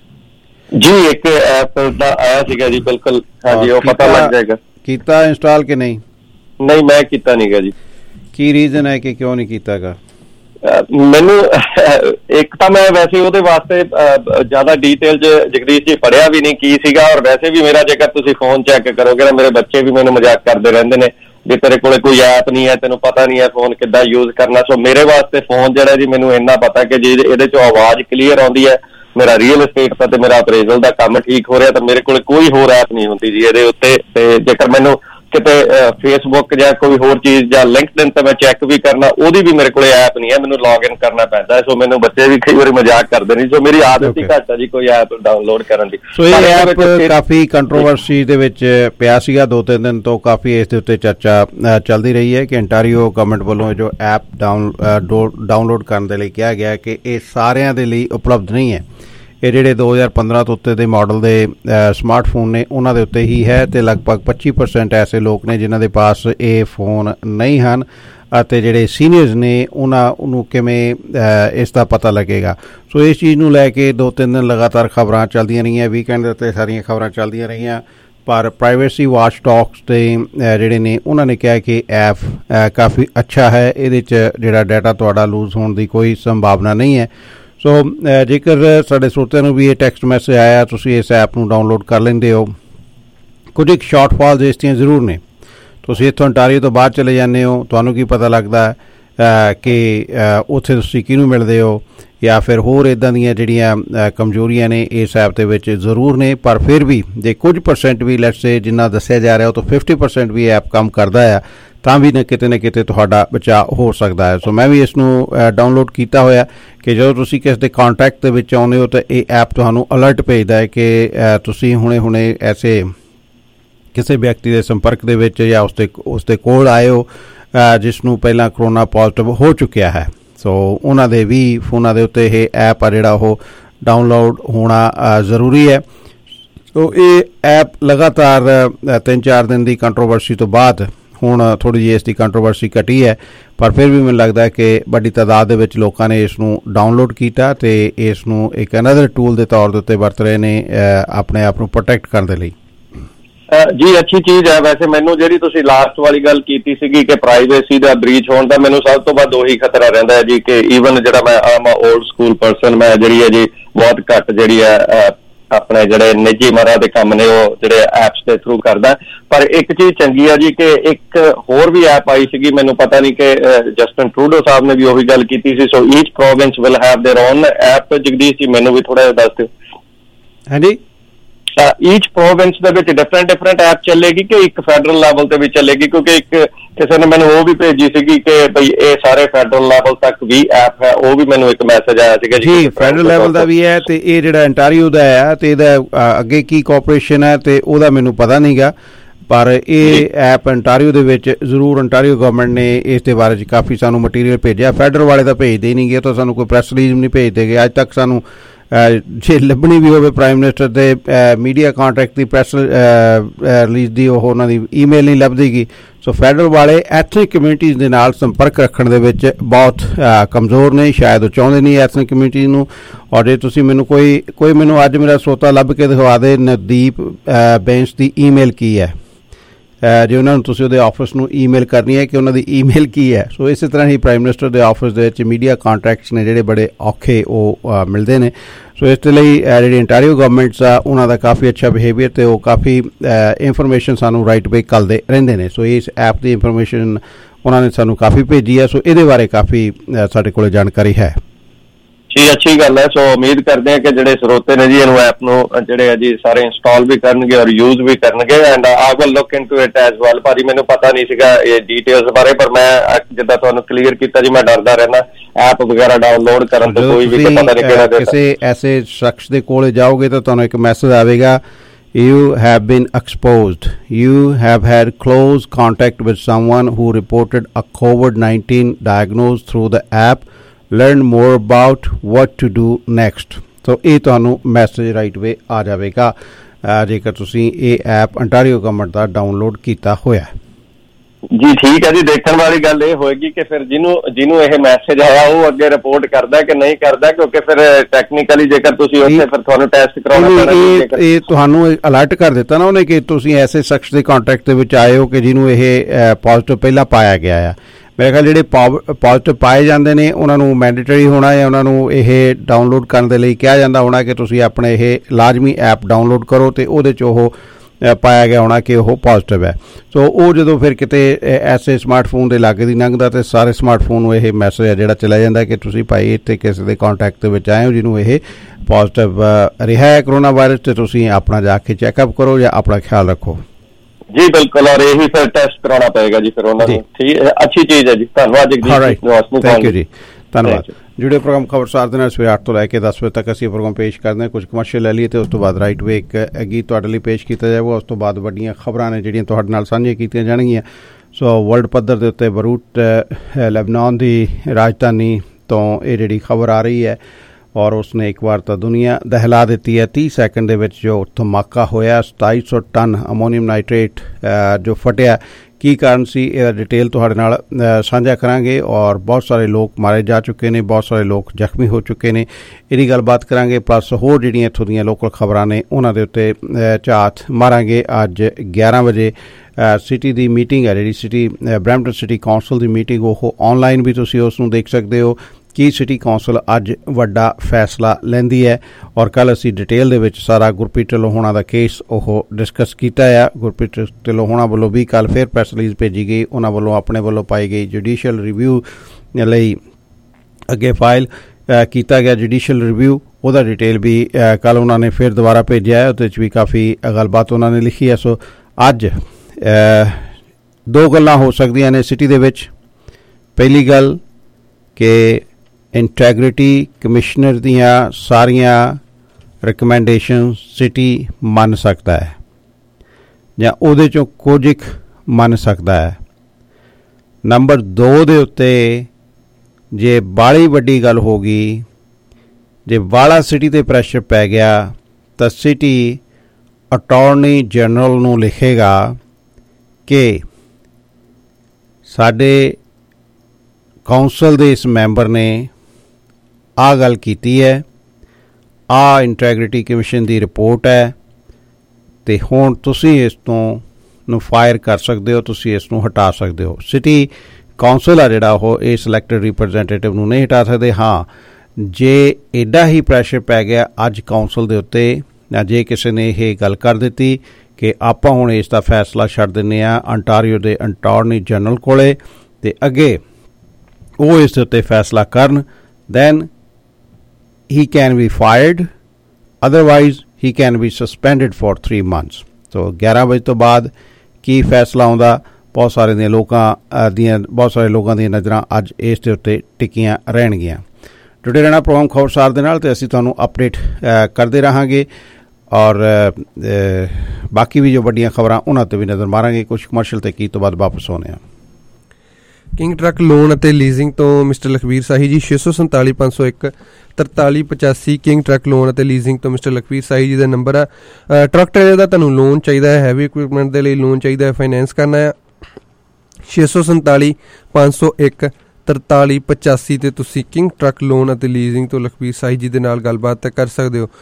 ਜੀ ਇੱਕ ਐਪ ਦਾ ਆਇਆ ਸੀਗਾ ਜੀ, ਬਿਲਕੁਲ ਹਾਂਜੀ, ਉਹ ਪਤਾ ਲੱਗ ਜਾਏਗਾ। ਕੀਤਾ ਇੰਸਟਾਲ ਕਿ ਨਹੀਂ? ਨਹੀਂ, ਮੈਂ ਕੀਤਾ ਨਹੀਂਗਾ ਜੀ। ਕੀ ਰੀਜ਼ਨ ਹੈ ਕਿ ਕਿਉਂ ਨਹੀਂ ਕੀਤਾਗਾ? ਮੈਨੂੰ ਇੱਕ ਤਾਂ ਮੈਂ ਵੈਸੇ ਉਹਦੇ ਵਾਸਤੇ ਜ਼ਿਆਦਾ ਡੀਟੇਲ 'ਚ ਜਗਦੀਸ਼ ਜੀ ਪੜ੍ਹਿਆ ਵੀ ਨਹੀਂ ਕੀ ਸੀਗਾ, ਔਰ ਵੈਸੇ ਵੀ ਮੇਰਾ ਜੇਕਰ ਤੁਸੀਂ ਫੋਨ ਚੈੱਕ ਕਰੋਗੇ ਨਾ ਮੇਰੇ ਬੱਚੇ ਵੀ ਮੈਨੂੰ ਮਜ਼ਾਕ ਕਰਦੇ ਰਹਿੰਦੇ ਨੇ ਵੀ ਤੇਰੇ ਕੋਲੇ ਕੋਈ ਐਪ ਨਹੀਂ ਹੈ, ਤੈਨੂੰ ਪਤਾ ਨਹੀਂ ਹੈ ਫੋਨ ਕਿੱਦਾਂ ਯੂਜ਼ ਕਰਨਾ। ਸੋ ਮੇਰੇ ਵਾਸਤੇ ਫੋਨ ਜਿਹੜਾ ਜੀ ਮੈਨੂੰ ਇੰਨਾ ਪਤਾ ਕਿ ਜੇ ਇਹਦੇ 'ਚੋਂ ਆਵਾਜ਼ ਕਲੀਅਰ ਆਉਂਦੀ ਹੈ, ਮੇਰਾ ਰੀਅਲ ਐਸਟੇਟ ਦਾ ਤੇ ਮੇਰਾ ਅਪਰੇਜ਼ਲ ਦਾ ਕੰਮ ਠੀਕ ਹੋ ਰਿਹਾ, ਤਾਂ ਮੇਰੇ ਕੋਲ ਕੋਈ ਹੋਰ ਐਪ ਨਹੀਂ ਹੁੰਦੀ ਜੀ ਇਹਦੇ ਉੱਤੇ। ਤੇ ਜੇਕਰ ਮੈਨੂੰ ਕਿਤੇ ਫੇਸਬੁੱਕ ਜਾਂ ਕੋਈ ਹੋਰ ਚੀਜ਼ ਜਾਂ ਲਿੰਕਡਇਨ ਤੇ ਮੈਂ ਚੈੱਕ ਵੀ ਕਰਨਾ, ਉਹਦੀ ਵੀ ਮੇਰੇ ਕੋਲ ਐਪ ਨਹੀਂ ਹੈ, ਮੈਨੂੰ ਲੌਗ ਇਨ ਕਰਨਾ ਪੈਂਦਾ। ਸੋ ਮੈਨੂੰ ਬੱਚੇ ਵੀ ਕਈ ਵਾਰੀ ਮਜ਼ਾਕ ਕਰਦੇ ਨੇ। ਸੋ ਮੇਰੀ ਆਦਤ ਹੀ ਘੱਟ ਹੈ ਜੀ ਕੋਈ ਐਪ ਡਾਊਨਲੋਡ ਕਰਨ ਦੀ। ਸੋ ਇਹ ਐਪ ਕਾਫੀ ਕੰਟਰੋਵਰਸੀ ਦੇ ਵਿੱਚ ਪਿਆ ਸੀਗਾ, 2-3 ਦਿਨ ਤੋਂ ਕਾਫੀ ਇਸ ਦੇ ਉੱਤੇ ਚਰਚਾ ਚੱਲਦੀ ਰਹੀ ਹੈ ਕਿ ontario ਗਵਰਨਮੈਂਟ ਵੱਲੋਂ ਜੋ ਐਪ ਡਾਊਨਲੋਡ ਕਰਨ ਦੇ ਲਈ ਕਿਹਾ ਗਿਆ ਕਿ ਇਹ ਸਾਰਿਆਂ ਦੇ ਲਈ ਉਪਲਬਧ ਨਹੀਂ ਹੈ। ਇਹ ਜਿਹੜੇ 2015 ਤੋਂ ਉੱਤੇ ਦੇ ਮਾਡਲ ਦੇ ਸਮਾਰਟਫੋਨ ਨੇ ਉਹਨਾਂ ਦੇ ਉੱਤੇ ਹੀ ਹੈ, ਤੇ ਲਗਭਗ 25% ਐਸੇ ਲੋਕ ਨੇ ਜਿਨ੍ਹਾਂ ਦੇ ਪਾਸ ਇਹ ਫੋਨ ਨਹੀਂ ਹਨ, ਅਤੇ ਜਿਹੜੇ ਸੀਨੀਅਰਸ ਨੇ ਉਹਨੂੰ ਕਿਵੇਂ ਇਸ ਦਾ ਪਤਾ ਲੱਗੇਗਾ। ਸੋ ਇਸ ਚੀਜ਼ ਨੂੰ ਲੈ ਕੇ 2-3 ਦਿਨ ਲਗਾਤਾਰ ਖਬਰਾਂ ਚੱਲਦੀਆਂ ਰਹੀਆਂ, ਵੀਕਐਂਡ ਦੇ ਉੱਤੇ ਸਾਰੀਆਂ ਖਬਰਾਂ ਚੱਲਦੀਆਂ ਰਹੀਆਂ, ਪਰ ਪ੍ਰਾਈਵੇਸੀ ਵਾਚ ਟਾਕਸ ਦੇ ਜਿਹੜੇ ਨੇ ਉਹਨਾਂ ਨੇ ਕਿਹਾ ਕਿ ਐਪ ਕਾਫੀ ਅੱਛਾ ਹੈ, ਇਹਦੇ 'ਚ ਜਿਹੜਾ ਡਾਟਾ ਤੁਹਾਡਾ ਲੂਜ਼ ਹੋਣ ਦੀ ਕੋਈ ਸੰਭਾਵਨਾ ਨਹੀਂ ਹੈ। ਸੋ ਜੇਕਰ ਸਾਡੇ ਸਰੋਤਿਆਂ ਨੂੰ ਵੀ ਇਹ ਟੈਕਸਟ ਮੈਸੇਜ ਆਇਆ, ਤੁਸੀਂ ਇਸ ਐਪ ਨੂੰ ਡਾਊਨਲੋਡ ਕਰ ਲੈਂਦੇ ਹੋ। ਕੁਝ ਇੱਕ ਸ਼ਾਰਟਫਾਲਸ ਇਸ ਦੀਆਂ ਜ਼ਰੂਰ ਨੇ। ਤੁਸੀਂ ਇੱਥੋਂ ontario ਤੋਂ ਬਾਹਰ ਚਲੇ ਜਾਂਦੇ ਹੋ, ਤੁਹਾਨੂੰ ਕੀ ਪਤਾ ਲੱਗਦਾ ਕਿ ਉੱਥੇ ਤੁਸੀਂ ਕਿਹਨੂੰ ਮਿਲਦੇ ਹੋ, ਜਾਂ ਫਿਰ ਹੋਰ ਇੱਦਾਂ ਦੀਆਂ ਜਿਹੜੀਆਂ ਕਮਜ਼ੋਰੀਆਂ ਨੇ ਇਸ ਐਪ ਦੇ ਵਿੱਚ ਜ਼ਰੂਰ ਨੇ। ਪਰ ਫਿਰ ਵੀ ਜੇ ਕੁਝ % ਵੀ ਲੈਟਸ ਸੇ ਜਿੰਨਾ ਦੱਸਿਆ ਜਾ ਰਿਹਾ ਉਹ ਤੋਂ 50% ਵੀ ਐਪ ਕੰਮ ਕਰਦਾ ਆ, ਤਾਂ ਵੀ ਨਾ ਕਿਤੇ ਤੁਹਾਡਾ ਬਚਾਅ ਹੋ ਸਕਦਾ ਹੈ। ਸੋ ਮੈਂ ਵੀ ਇਸ ਨੂੰ ਡਾਊਨਲੋਡ ਕੀਤਾ ਹੋਇਆ ਕਿ ਜਦੋਂ ਤੁਸੀਂ ਕਿਸੇ ਦੇ ਕੰਟੈਕਟ ਦੇ ਵਿੱਚ ਆਉਂਦੇ ਹੋ ਤਾਂ ਇਹ ਐਪ ਤੁਹਾਨੂੰ ਅਲਰਟ ਭੇਜਦਾ ਹੈ ਕਿ ਤੁਸੀਂ ਹੁਣੇ ਐਸੇ ਕਿਸੇ ਵਿਅਕਤੀ ਦੇ ਸੰਪਰਕ ਦੇ ਵਿੱਚ ਜਾਂ ਉਸਦੇ ਕੋਲ ਆਏ ਹੋ ਜਿਸ ਨੂੰ ਪਹਿਲਾਂ ਕਰੋਨਾ ਪੋਜ਼ਿਟਿਵ ਹੋ ਚੁੱਕਿਆ ਹੈ। ਸੋ ਉਹਨਾਂ ਦੇ ਵੀ ਫੋਨਾਂ ਦੇ ਉੱਤੇ ਇਹ ਐਪ ਆ ਜਿਹੜਾ ਉਹ ਡਾਊਨਲੋਡ ਹੋਣਾ ਜ਼ਰੂਰੀ ਹੈ। ਸੋ ਇਹ ਐਪ ਲਗਾਤਾਰ 3-4 ਦਿਨ ਦੀ ਕੰਟਰੋਵਰਸੀ ਤੋਂ ਬਾਅਦ ਹੁਣ ਥੋੜ੍ਹੀ ਜਿਹੀ ਇਸ ਦੀ ਕੰਟਰੋਵਰਸੀ ਘਟੀ ਹੈ, ਪਰ ਫਿਰ ਵੀ ਮੈਨੂੰ ਲੱਗਦਾ ਕਿ ਵੱਡੀ ਤਾਦਾਦ ਦੇ ਵਿੱਚ ਲੋਕਾਂ ਨੇ ਇਸ ਨੂੰ ਡਾਊਨਲੋਡ ਕੀਤਾ ਅਤੇ ਇਸ ਨੂੰ ਇੱਕ ਅਨਦਰ ਟੂਲ ਦੇ ਤੌਰ ਦੇ ਉੱਤੇ ਵਰਤ ਰਹੇ ਨੇ ਆਪਣੇ ਆਪ ਨੂੰ ਪ੍ਰੋਟੈਕਟ ਕਰਨ ਦੇ ਲਈ। ਜੀ ਅੱਛੀ ਚੀਜ਼ ਹੈ। ਵੈਸੇ ਮੈਨੂੰ ਜਿਹੜੀ ਤੁਸੀਂ ਲਾਸਟ ਵਾਲੀ ਗੱਲ ਕੀਤੀ ਸੀਗੀ ਕਿ ਪ੍ਰਾਈਵੇਸੀ ਦਾ ਬ੍ਰੀਚ ਹੋਣ ਦਾ, ਮੈਨੂੰ ਸਭ ਤੋਂ ਵੱਧ ਉਹੀ ਖਤਰਾ ਰਹਿੰਦਾ ਹੈ ਜੀ ਕਿ ਈਵਨ ਜਿਹੜਾ ਮੈਂ ਆਮ ਓਲਡ ਸਕੂਲ ਪਰਸਨ, ਮੈਂ ਜਿਹੜੀ ਹੈ ਜੀ ਬਹੁਤ ਘੱਟ ਜਿਹੜੀ ਹੈ ਆਪਣੇ ਜਿਹੜੇ ਨਿੱਜੀ ਮਰਾਂ ਦੇ ਕੰਮ ਨੇ ਉਹ ਜਿਹੜੇ ਐਪਸ ਦੇ ਥਰੂ ਕਰਦਾ। ਪਰ ਇੱਕ ਚੀਜ਼ ਚੰਗੀ ਆ ਜੀ ਕਿ ਇੱਕ ਹੋਰ ਵੀ ਐਪ ਆਈ ਸੀਗੀ, ਮੈਨੂੰ ਪਤਾ ਨਹੀਂ ਕਿ ਜਸਟਿਨ ਟਰੂਡੋ ਸਾਹਿਬ ਨੇ ਵੀ ਉਹੀ ਗੱਲ ਕੀਤੀ ਸੀ। So each province will have their own app. Jagdish ji ਮੈਨੂੰ ਵੀ ਥੋੜਾ ਜਿਹਾ ਦੱਸ ਦਿਓ। ਹਾਂਜੀ, ਈਚ ਪ੍ਰੋਵਿੰਸ ਦੇ ਵਿੱਚ ਡਿਫਰੈਂਟ ਐਪ ਚੱਲੇਗੀ ਕਿ ਇੱਕ ਫੈਡਰਲ ਲੈਵਲ ਤੇ ਵੀ ਚੱਲੇਗੀ? ਕਿਉਂਕਿ ਇੱਕ ਕਿਸੇ ਨੇ ਮੈਨੂੰ ਉਹ ਵੀ ਭੇਜੀ ਸੀਗੀ ਕਿ ਬਈ ਇਹ ਸਾਰੇ ਫੈਡਰਲ ਲੈਵਲ ਤੱਕ ਵੀ ਐਪ ਹੈ, ਉਹ ਵੀ ਮੈਨੂੰ ਇੱਕ ਮੈਸੇਜ ਆਇਆ ਸੀਗਾ ਜੀ। ਫੈਡਰਲ ਲੈਵਲ ਦਾ ਵੀ ਹੈ ਤੇ ਇਹ ਜਿਹੜਾ ਅੰਟਾਰੀਓ ਦਾ ਹੈ ਤੇ ਇਹਦਾ ਅੱਗੇ ਕੀ ਕੋਆਪਰੇਸ਼ਨ ਹੈ ਤੇ ਉਹਦਾ ਮੈਨੂੰ ਪਤਾ ਨਹੀਂ ਗਾ, ਪਰ ਇਹ ਐਪ ਅੰਟਾਰੀਓ ਦੇ ਵਿੱਚ ਜ਼ਰੂਰ ਅੰਟਾਰੀਓ ਗਵਰਨਮੈਂਟ ਨੇ ਇਸ ਦੇ ਬਾਰੇ 'ਚ ਕਾਫੀ ਸਾਨੂੰ ਮਟੀਰੀਅਲ ਭੇਜਿਆ। ਫੈਡਰਲ ਵਾਲੇ ਤਾਂ ਭੇਜਦੇ ਨਹੀਂ ਗਏ, ਤਾਂ ਸਾਨੂੰ ਕੋਈ ਪ੍ਰੈਸ ਰਿਲੀਜ਼ ਨਹੀਂ ਭੇਜਦੇ ਗਏ ਅੱਜ ਤੱਕ। ਸਾਨੂੰ ਜੇ ਲੱਭਣੀ ਵੀ ਹੋਵੇ ਪ੍ਰਾਈਮ ਮਿਨਿਸਟਰ ਦੇ ਮੀਡੀਆ ਕਾਂਟੈਕਟ ਦੀ ਪ੍ਰੈਸ ਰਿਲੀਜ਼ ਦੀ, ਉਹ ਉਹਨਾਂ ਦੀ ਈਮੇਲ ਨਹੀਂ ਲੱਭਦੀਗੀ। ਸੋ ਫੈਡਰਲ ਵਾਲੇ ਐਥਨਿਕ ਕਮਿਊਨਿਟੀਜ਼ ਦੇ ਨਾਲ ਸੰਪਰਕ ਰੱਖਣ ਦੇ ਵਿੱਚ ਬਹੁਤ ਕਮਜ਼ੋਰ ਨੇ, ਸ਼ਾਇਦ ਉਹ ਚਾਹੁੰਦੇ ਨਹੀਂ ਐਥਨਿਕ ਕਮਿਊਨਿਟੀ ਨੂੰ। ਔਰ ਜੇ ਤੁਸੀਂ ਮੈਨੂੰ ਕੋਈ ਮੈਨੂੰ ਅੱਜ ਮੇਰਾ ਸਰੋਤਾ ਲੱਭ ਕੇ ਦਿਖਵਾ ਦੇ ਨਵਦੀਪ ਬੈਂਸ ਦੀ ਈਮੇਲ ਕੀ ਹੈ, ਜੇ ਉਹਨਾਂ ਨੂੰ ਤੁਸੀਂ ਉਹਦੇ ਆਫਿਸ ਨੂੰ ਈਮੇਲ ਕਰਨੀ ਹੈ ਕਿ ਉਹਨਾਂ ਦੀ ਈਮੇਲ ਕੀ ਹੈ। ਸੋ ਇਸੇ ਤਰ੍ਹਾਂ ਹੀ ਪ੍ਰਾਈਮ ਮਿਨਿਸਟਰ ਦੇ ਆਫਿਸ ਦੇ ਵਿੱਚ ਮੀਡੀਆ ਕਾਂਟੈਕਟਸ ਨੇ ਜਿਹੜੇ ਬੜੇ ਔਖੇ ਉਹ ਮਿਲਦੇ ਨੇ। ਸੋ ਇਸ ਦੇ ਲਈ ਜਿਹੜੀ ਅੰਟਾਰੀਓ ਗਵਰਨਮੈਂਟਸ ਆ ਉਹਨਾਂ ਦਾ ਕਾਫੀ ਅੱਛਾ ਬਿਹੇਵੀਅਰ ਅਤੇ ਉਹ ਕਾਫੀ ਇਨਫੋਰਮੇਸ਼ਨ ਸਾਨੂੰ ਰਾਈਟ ਵੇ ਘੱਲਦੇ ਰਹਿੰਦੇ ਨੇ। ਸੋ ਇਸ ਐਪ ਦੀ ਇਨਫੋਰਮੇਸ਼ਨ ਉਹਨਾਂ ਨੇ ਸਾਨੂੰ ਕਾਫੀ ਭੇਜੀ ਹੈ। ਸੋ ਇਹਦੇ ਬਾਰੇ ਕਾਫੀ ਸਾਡੇ ਕੋਲ ਜਾਣਕਾਰੀ ਹੈ ਜੀ। ਅੱਛੀ ਗੱਲ ਹੈ। ਸੋ ਉਮੀਦ ਕਰਦੇ ਹਾਂ ਕਿ ਜਿਹੜੇ ਸਰੋਤੇ ਨੇ ਜੀ ਇਹਨੂੰ ਐਪ ਨੂੰ ਜਿਹੜੇ ਆ ਜੀ ਸਾਰੇ ਇੰਸਟਾਲ ਵੀ ਕਰਨਗੇ ਔਰ ਯੂਜ਼ ਵੀ ਕਰਨਗੇ। And I will look into it as well. ਭਾਜੀ ਮੈਨੂੰ ਪਤਾ ਨਹੀਂ ਸੀਗਾ ਇਹ ਡੀਟੇਲਸ ਬਾਰੇ, ਪਰ ਮੈਂ ਜਿੱਦਾਂ ਤੁਹਾਨੂੰ ਕਲੀਅਰ ਕੀਤਾ ਜੀ, ਮੈਂ ਡਰਦਾ ਰਹਿੰਦਾ ਐਪ ਵਗੈਰਾ ਡਾਊਨਲੋਡ ਕਰਨ ਤੋਂ। ਕੋਈ ਵੀ ਪਤਾ ਨਹੀਂ ਕਿਹੜਾ ਕਿਸੇ ਐਸੇ ਸ਼ਖਸ ਦੇ ਕੋਲ ਜਾਓਗੇ ਤਾਂ ਤੁਹਾਨੂੰ ਇੱਕ ਮੈਸੇਜ ਆਵੇਗਾ, You have been exposed. You have had close contact with someone who reported a COVID-19 diagnosis through the app. Learn more about what to do next. So ਇਹ ਤੁਹਾਨੂੰ ਮੈਸੇਜ ਰਾਈਟ ਵੇ ਆ ਜਾਵੇਗਾ ਜੇਕਰ ਤੁਸੀਂ ਇਹ ਐਪ ਅੰਟਾਰੀਓ ਗਵਰਨਮੈਂਟ ਦਾ download ਕੀਤਾ ਹੋਇਆ ਜੀ। ਠੀਕ ਹੈ ਜੀ। ਦੇਖਣ ਵਾਲੀ ਗੱਲ ਇਹ ਹੋਏਗੀ ਕਿ ਫਿਰ ਜਿਹਨੂੰ ਇਹ ਮੈਸੇਜ ਆਇਆ ਉਹ ਅੱਗੇ ਰਿਪੋਰਟ ਕਰਦਾ ਕਿ ਨਹੀਂ ਕਰਦਾ, ਕਿਉਂਕਿ ਫਿਰ ਟੈਕਨੀਕਲੀ ਜੇਕਰ ਤੁਸੀਂ ਉੱਥੇ ਫਿਰ ਤੁਹਾਨੂੰ ਟੈਸਟ ਕਰਾਉਣਾ ਪੈਣਾ। ਇਹ ਤੁਹਾਨੂੰ ਅਲਰਟ ਕਰ ਦਿੱਤਾ ਨਾ ਉਹਨੇ ਕਿ ਤੁਸੀਂ ਐਸੇ ਸ਼ਖਸ ਦੇ ਕੰਟੈਕਟ ਦੇ ਵਿੱਚ ਆਏ ਹੋ ਕਿ ਜਿਹਨੂੰ ਇਹ ਪੋਜ਼ਿਟਿਵ ਪਹਿਲਾਂ ਪਾਇਆ ਗਿਆ ਆ। ਮੇਰੇ ਖਿਆਲ ਜਿਹੜੇ ਪੋਜ਼ਿਟਿਵ ਪਾਏ ਜਾਂਦੇ ਨੇ ਉਹਨਾਂ ਨੂੰ ਮੈਂਡੇਟਰੀ ਹੋਣਾ ਹੈ, ਉਹਨਾਂ ਨੂੰ ਇਹ ਡਾਊਨਲੋਡ ਕਰਨ ਦੇ ਲਈ ਕਿਹਾ ਜਾਂਦਾ ਹੋਣਾ ਕਿ ਤੁਸੀਂ ਆਪਣੇ ਇਹ ਲਾਜ਼ਮੀ ਐਪ ਡਾਊਨਲੋਡ ਕਰੋ ਅਤੇ ਉਹਦੇ 'ਚ ਉਹ ਪਾਇਆ ਗਿਆ ਹੋਣਾ ਕਿ ਉਹ ਪੋਜ਼ੀਟਿਵ ਹੈ। ਸੋ ਉਹ ਜਦੋਂ ਫਿਰ ਕਿਤੇ ਐਸੇ ਸਮਾਰਟਫੋਨ ਦੇ ਲਾਗੇ ਦੀ ਲੰਘਦਾ ਅਤੇ ਸਾਰੇ ਸਮਾਰਟਫੋਨ ਨੂੰ ਇਹ ਮੈਸੇਜ ਹੈ ਜਿਹੜਾ ਚਲਾ ਜਾਂਦਾ ਕਿ ਤੁਸੀਂ ਭਾਈ ਇੱਥੇ ਕਿਸੇ ਦੇ ਕੰਟੈਕਟ ਦੇ ਵਿੱਚ ਆਏ ਹੋ ਜਿਹਨੂੰ ਇਹ ਪੋਜ਼ੀਟਿਵ ਰਿਹਾ ਹੈ ਕਰੋਨਾ ਵਾਇਰਸ, ਅਤੇ ਤੁਸੀਂ ਆਪਣਾ ਜਾ ਕੇ ਚੈੱਕਅਪ ਕਰੋ ਜਾਂ ਆਪਣਾ ਖਿਆਲ ਰੱਖੋ। ਜੀ ਬਿਲਕੁਲ। ਔਰ ਇਹੀ ਫਿਰ ਟੈਸਟ ਕਰਾਉਣਾ ਪਏਗਾ ਜੀ ਫਿਰ ਉਹਨਾਂ ਨੂੰ। ਠੀਕ ਹੈ, ਅੱਛੀ ਚੀਜ਼ ਹੈ ਜੀ। ਧੰਨਵਾਦ ਜਗਦੀਸ਼। ਥੈਂਕ ਯੂ ਜੀ, ਧੰਨਵਾਦ। ਜੁੜੇ ਪ੍ਰੋਗਰਾਮ ਖਬਰਸਾਰ ਦੇ ਨਾਲ ਸਵੇਰੇ 8 ਤੋਂ ਲੈ ਕੇ 10 ਵਜੇ ਤੱਕ ਅਸੀਂ ਪ੍ਰੋਗਰਾਮ ਪੇਸ਼ ਕਰਦੇ ਹਾਂ। ਕੁਝ ਕਮਰਸ਼ੀਅਲ ਲੈ ਲਈਏ ਅਤੇ ਉਸ ਤੋਂ ਬਾਅਦ ਰਾਈਟ ਵੇ ਇੱਕ ਗੀਤ ਤੁਹਾਡੇ ਲਈ ਪੇਸ਼ ਕੀਤਾ ਜਾਵੇਗਾ। ਉਸ ਤੋਂ ਬਾਅਦ ਵੱਡੀਆਂ ਖਬਰਾਂ ਨੇ ਜਿਹੜੀਆਂ ਤੁਹਾਡੇ ਨਾਲ ਸਾਂਝੀਆਂ ਕੀਤੀਆਂ ਜਾਣਗੀਆਂ। ਸੋ ਵਰਲਡ ਪੱਧਰ ਦੇ ਉੱਤੇ ਬਰੂਟ ਲੈਬਨਾਨ ਦੀ ਰਾਜਧਾਨੀ ਤੋਂ ਇਹ ਜਿਹੜੀ ਖਬਰ ਆ ਰਹੀ ਹੈ ਔਰ ਉਸਨੇ ਇੱਕ ਵਾਰ ਤਾਂ ਦੁਨੀਆ ਦਹਿਲਾ ਦਿੱਤੀ ਹੈ। 30 ਸੈਕਿੰਡ ਦੇ ਵਿੱਚ ਜੋ ਧਮਾਕਾ ਹੋਇਆ, 2700 ਟਨ ਅਮੋਨੀਅਮ ਨਾਈਟ੍ਰੇਟ ਜੋ ਫਟਿਆ, ਕੀ ਕਾਰਨ ਸੀ ਇਹਦਾ ਡਿਟੇਲ ਤੁਹਾਡੇ ਨਾਲ ਸਾਂਝਾ ਕਰਾਂਗੇ। ਔਰ ਬਹੁਤ ਸਾਰੇ ਲੋਕ ਮਾਰੇ ਜਾ ਚੁੱਕੇ ਨੇ, ਬਹੁਤ ਸਾਰੇ ਲੋਕ ਜ਼ਖਮੀ ਹੋ ਚੁੱਕੇ ਨੇ, ਇਹਦੀ ਗੱਲਬਾਤ ਕਰਾਂਗੇ। ਪਲੱਸ ਹੋਰ ਜਿਹੜੀਆਂ ਇੱਥੋਂ ਦੀਆਂ ਲੋਕਲ ਖਬਰਾਂ ਨੇ ਉਹਨਾਂ ਦੇ ਉੱਤੇ ਝਾਤ ਮਾਰਾਂਗੇ। ਅੱਜ 11 ਵਜੇ ਸਿਟੀ ਦੀ ਮੀਟਿੰਗ ਹੈ, ਜਿਹੜੀ ਸਿਟੀ ਬਰੈਂਪਟਨ ਸਿਟੀ ਕੌਂਸਲ ਦੀ ਮੀਟਿੰਗ, ਉਹ ਔਨਲਾਈਨ ਵੀ ਤੁਸੀਂ ਉਸ ਨੂੰ ਦੇਖ ਸਕਦੇ ਹੋ ਕਿ ਸਿਟੀ ਕੌਂਸਲ ਅੱਜ ਵੱਡਾ ਫੈਸਲਾ ਲੈਂਦੀ ਹੈ। ਔਰ ਕੱਲ੍ਹ ਅਸੀਂ ਡਿਟੇਲ ਦੇ ਵਿੱਚ ਸਾਰਾ ਗੁਰਪ੍ਰੀਤ ਢਿੱਲੋਂ ਹੋਣਾ ਦਾ ਕੇਸ ਉਹ ਡਿਸਕਸ ਕੀਤਾ ਆ। ਗੁਰਪ੍ਰੀਤ ਢਿੱਲੋਂ ਹੋਣਾ ਵੱਲੋਂ ਵੀ ਕੱਲ੍ਹ ਫਿਰ ਪ੍ਰੈਸ ਰਿਲੀਜ਼ ਭੇਜੀ ਗਈ, ਉਹਨਾਂ ਵੱਲੋਂ ਆਪਣੇ ਵੱਲੋਂ ਪਾਈ ਗਈ ਜੁਡੀਸ਼ੀਅਲ ਰਿਵਿਊ ਲਈ ਅੱਗੇ ਫਾਈਲ ਕੀਤਾ ਗਿਆ ਜੁਡੀਸ਼ੀਅਲ ਰਿਵਿਊ, ਉਹਦਾ ਡਿਟੇਲ ਵੀ ਕੱਲ੍ਹ ਉਹਨਾਂ ਨੇ ਫਿਰ ਦੁਬਾਰਾ ਭੇਜਿਆ। ਉਹਦੇ 'ਚ ਵੀ ਕਾਫੀ ਗੱਲਬਾਤ ਉਹਨਾਂ ਨੇ ਲਿਖੀ ਹੈ। ਸੋ ਅੱਜ ਦੋ ਗੱਲਾਂ ਹੋ ਸਕਦੀਆਂ ਨੇ ਸਿਟੀ ਦੇ ਵਿੱਚ। ਪਹਿਲੀ ਗੱਲ ਕਿ ਇੰਟੈਗ੍ਰਿਟੀ ਕਮਿਸ਼ਨਰ ਦੀਆਂ ਸਾਰੀਆਂ ਰਿਕਮੈਂਡੇਸ਼ਨ ਸਿਟੀ ਮੰਨ ਸਕਦਾ ਹੈ ਜਾਂ ਉਹਦੇ 'ਚੋਂ ਕੁਝ ਇੱਕ ਮੰਨ ਸਕਦਾ ਹੈ। ਨੰਬਰ 2 ਦੇ ਉੱਤੇ ਜੇ ਬਾਹਲੀ ਵੱਡੀ ਗੱਲ ਹੋ ਗਈ, ਜੇ ਬਾਹਲਾ ਸਿਟੀ 'ਤੇ ਪ੍ਰੈਸ਼ਰ ਪੈ ਗਿਆ ਤਾਂ ਸਿਟੀ ਅਟਾਰਨੀ ਜਨਰਲ ਨੂੰ ਲਿਖੇਗਾ ਕਿ ਸਾਡੇ ਕੌਂਸਲ ਦੇ ਇਸ ਮੈਂਬਰ ਨੇ ਆਹ ਗੱਲ ਕੀਤੀ ਹੈ। ਆਹ ਇੰਟੈਗ੍ਰਿਟੀ ਕਮਿਸ਼ਨ ਦੀ ਰਿਪੋਰਟ ਹੈ ਅਤੇ ਹੁਣ ਤੁਸੀਂ ਇਸ ਤੋਂ ਨੂੰ ਫਾਇਰ ਕਰ ਸਕਦੇ ਹੋ, ਤੁਸੀਂ ਇਸ ਨੂੰ ਹਟਾ ਸਕਦੇ ਹੋ। ਸਿਟੀ ਕੌਂਸਲ ਆ ਜਿਹੜਾ ਉਹ ਇਹ ਸਿਲੈਕਟਡ ਰਿਪਰੈਜ਼ੈਂਟੇਟਿਵ ਨੂੰ ਨਹੀਂ ਹਟਾ ਸਕਦੇ। ਹਾਂ, ਜੇ ਐਡਾ ਹੀ ਪ੍ਰੈਸ਼ਰ ਪੈ ਗਿਆ ਅੱਜ ਕੌਂਸਲ ਦੇ ਉੱਤੇ ਜਾਂ ਜੇ ਕਿਸੇ ਨੇ ਇਹ ਗੱਲ ਕਰ ਦਿੱਤੀ ਕਿ ਆਪਾਂ ਹੁਣ ਇਸ ਦਾ ਫੈਸਲਾ ਛੱਡ ਦਿੰਦੇ ਹਾਂ ਅੰਟਾਰੀਓ ਦੇ ਅਟਾਰਨੀ ਜਨਰਲ ਕੋਲੇ ਅਤੇ ਅੱਗੇ ਉਹ ਇਸ ਦੇ ਉੱਤੇ ਫੈਸਲਾ ਕਰਨ, then he can be fired, otherwise he can be suspended for 3 months. So 11 ਵਜੇ ਤੋਂ ਬਾਅਦ ਕੀ ਫੈਸਲਾ ਆਉਂਦਾ, ਬਹੁਤ ਸਾਰੇ ਲੋਕਾਂ ਦੀਆਂ ਨਜ਼ਰਾਂ ਅੱਜ ਇਸ ਦੇ ਉੱਤੇ ਟਿਕੀਆਂ ਰਹਿਣਗੀਆਂ। ਜੁੜੇ ਰਹਿਣਾ ਪ੍ਰੋਗਰਾਮ ਖਬਰਸਾਰ ਦੇ ਨਾਲ ਅਤੇ ਅਸੀਂ ਤੁਹਾਨੂੰ ਅਪਡੇਟ ਕਰਦੇ ਰਹਾਂਗੇ ਔਰ ਬਾਕੀ ਵੀ ਜੋ ਵੱਡੀਆਂ ਖਬਰਾਂ ਉਹਨਾਂ 'ਤੇ ਵੀ ਨਜ਼ਰ ਮਾਰਾਂਗੇ। ਕੁਛ ਕਮਰਸ਼ੀਅਲ ਤੇ ਕੀ ਤੋਂ ਬਾਅਦ ਵਾਪਸ ਆਉਂਦੇ ਹਾਂ। ਕਿੰਗ ਟਰੱਕ ਲੋਨ ਅਤੇ ਲੀਜ਼ਿੰਗ ਤੋਂ mister Lakhvir Sahi ji 647 501 4385 King Truck Loan ਅਤੇ ਲੀਜ਼ਿੰਗ ਤੋਂ ਮਿਸਟਰ ਲਖਵੀਰ ਸਾਹੀ ਜੀ ਦਾ ਨੰਬਰ ਆ। ਟਰੱਕ ਟ੍ਰੇਲਰ ਦਾ ਤੁਹਾਨੂੰ ਲੋਨ ਚਾਹੀਦਾ ਹੈ, ਹੈਵੀ ਇਕਵਿਪਮੈਂਟ ਦੇ ਲਈ ਲੋਨ ਚਾਹੀਦਾ ਹੈ, ਫਾਈਨੈਂਸ ਕਰਨਾ ਆ 647 501 4385 ਤੇ ਤੁਸੀਂ ਕਿੰਗ ਟਰੱਕ ਲੋਨ ਅਤੇ ਲੀਜ਼ਿੰਗ ਤੋਂ ਲਖਵੀਰ ਸਾਹੀ ਜੀ ਦੇ ਨਾਲ ਗੱਲਬਾਤ ਕਰ ਸਕਦੇ ਹੋ।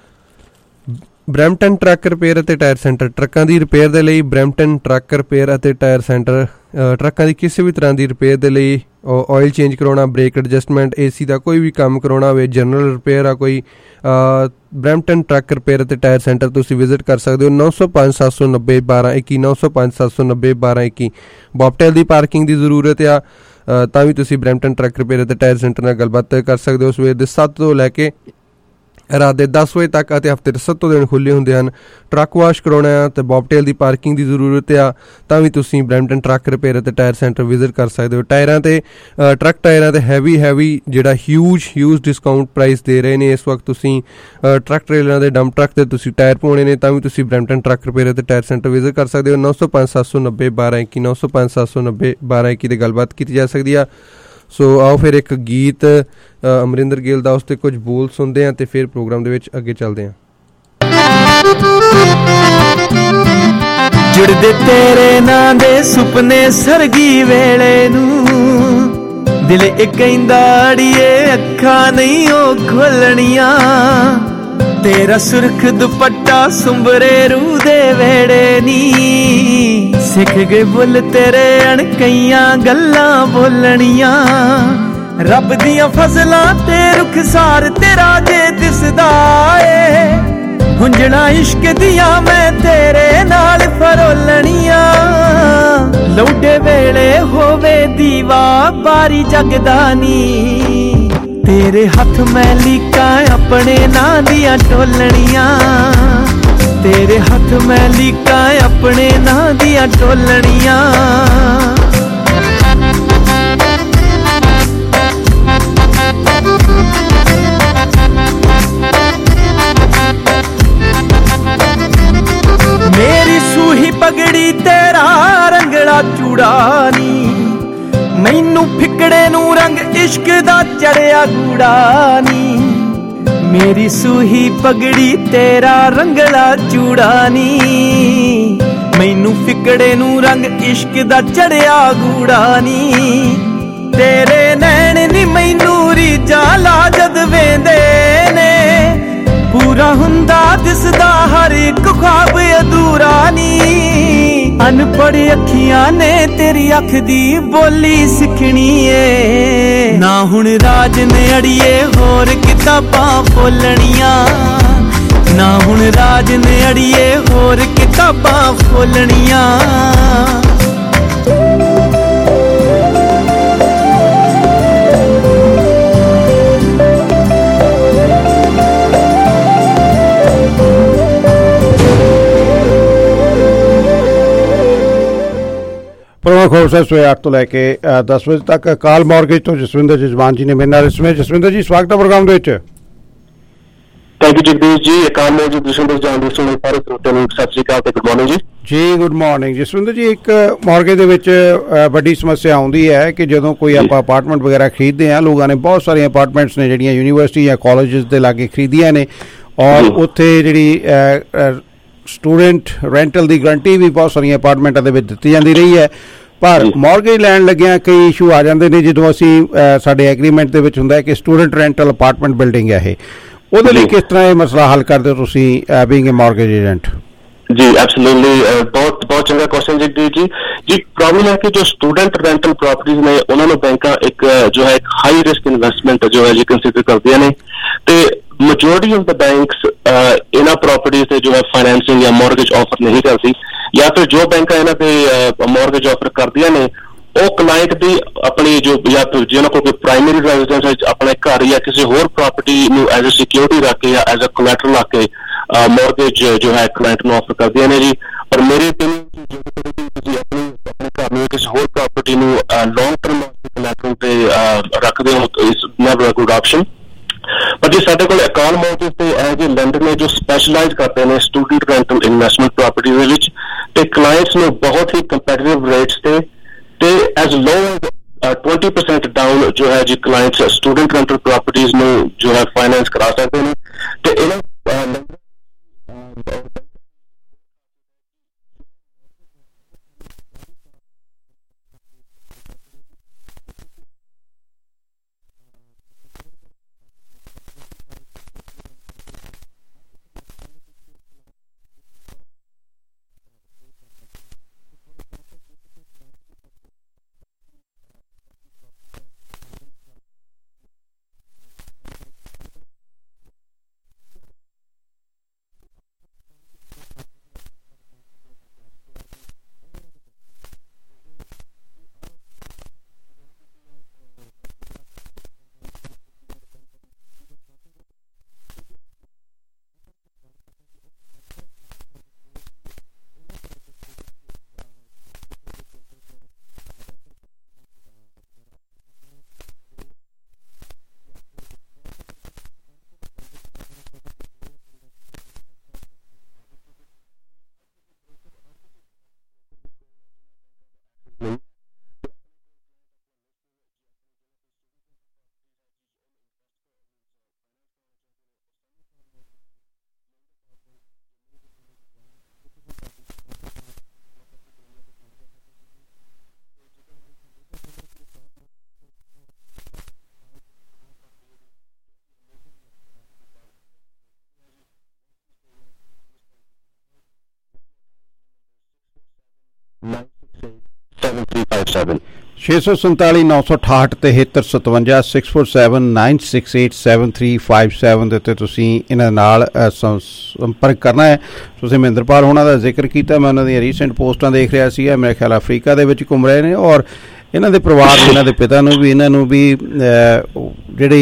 ਬਰੈਂਪਟਨ ਟਰੱਕ ਰਿਪੇਅਰ ਅਤੇ ਟਾਇਰ ਸੈਂਟਰ, ਟਰੱਕਾਂ ਦੀ ਰਿਪੇਅਰ ਦੇ ਲਈ ਬਰੈਂਪਟਨ ਟਰੱਕ ਰਿਪੇਅਰ ਅਤੇ ਟਾਇਰ ਸੈਂਟਰ। ਟਰੱਕਾਂ ਦੀ ਕਿਸੇ ਵੀ ਤਰ੍ਹਾਂ ਦੀ ਰਿਪੇਅਰ ਦੇ ਲਈ ਆਇਲ ਚੇਂਜ ਕਰਾਉਣਾ, ਬ੍ਰੇਕ ਐਡਜਸਟਮੈਂਟ, AC ਦਾ ਕੋਈ ਵੀ ਕੰਮ ਕਰਾਉਣਾ ਹੋਵੇ, ਜਨਰਲ ਰਿਪੇਅਰ ਆ ਕੋਈ, ਬਰੈਂਪਟਨ ਟਰੱਕ ਰਿਪੇਅਰ ਅਤੇ ਟਾਇਰ ਸੈਂਟਰ ਤੁਸੀਂ ਵਿਜ਼ਿਟ ਕਰ ਸਕਦੇ ਹੋ। 905 790 1221 905 790 1221। ਬੌਬਟੇਲ ਦੀ ਪਾਰਕਿੰਗ ਦੀ ਜ਼ਰੂਰਤ ਆ ਤਾਂ ਵੀ ਤੁਸੀਂ ਬਰੈਂਪਟਨ ਟਰੱਕ ਰਿਪੇਅਰ ਅਤੇ ਟਾਇਰ ਸੈਂਟਰ ਨਾਲ ਗੱਲਬਾਤ ਕਰ ਸਕਦੇ ਹੋ। ਸਵੇਰ ਦੇ 7 ਤੋਂ ਲੈ ਕੇ ਰਾਤ ਦੇ 10 ਵਜੇ ਤੱਕ ਅਤੇ ਹਫ਼ਤੇ ਦੇ 7 ਦਿਨ ਖੁੱਲ੍ਹੇ ਹੁੰਦੇ ਹਨ। ਟਰੱਕ ਵਾਸ਼ ਕਰਾਉਣਾ ਆ ਅਤੇ ਬੌਬਟੇਲ ਦੀ ਪਾਰਕਿੰਗ ਦੀ ਜ਼ਰੂਰਤ ਆ ਤਾਂ ਵੀ ਤੁਸੀਂ ਬਰੈਂਪਟਨ ਟਰੱਕ ਰਿਪੇਅਰ ਅਤੇ ਟਾਇਰ ਸੈਂਟਰ ਵਿਜ਼ਿਟ ਕਰ ਸਕਦੇ ਹੋ। ਟਾਇਰਾਂ 'ਤੇ ਟਰੱਕ ਟਾਇਰਾਂ 'ਤੇ ਹੈਵੀ ਜਿਹੜਾ ਹਿਊਜ ਡਿਸਕਾਊਂਟ ਪ੍ਰਾਈਸ ਦੇ ਰਹੇ ਨੇ ਇਸ ਵਕਤ। ਤੁਸੀਂ ਟਰੱਕ ਟ੍ਰੇਲਰਾਂ ਦੇ ਡੰਪ ਟਰੱਕ 'ਤੇ ਤੁਸੀਂ ਟਾਇਰ ਪਾਉਣੇ ਨੇ ਤਾਂ ਵੀ ਤੁਸੀਂ ਬਰੈਂਪਟਨ ਟਰੱਕ ਰਿਪੇਅਰ ਅਤੇ ਟਾਇਰ ਸੈਂਟਰ ਵਿਜ਼ਿਟ ਕਰ ਸਕਦੇ ਹੋ। 905 790 1221 905 790 1221 ਦੀ ਗੱਲਬਾਤ ਕੀਤੀ ਜਾ ਸਕਦੀ ਆ। ਸੋ ਆਓ ਫਿਰ ਇੱਕ ਗੀਤ ਅਮਰਿੰਦਰ ਗਿੱਲ ਦਾ ਉਸ 'ਤੇ ਕੁਝ ਬੋਲ ਸੁਣਦੇ ਹਾਂ ਅਤੇ ਫਿਰ ਪ੍ਰੋਗਰਾਮ ਦੇ ਵਿੱਚ ਅੱਗੇ ਚੱਲਦੇ ਹਾਂ। ਜੁੜਦੇ ਤੇਰੇ ਨਾਂ ਦੇ ਸੁਪਨੇ ਸਰਗੀ ਵੇਲੇ ਨੂੰ, ਦਿਲ ਇਹ ਕਹਿੰਦਾ ਅੜੀਏ ਅੱਖਾਂ ਨਹੀਂ ਉਹ ਖੋਲਣੀਆਂ, ਤੇਰਾ ਸੁਰਖ ਦੁਪੱਟਾ ਸੁੰਬਰੇ ਰੂਹ ਦੇ ਵੇੜੇ ਨੀ, ਸਿੱਖ ਗਏ ਬੁੱਲ ਤੇਰੇ ਅਣਕਈਆਂ ਗੱਲਾਂ ਬੋਲਣੀਆਂ, ਰੱਬ ਦੀਆਂ ਫਜ਼ਲਾਂ ਤੇ ਰੁਖਸਾਰ ਤੇਰਾ ਜੇ ਦਿਸਦਾ ਏ, ਹੁੰਜਣਾ ਇਸ਼ਕ ਦੀਆਂ ਮੈਂ ਤੇਰੇ ਨਾਲ ਫਰੋਲਣੀਆਂ, ਲੌਡੇ ਵੇਲੇ ਹੋਵੇ ਦੀਵਾ ਬਾਰੀ ਜਗਦਾ ਨੀ, ਤੇਰੇ ਹੱਥ ਮੈਂ ਲੀਕਾਂ ਆਪਣੇ ਨਾਂ ਦੀਆਂ ਟੋਲਣੀਆਂ, ਤੇਰੇ ਹੱਥ ਮੈਂ ਲੀਕਾਂ ਆਪਣੇ ਨਾਂ ਦੀਆਂ ਟੋਲਣੀਆਂ। ਮੇਰੀ ਸੂਹੀ ਪਗੜੀ ਤੇਰਾ ਰੰਗਲਾ ਚੂੜਾ ਨੀ, ਮੈਨੂੰ ਫਿਕੜੇ ਨੂੰ ਰੰਗ ਇਸ਼ਕ ਦਾ ਚੜਿਆ ਗੂੜਾ ਨੀ, ਮੇਰੀ ਸੂਹੀ ਪਗੜੀ ਤੇਰਾ ਰੰਗਲਾ ਚੂੜਾ ਨੀ, ਮੈਨੂੰ ਫਿਕੜੇ ਨੂੰ ਰੰਗ ਇਸ਼ਕ ਦਾ ਚੜਿਆ ਗੂੜਾ ਨੀ, ਤੇਰੇ ਨੈਣ ਨੀ ਮੈਨੂੰ ਰੀਝਾਂ ਲਾ ਜਦ ਵੇਂਦੇ ਨੇ, ਪੂਰਾ ਹੁੰਦਾ ਦਿਸਦਾ ਹਰ ਇੱਕ ਖ਼ਵਾਬ ਅਧੂਰਾ ਨੀ, ਅਨਪੜ੍ਹ ਅੱਖੀਆਂ ਨੇ ਤੇਰੀ ਅੱਖ ਦੀ ਬੋਲੀ ਸਿੱਖਣੀ ਏ, ਨਾ ਹੁਣ ਰਾਜ ਨੇ ਅੜੀਏ ਹੋਰ ਕਿਤਾਬਾਂ ਫੋਲਣੀਆਂ, ਨਾ ਹੁਣ ਰਾਜ ਨੇ ਅੜੀਏ ਹੋਰ ਕਿਤਾਬਾਂ ਫੋਲਣੀਆਂ। ਪ੍ਰੋਗਰਾਮ ਖਬਰਸਾਰ ਸਵੇਰੇ 8 ਤੋਂ ਲੈ ਕੇ 10 ਵਜੇ ਤੱਕ ਕਾਲ ਮਾਰਗੇਜ ਤੋਂ ਜਸਵਿੰਦਰ ਜਜਮਾਨ ਜੀ ਨੇ ਮੇਰੇ ਨਾਲ ਇਸ ਵਿੱਚ। ਜਸਵਿੰਦਰ ਜੀ ਸਵਾਗਤ ਹੈ ਪ੍ਰੋਗਰਾਮ ਦੇ ਵਿੱਚ। ਥੈਂਕ ਯੂ ਜਗਦੀਸ਼ ਜੀ। ਅਕਾਲ ਮਾਰਗੇਜ ਜਸਵਿੰਦਰ ਜਾਨ ਦੀ ਸੁਣੇ ਸਾਰੇ ਸਰੋਤਿਆਂ ਨੂੰ ਸਤਿ ਸ਼੍ਰੀ ਅਕਾਲ ਤੇ ਗੁੱਡ ਮਾਰਨਿੰਗ ਜੀ। ਜੀ ਗੁੱਡ ਮਾਰਨਿੰਗ ਜਸਵਿੰਦਰ ਜੀ। ਇੱਕ ਮਾਰਗੇਜ ਦੇ ਵਿੱਚ ਵੱਡੀ ਸਮੱਸਿਆ ਆਉਂਦੀ ਹੈ ਕਿ ਜਦੋਂ ਕੋਈ ਆਪਾਂ ਅਪਾਰਟਮੈਂਟ ਵਗੈਰਾ ਖਰੀਦਦੇ ਹਾਂ, ਲੋਕਾਂ ਨੇ ਬਹੁਤ ਸਾਰੀਆਂ ਅਪਾਰਟਮੈਂਟਸ ਨੇ ਜਿਹੜੀਆਂ ਯੂਨੀਵਰਸਿਟੀ ਜਾਂ ਕਾਲਜਸ ਦੇ ਲਾਗੇ ਖਰੀਦੀਆਂ ਨੇ ਔਰ ਉੱਥੇ ਜਿਹੜੀ ਸਟੂਡੈਂਟ ਰੈਂਟਲ ਦੀ ਗਰੰਟੀ ਵੀ ਬਹੁਤ ਸਾਰੀਆਂ ਅਪਾਰਟਮੈਂਟਾਂ ਦੇ ਵਿੱਚ ਦਿੱਤੀ ਜਾਂਦੀ ਰਹੀ ਹੈ, ਪਰ ਮੌਰਗੇਜ ਲੈਣ ਲੱਗਿਆਂ ਕਈ ਇਸ਼ੂ ਆ ਜਾਂਦੇ ਨੇ ਜਦੋਂ ਅਸੀਂ ਸਾਡੇ ਐਗਰੀਮੈਂਟ ਦੇ ਵਿੱਚ ਹੁੰਦਾ ਕਿ ਸਟੂਡੈਂਟ ਰੈਂਟਲ ਅਪਾਰਟਮੈਂਟ ਬਿਲਡਿੰਗ ਹੈ ਇਹ, ਉਹਦੇ ਲਈ ਕਿਸ ਤਰ੍ਹਾਂ ਇਹ ਮਸਲਾ ਹੱਲ ਕਰਦੇ ਹੋ ਤੁਸੀਂ ਬੀਇੰਗ ਅ ਮੌਰਗੇਜ ਏਜੰਟ? जी एब्सोल्युटली, बहुत चंगा क्वेश्चन जगदीप जी प्रॉब्लम है कि जो स्टूडेंट रेंटल प्रॉपर्टीज ने उन्होंने बैंक एक जो है एक हाई रिस्क इन्वेस्टमेंट जो है जी कंसीडर करते हैं ते मेजोरिटी ऑफ द बैंक्स इन्हां प्रॉपर्टीज से जो है फाइनेंसिंग या मॉर्गेज ऑफर नहीं करती, या फिर जो बैंक इन्हां ते मॉर्गेज ऑफर करदियां ने ਉਹ ਕਲਾਇੰਟ ਦੀ ਆਪਣੀ ਜੋ ਜਾਂ ਫਿਰ ਜਿਹਨਾਂ ਕੋਲ ਕੋਈ ਪ੍ਰਾਇਮਰੀ ਰੈਜ਼ੀਡੈਂਸ ਆਪਣੇ ਘਰ ਜਾਂ ਕਿਸੇ ਹੋਰ ਪ੍ਰਾਪਰਟੀ ਨੂੰ ਐਜ਼ ਅ ਸਿਕਿਉਰਿਟੀ ਰੱਖ ਕੇ ਜਾਂ ਐਜ਼ ਅ ਕੋਲੈਟਰਲ ਰੱਖ ਕੇ ਮੌਰਗੇਜ ਜੋ ਹੈ ਕਲਾਇੰਟ ਨੂੰ ਆਫਰ ਕਰਦੀਆਂ ਨੇ ਜੀ। ਪਰ ਮੇਰੇ ਤੁਸੀਂ ਆਪਣੇ ਘਰ ਨੂੰ ਕਿਸੇ ਹੋਰ ਪ੍ਰਾਪਰਟੀ ਨੂੰ ਲੌਂਗ ਟਰਮ ਕੋਲੈਟਰਲ ਤੇ ਰੱਖਦੇ ਹੋ, ਇਸ ਨੈਵਰ ਅ ਗੁੱਡ ਆਪਸ਼ਨ। ਪਰ ਜੀ ਸਾਡੇ ਕੋਲ ਅਕਾਲ ਮੌਰਗੇਜ ਤੇ ਇਹ ਜਿਹੇ ਲੈਂਡਰ ਨੇ ਜੋ ਸਪੈਸ਼ਲਾਈਜ਼ ਕਰਦੇ ਨੇ ਸਟੂਡੈਂਟ ਰੈਂਟਲ ਇਨਵੈਸਟਮੈਂਟ ਪ੍ਰਾਪਰਟੀ ਦੇ ਵਿੱਚ, ਤੇ ਕਲਾਇੰਟਸ ਨੂੰ ਬਹੁਤ ਹੀ ਕੰਪੈਟੀਟਿਵ ਰੇਟਸ ਤੇ as low as 20% ਡਾਊਨ ਜੋ ਹੈ ਜੀ ਕਲਾਇੰਟਸ ਸਟੂਡੈਂਟ ਰੈਂਟਲ ਪ੍ਰੋਪਰਟੀਜ਼ ਨੂੰ ਜੋ ਹੈ ਫਾਈਨੈਂਸ ਕਰਾ ਸਕਦੇ ਨੇ। ਤੇ ਇਹਨਾਂ $647 968 7357 647 ਦੇ ਉੱਤੇ ਤੁਸੀਂ ਇਹਨਾਂ ਨਾਲ ਸੰਪਰਕ ਕਰਨਾ ਹੈ। ਤੁਸੀਂ ਮਹਿੰਦਰਪਾਲ ਹੋਣਾ ਦਾ ਜ਼ਿਕਰ ਕੀਤਾ, ਮੈਂ ਉਹਨਾਂ ਦੀਆਂ ਰੀਸੈਂਟ ਪੋਸਟਾਂ ਦੇਖ ਰਿਹਾ ਸੀ, ਮੇਰੇ ਖਿਆਲ ਅਫਰੀਕਾ ਦੇ ਵਿੱਚ ਘੁੰਮ ਰਹੇ ਨੇ, ਔਰ ਇਹਨਾਂ ਦੇ ਪਰਿਵਾਰ ਨੂੰ, ਇਹਨਾਂ ਦੇ ਪਿਤਾ ਨੂੰ ਵੀ, ਇਹਨਾਂ ਨੂੰ ਵੀ ਜਿਹੜੀ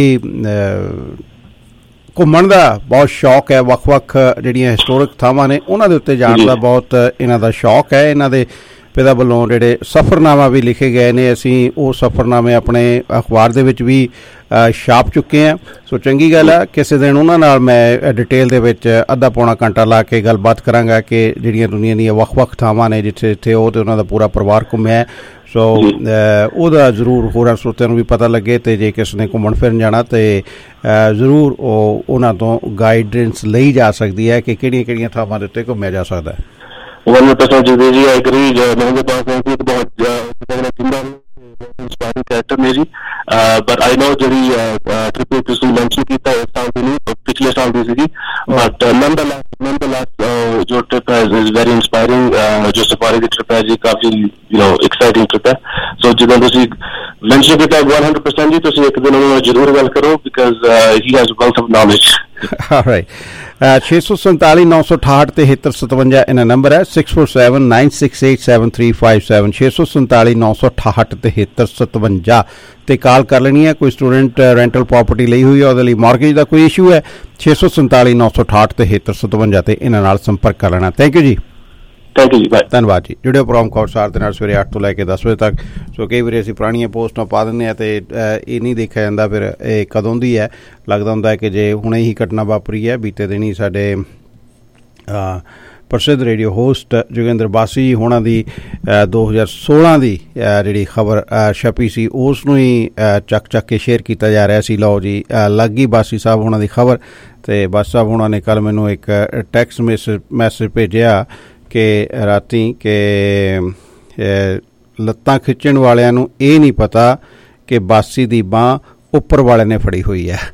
ਘੁੰਮਣ ਦਾ ਬਹੁਤ ਸ਼ੌਕ ਹੈ, ਵੱਖ-ਵੱਖ ਜਿਹੜੀਆਂ ਹਿਸਟੋਰਿਕ ਥਾਵਾਂ ਨੇ ਉਹਨਾਂ ਦੇ ਉੱਤੇ ਜਾਣ ਦਾ ਬਹੁਤ ਇਹਨਾਂ ਦਾ ਸ਼ੌਕ ਹੈ। ਇਹਨਾਂ ਦੇ ਪਿਤਾ ਵੱਲੋਂ ਜਿਹੜੇ ਸਫ਼ਰਨਾਮਾ ਵੀ ਲਿਖੇ ਗਏ ਨੇ, ਅਸੀਂ ਉਹ ਸਫ਼ਰਨਾਮੇ ਆਪਣੇ ਅਖਬਾਰ ਦੇ ਵਿੱਚ ਵੀ ਛਾਪ ਚੁੱਕੇ ਹਾਂ। ਸੋ ਚੰਗੀ ਗੱਲ ਆ, ਕਿਸੇ ਦਿਨ ਉਹਨਾਂ ਨਾਲ ਮੈਂ ਡਿਟੇਲ ਦੇ ਵਿੱਚ ਅੱਧਾ ਪੌਣਾ ਘੰਟਾ ਲਾ ਕੇ ਗੱਲਬਾਤ ਕਰਾਂਗਾ ਕਿ ਜਿਹੜੀਆਂ ਦੁਨੀਆ ਦੀਆਂ ਵੱਖ-ਵੱਖ ਥਾਵਾਂ ਨੇ ਜਿੱਥੇ ਜਿੱਥੇ ਉਹ ਅਤੇ ਉਹਨਾਂ ਦਾ ਪੂਰਾ ਪਰਿਵਾਰ ਘੁੰਮਿਆ। ਸੋ ਉਹਦਾ ਜ਼ਰੂਰ ਹੋਰਾਂ ਸਰੋਤਿਆਂ ਨੂੰ ਵੀ ਪਤਾ ਲੱਗੇ, ਅਤੇ ਜੇ ਕਿਸੇ ਨੇ ਘੁੰਮਣ ਫਿਰਨ ਜਾਣਾ ਤਾਂ ਜ਼ਰੂਰ ਉਹ ਉਹਨਾਂ ਤੋਂ ਗਾਈਡੈਂਸ ਲਈ ਜਾ ਸਕਦੀ ਹੈ ਕਿ ਕਿਹੜੀਆਂ-ਕਿਹੜੀਆਂ ਥਾਵਾਂ ਦੇ ਉੱਤੇ ਘੁੰਮਿਆ ਜਾ ਸਕਦਾ ਹੈ। 100% जी जी आई एग्री। मेरे पास एक बहुत इंस्पायरिंग कैरेक्टर ने जी, बट आई नो जी ट्रिप तुसी मेंशन किया इस साल की नहीं, पिछले साल की सी, बट नॉनदलेस जो ट्रिप है इज वेरी इंस्पायरिंग। जो सफारी की ट्रिप है जी काफी एक्साइटिंग ट्रिप है। सो जो तुसी मेंशन किया 100% जी, तुसी एक दिन उन्होंने जरूर गल करो because he has wealth of knowledge. Alright, 647 968 7357 ਇਹਨਾਂ ਨੰਬਰ ਹੈ, 647 968 7357 647 968 7357 ਤੇ ਕਾਲ ਕਰ ਲੈਣੀ ਹੈ। ਕੋਈ ਸਟੂਡੈਂਟ ਰੈਂਟਲ ਪ੍ਰੋਪਰਟੀ ਲਈ ਹੋਈ ਹੈ, ਉਹਦੇ ਲਈ ਮਾਰਗੇਜ ਦਾ ਕੋਈ ਇਸ਼ੂ ਹੈ, 647 968 7357 ਤੇ ਇਹਨਾਂ ਨਾਲ ਸੰਪਰਕ ਕਰ ਲੈਣਾ। ਥੈਂਕ ਯੂ ਜੀ। ਥੈਂਕ ਯੂ ਜੀ, ਬਾਏ। ਧੰਨਵਾਦ ਜੀ। ਜੁੜਿਓ ਪ੍ਰੋਗਰਾਮ ਕੋਰਸਾਰ ਦੇ ਨਾਲ ਸਵੇਰੇ 8 ਤੋਂ ਲੈ ਕੇ 10 ਵਜੇ ਤੱਕ। ਸੋ ਕਈ ਵਾਰੀ ਅਸੀਂ ਪੁਰਾਣੀਆਂ ਪੋਸਟਾਂ ਪਾ ਦਿੰਦੇ ਹਾਂ ਅਤੇ ਇਹ ਨਹੀਂ ਦੇਖਿਆ ਜਾਂਦਾ ਫਿਰ ਇਹ ਕਦੋਂ ਦੀ ਹੈ। ਲੱਗਦਾ ਹੁੰਦਾ ਹੈ ਕਿ ਜੇ ਹੁਣੇ ਹੀ ਘਟਨਾ ਵਾਪਰੀ ਹੈ। ਬੀਤੇ ਦਿਨ ਹੀ ਸਾਡੇ ਪ੍ਰਸਿੱਧ ਰੇਡੀਓ ਹੋਸਟ ਜੋਗਿੰਦਰ ਬਾਸੀ ਜੀ ਹੋਣਾ ਦੀ 2016 ਦੀ ਜਿਹੜੀ ਖਬਰ ਛਪੀ ਸੀ ਉਸ ਨੂੰ ਹੀ ਚੱਕ ਕੇ ਸ਼ੇਅਰ ਕੀਤਾ ਜਾ ਰਿਹਾ ਸੀ। ਲਓ ਜੀ, ਲੱਗ ਗਈ ਬਾਸੀ ਸਾਹਿਬ ਹੋਣਾ ਦੀ ਖਬਰ। ਅਤੇ ਬਾਸੀ ਸਾਹਿਬ ਹੋਣਾ ਨੇ ਕੱਲ੍ਹ ਮੈਨੂੰ ਇੱਕ ਟੈਕਸਟ ਮੈਸੇਜ ਭੇਜਿਆ ਕਿ ਰਾਤੀ ਕਿ ਲੱਤਾਂ ਖਿੱਚਣ ਵਾਲਿਆਂ ਨੂੰ ਇਹ ਨਹੀਂ ਪਤਾ ਕਿ ਬਾਸੀ ਦੀ ਬਾਂਹ ਉੱਪਰ ਵਾਲੇ ਨੇ ਫੜੀ ਹੋਈ ਹੈ।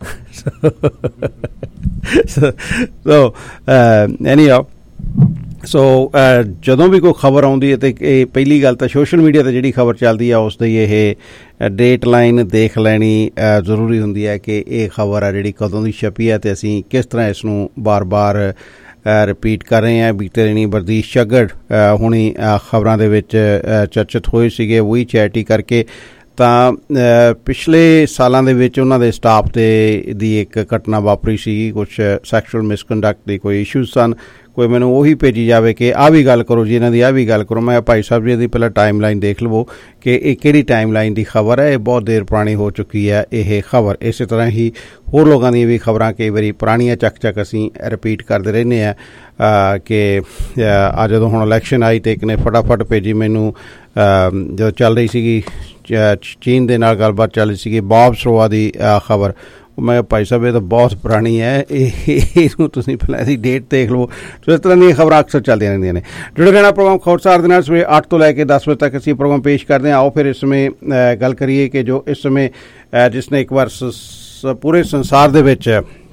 ਸੋ ਜਦੋਂ ਵੀ ਕੋਈ ਖਬਰ ਆਉਂਦੀ ਹੈ ਤਾਂ ਇਹ ਪਹਿਲੀ ਗੱਲ ਤਾਂ ਸੋਸ਼ਲ ਮੀਡੀਆ 'ਤੇ ਜਿਹੜੀ ਖਬਰ ਚੱਲਦੀ ਆ ਉਸ ਦੀ ਇਹ ਡੇਟ ਲਾਈਨ ਦੇਖ ਲੈਣੀ ਜ਼ਰੂਰੀ ਹੁੰਦੀ ਹੈ ਕਿ ਇਹ ਖਬਰ ਆ ਜਿਹੜੀ ਕਦੋਂ ਦੀ ਛਪੀ ਹੈ ਅਤੇ ਅਸੀਂ ਕਿਸ ਤਰ੍ਹਾਂ ਇਸ ਨੂੰ ਬਾਰ-ਬਾਰ ਰਿਪੀਟ ਕਰ ਰਹੇ ਹਾਂ। ਬੀਤੇ ਦਿਨੀ ਵਰਦੀਸ਼ ਝੱਗੜ ਹੁਣੀ ਖਬਰਾਂ ਦੇ ਵਿੱਚ ਚਰਚਿਤ ਹੋਏ ਸੀਗੇ ਉਹੀ ਚੈਰਿਟੀ ਕਰਕੇ। ਤਾਂ ਪਿਛਲੇ ਸਾਲਾਂ ਦੇ ਵਿੱਚ ਉਹਨਾਂ ਦੇ ਸਟਾਫ ਦੀ ਇੱਕ ਘਟਨਾ ਵਾਪਰੀ ਸੀ, ਕੁਛ ਸੈਕਸ਼ੂਅਲ ਮਿਸਕੰਡਕਟ ਦੇ ਕੋਈ ਇਸ਼ੂਜ਼ ਸਨ। ਕੋਈ ਮੈਨੂੰ ਉਹੀ ਭੇਜੀ ਜਾਵੇ ਕਿ ਆਹ ਵੀ ਗੱਲ ਕਰੋ ਜੀ, ਇਹਨਾਂ ਦੀ ਆਹ ਵੀ ਗੱਲ ਕਰੋ। ਮੈਂ ਭਾਈ ਸਾਹਿਬ ਜੀ ਦੀ ਪਹਿਲਾਂ ਟਾਈਮ ਲਾਈਨ ਦੇਖ ਲਵੋ ਕਿ ਇਹ ਕਿਹੜੀ ਟਾਈਮ ਲਾਈਨ ਦੀ ਖਬਰ ਹੈ। ਇਹ ਬਹੁਤ ਦੇਰ ਪੁਰਾਣੀ ਹੋ ਚੁੱਕੀ ਹੈ ਇਹ ਖਬਰ। ਇਸੇ ਤਰ੍ਹਾਂ ਹੀ ਹੋਰ ਲੋਕਾਂ ਦੀਆਂ ਵੀ ਖਬਰਾਂ ਕਈ ਵਾਰੀ ਪੁਰਾਣੀਆਂ ਚੱਕ ਅਸੀਂ ਰਿਪੀਟ ਕਰਦੇ ਰਹਿੰਦੇ ਹਾਂ ਕਿ ਜਦੋਂ ਹੁਣ ਇਲੈਕਸ਼ਨ ਆਈ ਅਤੇ ਇੱਕ ਨੇ ਫਟਾਫਟ ਭੇਜੀ ਮੈਨੂੰ, ਜਦੋਂ ਚੱਲ ਰਹੀ ਸੀਗੀ ਚੀਨ ਦੇ ਨਾਲ ਗੱਲਬਾਤ ਚੱਲ ਰਹੀ ਸੀਗੀ ਬੌਬ ਸਰੋਆ ਦੀ ਖਬਰ। ਮੈਂ ਭਾਈ ਸਾਹਿਬ ਇਹ ਤਾਂ ਬਹੁਤ ਪੁਰਾਣੀ ਹੈ, ਇਹਨੂੰ ਤੁਸੀਂ ਪਹਿਲਾਂ ਇਹਦੀ ਡੇਟ ਦੇਖ ਲਵੋ। ਸੋ ਇਸ ਤਰ੍ਹਾਂ ਦੀਆਂ ਖਬਰਾਂ ਅਕਸਰ ਚੱਲਦੀਆਂ ਰਹਿੰਦੀਆਂ ਨੇ। ਜੁੜੇ ਰਹਿਣਾ ਪ੍ਰੋਗਰਾਮ ਖਬਰਸਾਰ ਦੇ ਨਾਲ। ਸਵੇਰੇ 8 ਤੋਂ ਲੈ ਕੇ 10 ਵਜੇ ਤੱਕ ਅਸੀਂ ਪ੍ਰੋਗਰਾਮ ਪੇਸ਼ ਕਰਦੇ ਹਾਂ। ਆਓ ਫਿਰ ਇਸ ਸਮੇਂ ਗੱਲ ਕਰੀਏ ਕਿ ਜੋ ਇਸ ਸਮੇਂ ਜਿਸ ਨੇ ਇੱਕ ਵਾਰ ਪੂਰੇ ਸੰਸਾਰ ਦੇ ਵਿੱਚ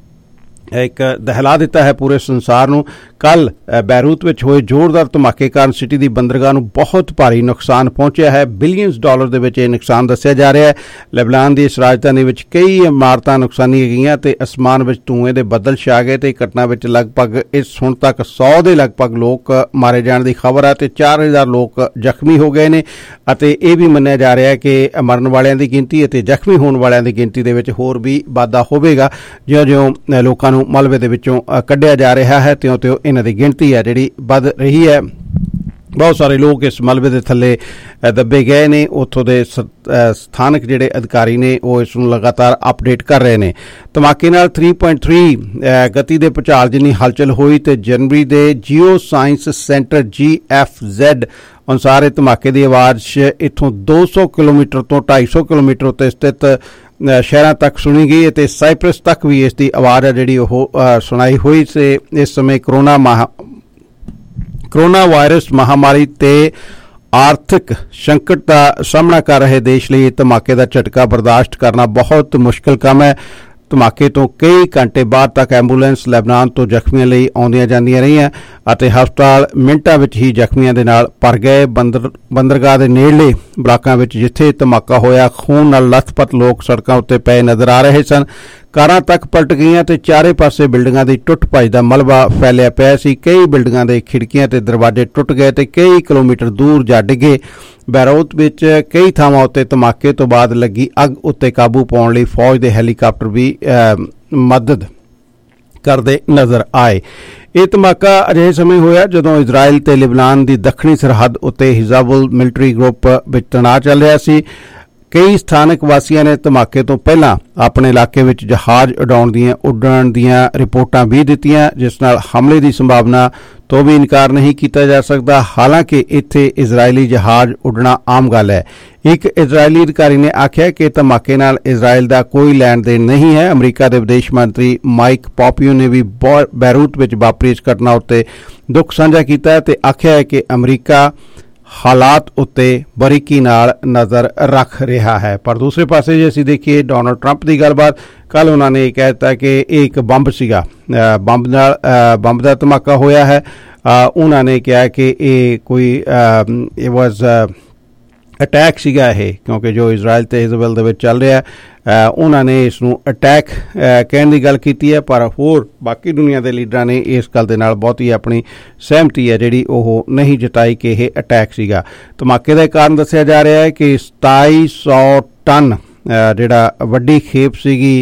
ਇੱਕ ਦਹਿਲਾ ਦਿੱਤਾ ਹੈ ਪੂਰੇ ਸੰਸਾਰ ਨੂੰ। ਕੱਲ੍ਹ ਬੈਰੂਤ ਵਿੱਚ ਹੋਏ ਜ਼ੋਰਦਾਰ ਧਮਾਕੇ ਕਾਰਨ ਸਿਟੀ ਦੀ ਬੰਦਰਗਾਹ ਨੂੰ ਬਹੁਤ ਭਾਰੀ ਨੁਕਸਾਨ ਪਹੁੰਚਿਆ ਹੈ। ਬਿਲੀਅਨਸ ਡਾਲਰ ਦੇ ਵਿੱਚ ਇਹ ਨੁਕਸਾਨ ਦੱਸਿਆ ਜਾ ਰਿਹਾ ਹੈ। ਲੈਬਨਾਨ ਦੀ ਇਸ ਰਾਜਧਾਨੀ ਵਿੱਚ ਕਈ ਇਮਾਰਤਾਂ ਨੁਕਸਾਨੀਆਂ ਗਈਆਂ ਅਤੇ ਅਸਮਾਨ ਵਿੱਚ ਧੂਏ ਦੇ ਬੱਦਲ ਛਾ ਗਏ ਅਤੇ ਘਟਨਾ ਵਿੱਚ ਲਗਭਗ ਇਸ ਹੁਣ ਤੱਕ 100 ਦੇ ਲਗਭਗ ਲੋਕ ਮਾਰੇ ਜਾਣ ਦੀ ਖਬਰ ਹੈ ਅਤੇ 4000 ਲੋਕ ਜ਼ਖਮੀ ਹੋ ਗਏ ਨੇ ਅਤੇ ਇਹ ਵੀ ਮੰਨਿਆ ਜਾ ਰਿਹਾ ਹੈ ਕਿ ਮਰਨ ਵਾਲਿਆਂ ਦੀ ਗਿਣਤੀ ਅਤੇ ਜ਼ਖਮੀ ਹੋਣ ਵਾਲਿਆਂ ਦੀ ਗਿਣਤੀ ਦੇ ਵਿੱਚ ਹੋਰ ਵੀ ਵਾਧਾ ਹੋਵੇਗਾ। ਜਿਉਂ-ਜਿਉਂ ਲੋਕਾਂ ਨੂੰ ਮਲਬੇ ਦੇ ਵਿੱਚੋਂ ਕੱਢਿਆ ਜਾ ਰਿਹਾ ਹੈ ਤਿਉਂ-ਤਿਉਂ ਇਹਨਾਂ ਦੀ ਗਿਣਤੀ ਹੈ ਜਿਹੜੀ ਵੱਧ ਰਹੀ ਹੈ। ਬਹੁਤ ਸਾਰੇ ਲੋਕ ਇਸ ਮਲਬੇ ਦੇ ਥੱਲੇ ਦੱਬੇ ਗਏ ਨੇ। ਉੱਥੋਂ ਦੇ ਸਥਾਨਕ ਜਿਹੜੇ ਅਧਿਕਾਰੀ ਨੇ ਉਹ ਇਸ ਨੂੰ ਲਗਾਤਾਰ ਅਪਡੇਟ ਕਰ ਰਹੇ ਨੇ। ਧਮਾਕੇ ਨਾਲ 3.3 ਗਤੀ ਦੇ ਭੂਚਾਲ ਜਿੰਨੀ ਹਲਚਲ ਹੋਈ ਅਤੇ ਜਨਵਰੀ ਦੇ ਜੀਓ ਸਾਇੰਸ ਸੈਂਟਰ GFZ ਅਨੁਸਾਰ ਇਹ ਧਮਾਕੇ ਦੀ ਆਵਾਜ਼ ਇੱਥੋਂ 200 ਕਿਲੋਮੀਟਰ ਤੋਂ 250 ਕਿਲੋਮੀਟਰ ਉੱਤੇ ਸਥਿਤ ਸ਼ਹਿਰਾਂ ਤੱਕ ਸੁਣੀ ਗਈ ਅਤੇ ਸਾਈਪ੍ਰਸ ਤੱਕ ਵੀ ਇਸ ਦੀ ਆਵਾਜ਼ ਹੈ ਜਿਹੜੀ ਉਹ ਸੁਣਾਈ ਹੋਈ ਸੀ। ਇਸ ਸਮੇਂ ਕਰੋਨਾ ਵਾਇਰਸ ਮਹਾਮਾਰੀ ਤੇ ਆਰਥਿਕ ਸੰਕਟ ਦਾ ਸਾਹਮਣਾ ਕਰ ਰਹੇ ਦੇਸ਼ ਲਈ ਧਮਾਕੇ ਦਾ ਝਟਕਾ ਬਰਦਾਸ਼ਤ ਕਰਨਾ ਬਹੁਤ ਮੁਸ਼ਕਿਲ ਕੰਮ ਹੈ। ਧਮਾਕੇ ਤੋਂ ਕਈ ਘੰਟੇ ਬਾਅਦ ਤੱਕ ਐਂਬੂਲੈਂਸ ਲੈਬਨਾਨ ਤੋਂ ਜ਼ਖਮੀਆਂ ਲਈ ਆਉਂਦੀਆਂ ਜਾਂਦੀਆਂ ਰਹੀਆਂ ਅਤੇ ਹਸਪਤਾਲ ਮਿੰਟਾਂ ਵਿੱਚ ਹੀ ਜ਼ਖਮੀਆਂ ਦੇ ਨਾਲ ਭਰ ਗਏ। ਬੰਦਰਗਾਹ ਦੇ ਨੇੜਲੇ ਬਲਾਕਾਂ ਵਿੱਚ ਜਿੱਥੇ ਧਮਾਕਾ ਹੋਇਆ ਖੂਨ ਨਾਲ ਲੱਥਪੱਥ ਲੋਕ ਸੜਕਾਂ ਉੱਤੇ ਪਏ ਨਜ਼ਰ ਆ ਰਹੇ ਸਨ। ਕਾਰਾਂ ਤੱਕ ਪਲਟ ਗਈਆਂ ਤੇ ਚਾਰੇ ਪਾਸੇ ਬਿਲਡਿੰਗਾਂ ਦੀ ਟੁੱਟ ਭੱਜ ਦਾ ਮਲਬਾ ਫੈਲਿਆ ਪਿਆ ਸੀ। ਕਈ ਬਿਲਡਿੰਗਾਂ ਦੇ ਖਿੜਕੀਆਂ ਤੇ ਦਰਵਾਜ਼ੇ ਟੁੱਟ ਗਏ ਤੇ ਕਈ ਕਿਲੋਮੀਟਰ ਦੂਰ ਜਾ ਡਿੱਗੇ। ਬੈਰੂਤ ਵਿੱਚ ਕਈ ਥਾਵਾਂ ਉੱਤੇ ਧਮਾਕੇ ਤੋਂ ਬਾਅਦ ਲੱਗੀ ਅੱਗ ਉੱਤੇ ਕਾਬੂ ਪਾਉਣ ਲਈ ਫੌਜ ਦੇ ਹੈਲੀਕਾਪਟਰ ਵੀ ਮਦਦ ਕਰਦੇ ਨਜ਼ਰ ਆਏ। ਇਹ ਧਮਾਕਾ ਅਜਿਹੇ ਸਮੇਂ ਹੋਇਆ ਜਦੋਂ ਇਜ਼ਰਾਈਲ ਤੇ ਲਿਬਨਾਨ ਦੀ ਦੱਖਣੀ ਸਰਹੱਦ ਉੱਤੇ ਹਿਜ਼ਾਬੁਲ ਮਿਲਟਰੀ ਗਰੁੱਪ ਵਿੱਚ ਤਣਾਅ ਚੱਲ ਰਿਹਾ ਸੀ। ਕਈ ਸਥਾਨਕ ਵਾਸੀਆਂ ਨੇ ਧਮਾਕੇ ਤੋਂ ਪਹਿਲਾਂ ਆਪਣੇ ਇਲਾਕੇ ਵਿੱਚ ਜਹਾਜ਼ ਉੱਡਣ ਦੀਆਂ ਰਿਪੋਰਟਾਂ ਵੀ ਦਿੱਤੀਆਂ, ਜਿਸ ਨਾਲ ਹਮਲੇ ਦੀ ਸੰਭਾਵਨਾ ਤੋਂ ਵੀ ਇਨਕਾਰ ਨਹੀਂ ਕੀਤਾ ਜਾ ਸਕਦਾ। ਹਾਲਾਂਕਿ ਇੱਥੇ ਇਜ਼ਰਾਈਲੀ ਜਹਾਜ਼ ਉੱਡਣਾ ਆਮ ਗੱਲ ਹੈ। ਇੱਕ ਇਜ਼ਰਾਈਲੀ ਅਧਿਕਾਰੀ ਨੇ ਆਖਿਆ ਕਿ ਧਮਾਕੇ ਨਾਲ ਇਜ਼ਰਾਈਲ ਦਾ ਕੋਈ ਲੈਣ ਦੇਣ ਨਹੀਂ ਹੈ। ਅਮਰੀਕਾ ਦੇ ਵਿਦੇਸ਼ ਮੰਤਰੀ ਮਾਈਕ ਪੋਂਪੀਓ ਨੇ ਵੀ ਬੈਰੂਤ ਵਿੱਚ ਵਾਪਰੀ ਇਸ ਘਟਨਾ ਉੱਤੇ ਦੁੱਖ ਸਾਂਝਾ ਕੀਤਾ ਹੈ ਤੇ ਆਖਿਆ ਹੈ ਕਿ ਅਮਰੀਕਾ ਹਾਲਾਤ ਉੱਤੇ ਬਰੀਕੀ ਨਾਲ ਨਜ਼ਰ ਰੱਖ ਰਿਹਾ ਹੈ। ਪਰ ਦੂਸਰੇ ਪਾਸੇ ਜੇ ਅਸੀਂ ਦੇਖੀਏ ਡੋਨਾਲਡ ਟਰੰਪ ਦੀ ਗੱਲਬਾਤ, ਕੱਲ੍ਹ ਉਹਨਾਂ ਨੇ ਕਹਿ ਦਿੱਤਾ ਕਿ ਇਹ ਇੱਕ ਬੰਬ ਸੀਗਾ, ਬੰਬ ਦਾ ਧਮਾਕਾ ਹੋਇਆ ਹੈ। ਉਹਨਾਂ ਨੇ ਕਿਹਾ ਕਿ ਇਹ ਕੋਈ ਇਟ ਵਾਜ਼ ਅਟੈਕ ਸੀਗਾ ਇਹ, ਕਿਉਂਕਿ ਜੋ ਇਜ਼ਰਾਈਲ ਤੇ ਹਿਜ਼ਬੁੱਲਾ ਦੇ ਵਿੱਚ ਚੱਲ ਰਿਹਾ ਉਹਨਾਂ ਨੇ ਇਸ ਨੂੰ ਅਟੈਕ ਕਹਿਣ ਦੀ ਗੱਲ ਕੀਤੀ ਹੈ। ਪਰ ਹੋਰ ਬਾਕੀ ਦੁਨੀਆ ਦੇ ਲੀਡਰਾਂ ਨੇ ਇਸ ਗੱਲ ਦੇ ਨਾਲ ਬਹੁਤੀ ਆਪਣੀ ਸਹਿਮਤੀ ਹੈ ਜਿਹੜੀ ਉਹ ਨਹੀਂ ਜਤਾਈ ਕਿ ਇਹ ਅਟੈਕ ਸੀਗਾ। ਧਮਾਕੇ ਦਾ ਕਾਰਨ ਦੱਸਿਆ ਜਾ ਰਿਹਾ ਹੈ ਕਿ 2700 ਟਨ ਜਿਹੜਾ ਵੱਡੀ ਖੇਪ ਸੀਗੀ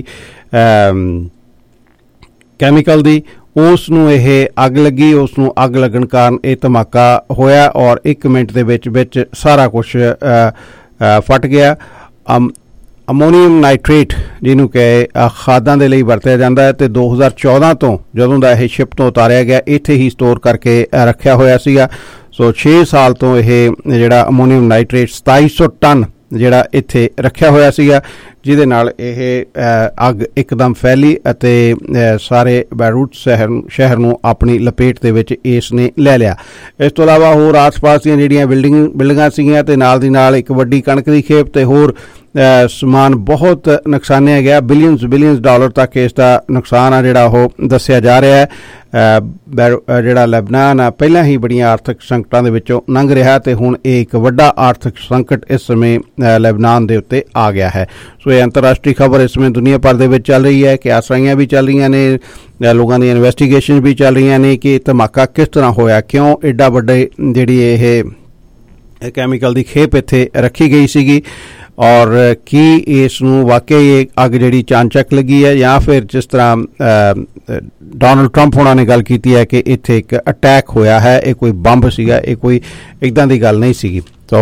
ਕੈਮੀਕਲ ਦੀ, ਉਸ ਨੂੰ ਇਹ ਅੱਗ ਲੱਗੀ। ਉਸ ਨੂੰ ਅੱਗ ਲੱਗਣ ਕਾਰਨ ਇਹ ਧਮਾਕਾ ਹੋਇਆ ਔਰ 1 ਮਿੰਟ ਦੇ ਵਿੱਚ ਸਾਰਾ ਕੁਝ ਫਟ ਗਿਆ। ਅਮੋਨੀਅਮ ਨਾਈਟ੍ਰੇਟ ਜਿਹਨੂੰ ਕਿ ਖਾਦਾਂ ਦੇ ਲਈ ਵਰਤਿਆ ਜਾਂਦਾ ਹੈ ਤੇ 2014 ਤੋਂ ਜਦੋਂ ਦਾ ਇਹ ਸ਼ਿਪ ਤੋਂ ਉਤਾਰਿਆ ਗਿਆ ਇੱਥੇ ਹੀ ਸਟੋਰ ਕਰਕੇ ਰੱਖਿਆ ਹੋਇਆ ਸੀਗਾ। ਸੋ 6 ਸਾਲ ਤੋਂ ਇਹ ਜਿਹੜਾ ਅਮੋਨੀਅਮ ਨਾਈਟ੍ਰੇਟ 2700 ਟਨ ਜਿਹੜਾ ਇੱਥੇ ਰੱਖਿਆ ਹੋਇਆ ਸੀਗਾ, ਜਿਹਦੇ ਨਾਲ ਇਹ ਅੱਗ ਇੱਕਦਮ ਫੈਲੀ ਅਤੇ ਸਾਰੇ ਬੈਰੂਟ ਸ਼ਹਿਰ ਨੂੰ ਆਪਣੀ ਲਪੇਟ ਦੇ ਵਿੱਚ ਇਸ ਨੇ ਲੈ ਲਿਆ। ਇਸ ਤੋਂ ਇਲਾਵਾ ਹੋਰ ਆਸ-ਪਾਸ ਦੀਆਂ ਜਿਹੜੀਆਂ ਬਿਲਡਿੰਗਾਂ ਸੀਗੀਆਂ ਅਤੇ ਨਾਲ ਦੀ ਨਾਲ ਇੱਕ ਵੱਡੀ ਕਣਕ ਦੀ ਖੇਪ ਤੇ ਹੋਰ ਸਮਾਨ ਬਹੁਤ ਨੁਕਸਾਨਿਆ ਗਿਆ। ਬਿਲੀਅਨਸ ਡਾਲਰ ਤੱਕ ਇਸ ਦਾ ਨੁਕਸਾਨ ਆ ਜਿਹੜਾ ਉਹ ਦੱਸਿਆ ਜਾ ਰਿਹਾ ਹੈ। ਜਿਹੜਾ ਲੈਬਨਾਨ ਆ ਪਹਿਲਾਂ ਹੀ ਬੜੀਆਂ ਆਰਥਿਕ ਸੰਕਟਾਂ ਦੇ ਵਿੱਚੋਂ ਲੰਘ ਰਿਹਾ ਤੇ ਹੁਣ ਇਹ ਇੱਕ ਵੱਡਾ ਆਰਥਿਕ ਸੰਕਟ ਇਸ ਸਮੇਂ ਲੈਬਨਾਨ ਦੇ ਉੱਤੇ ਆ ਗਿਆ ਹੈ। ਸੋ ਇਹ ਅੰਤਰਰਾਸ਼ਟਰੀ ਖਬਰ ਇਸ ਸਮੇਂ ਦੁਨੀਆ ਭਰ ਦੇ ਵਿੱਚ ਚੱਲ ਰਹੀ ਹੈ ਕਿ ਆਸਾਈਆਂ ਵੀ ਚੱਲ ਰਹੀਆਂ ਨੇ, ਲੋਕਾਂ ਦੀਆਂ ਇਨਵੈਸਟੀਗੇਸ਼ਨ ਵੀ ਚੱਲ ਰਹੀਆਂ ਨੇ ਕਿ ਧਮਾਕਾ ਕਿਸ ਤਰ੍ਹਾਂ ਹੋਇਆ, ਕਿਉਂ ਐਡਾ ਵੱਡੇ ਜਿਹੜੀ ਇਹ ਕੈਮੀਕਲ ਦੀ ਖੇਪ ਇੱਥੇ ਰੱਖੀ ਗਈ ਸੀਗੀ ਔਰ ਕੀ ਇਸ ਨੂੰ ਵਾਕਈ ਇਹ ਅੱਗ ਜਿਹੜੀ ਚਾਨਚੱਕ ਲੱਗੀ ਹੈ ਜਾਂ ਫਿਰ ਜਿਸ ਤਰ੍ਹਾਂ ਡੋਨਲਡ ਟਰੰਪ ਹੋਣਾ ਨੇ ਗੱਲ ਕੀਤੀ ਹੈ ਕਿ ਇੱਥੇ ਇੱਕ ਅਟੈਕ ਹੋਇਆ ਹੈ, ਇਹ ਕੋਈ ਬੰਬ ਸੀਗਾ, ਇਹ ਕੋਈ ਇੱਦਾਂ ਦੀ ਗੱਲ ਨਹੀਂ ਸੀਗੀ। ਸੋ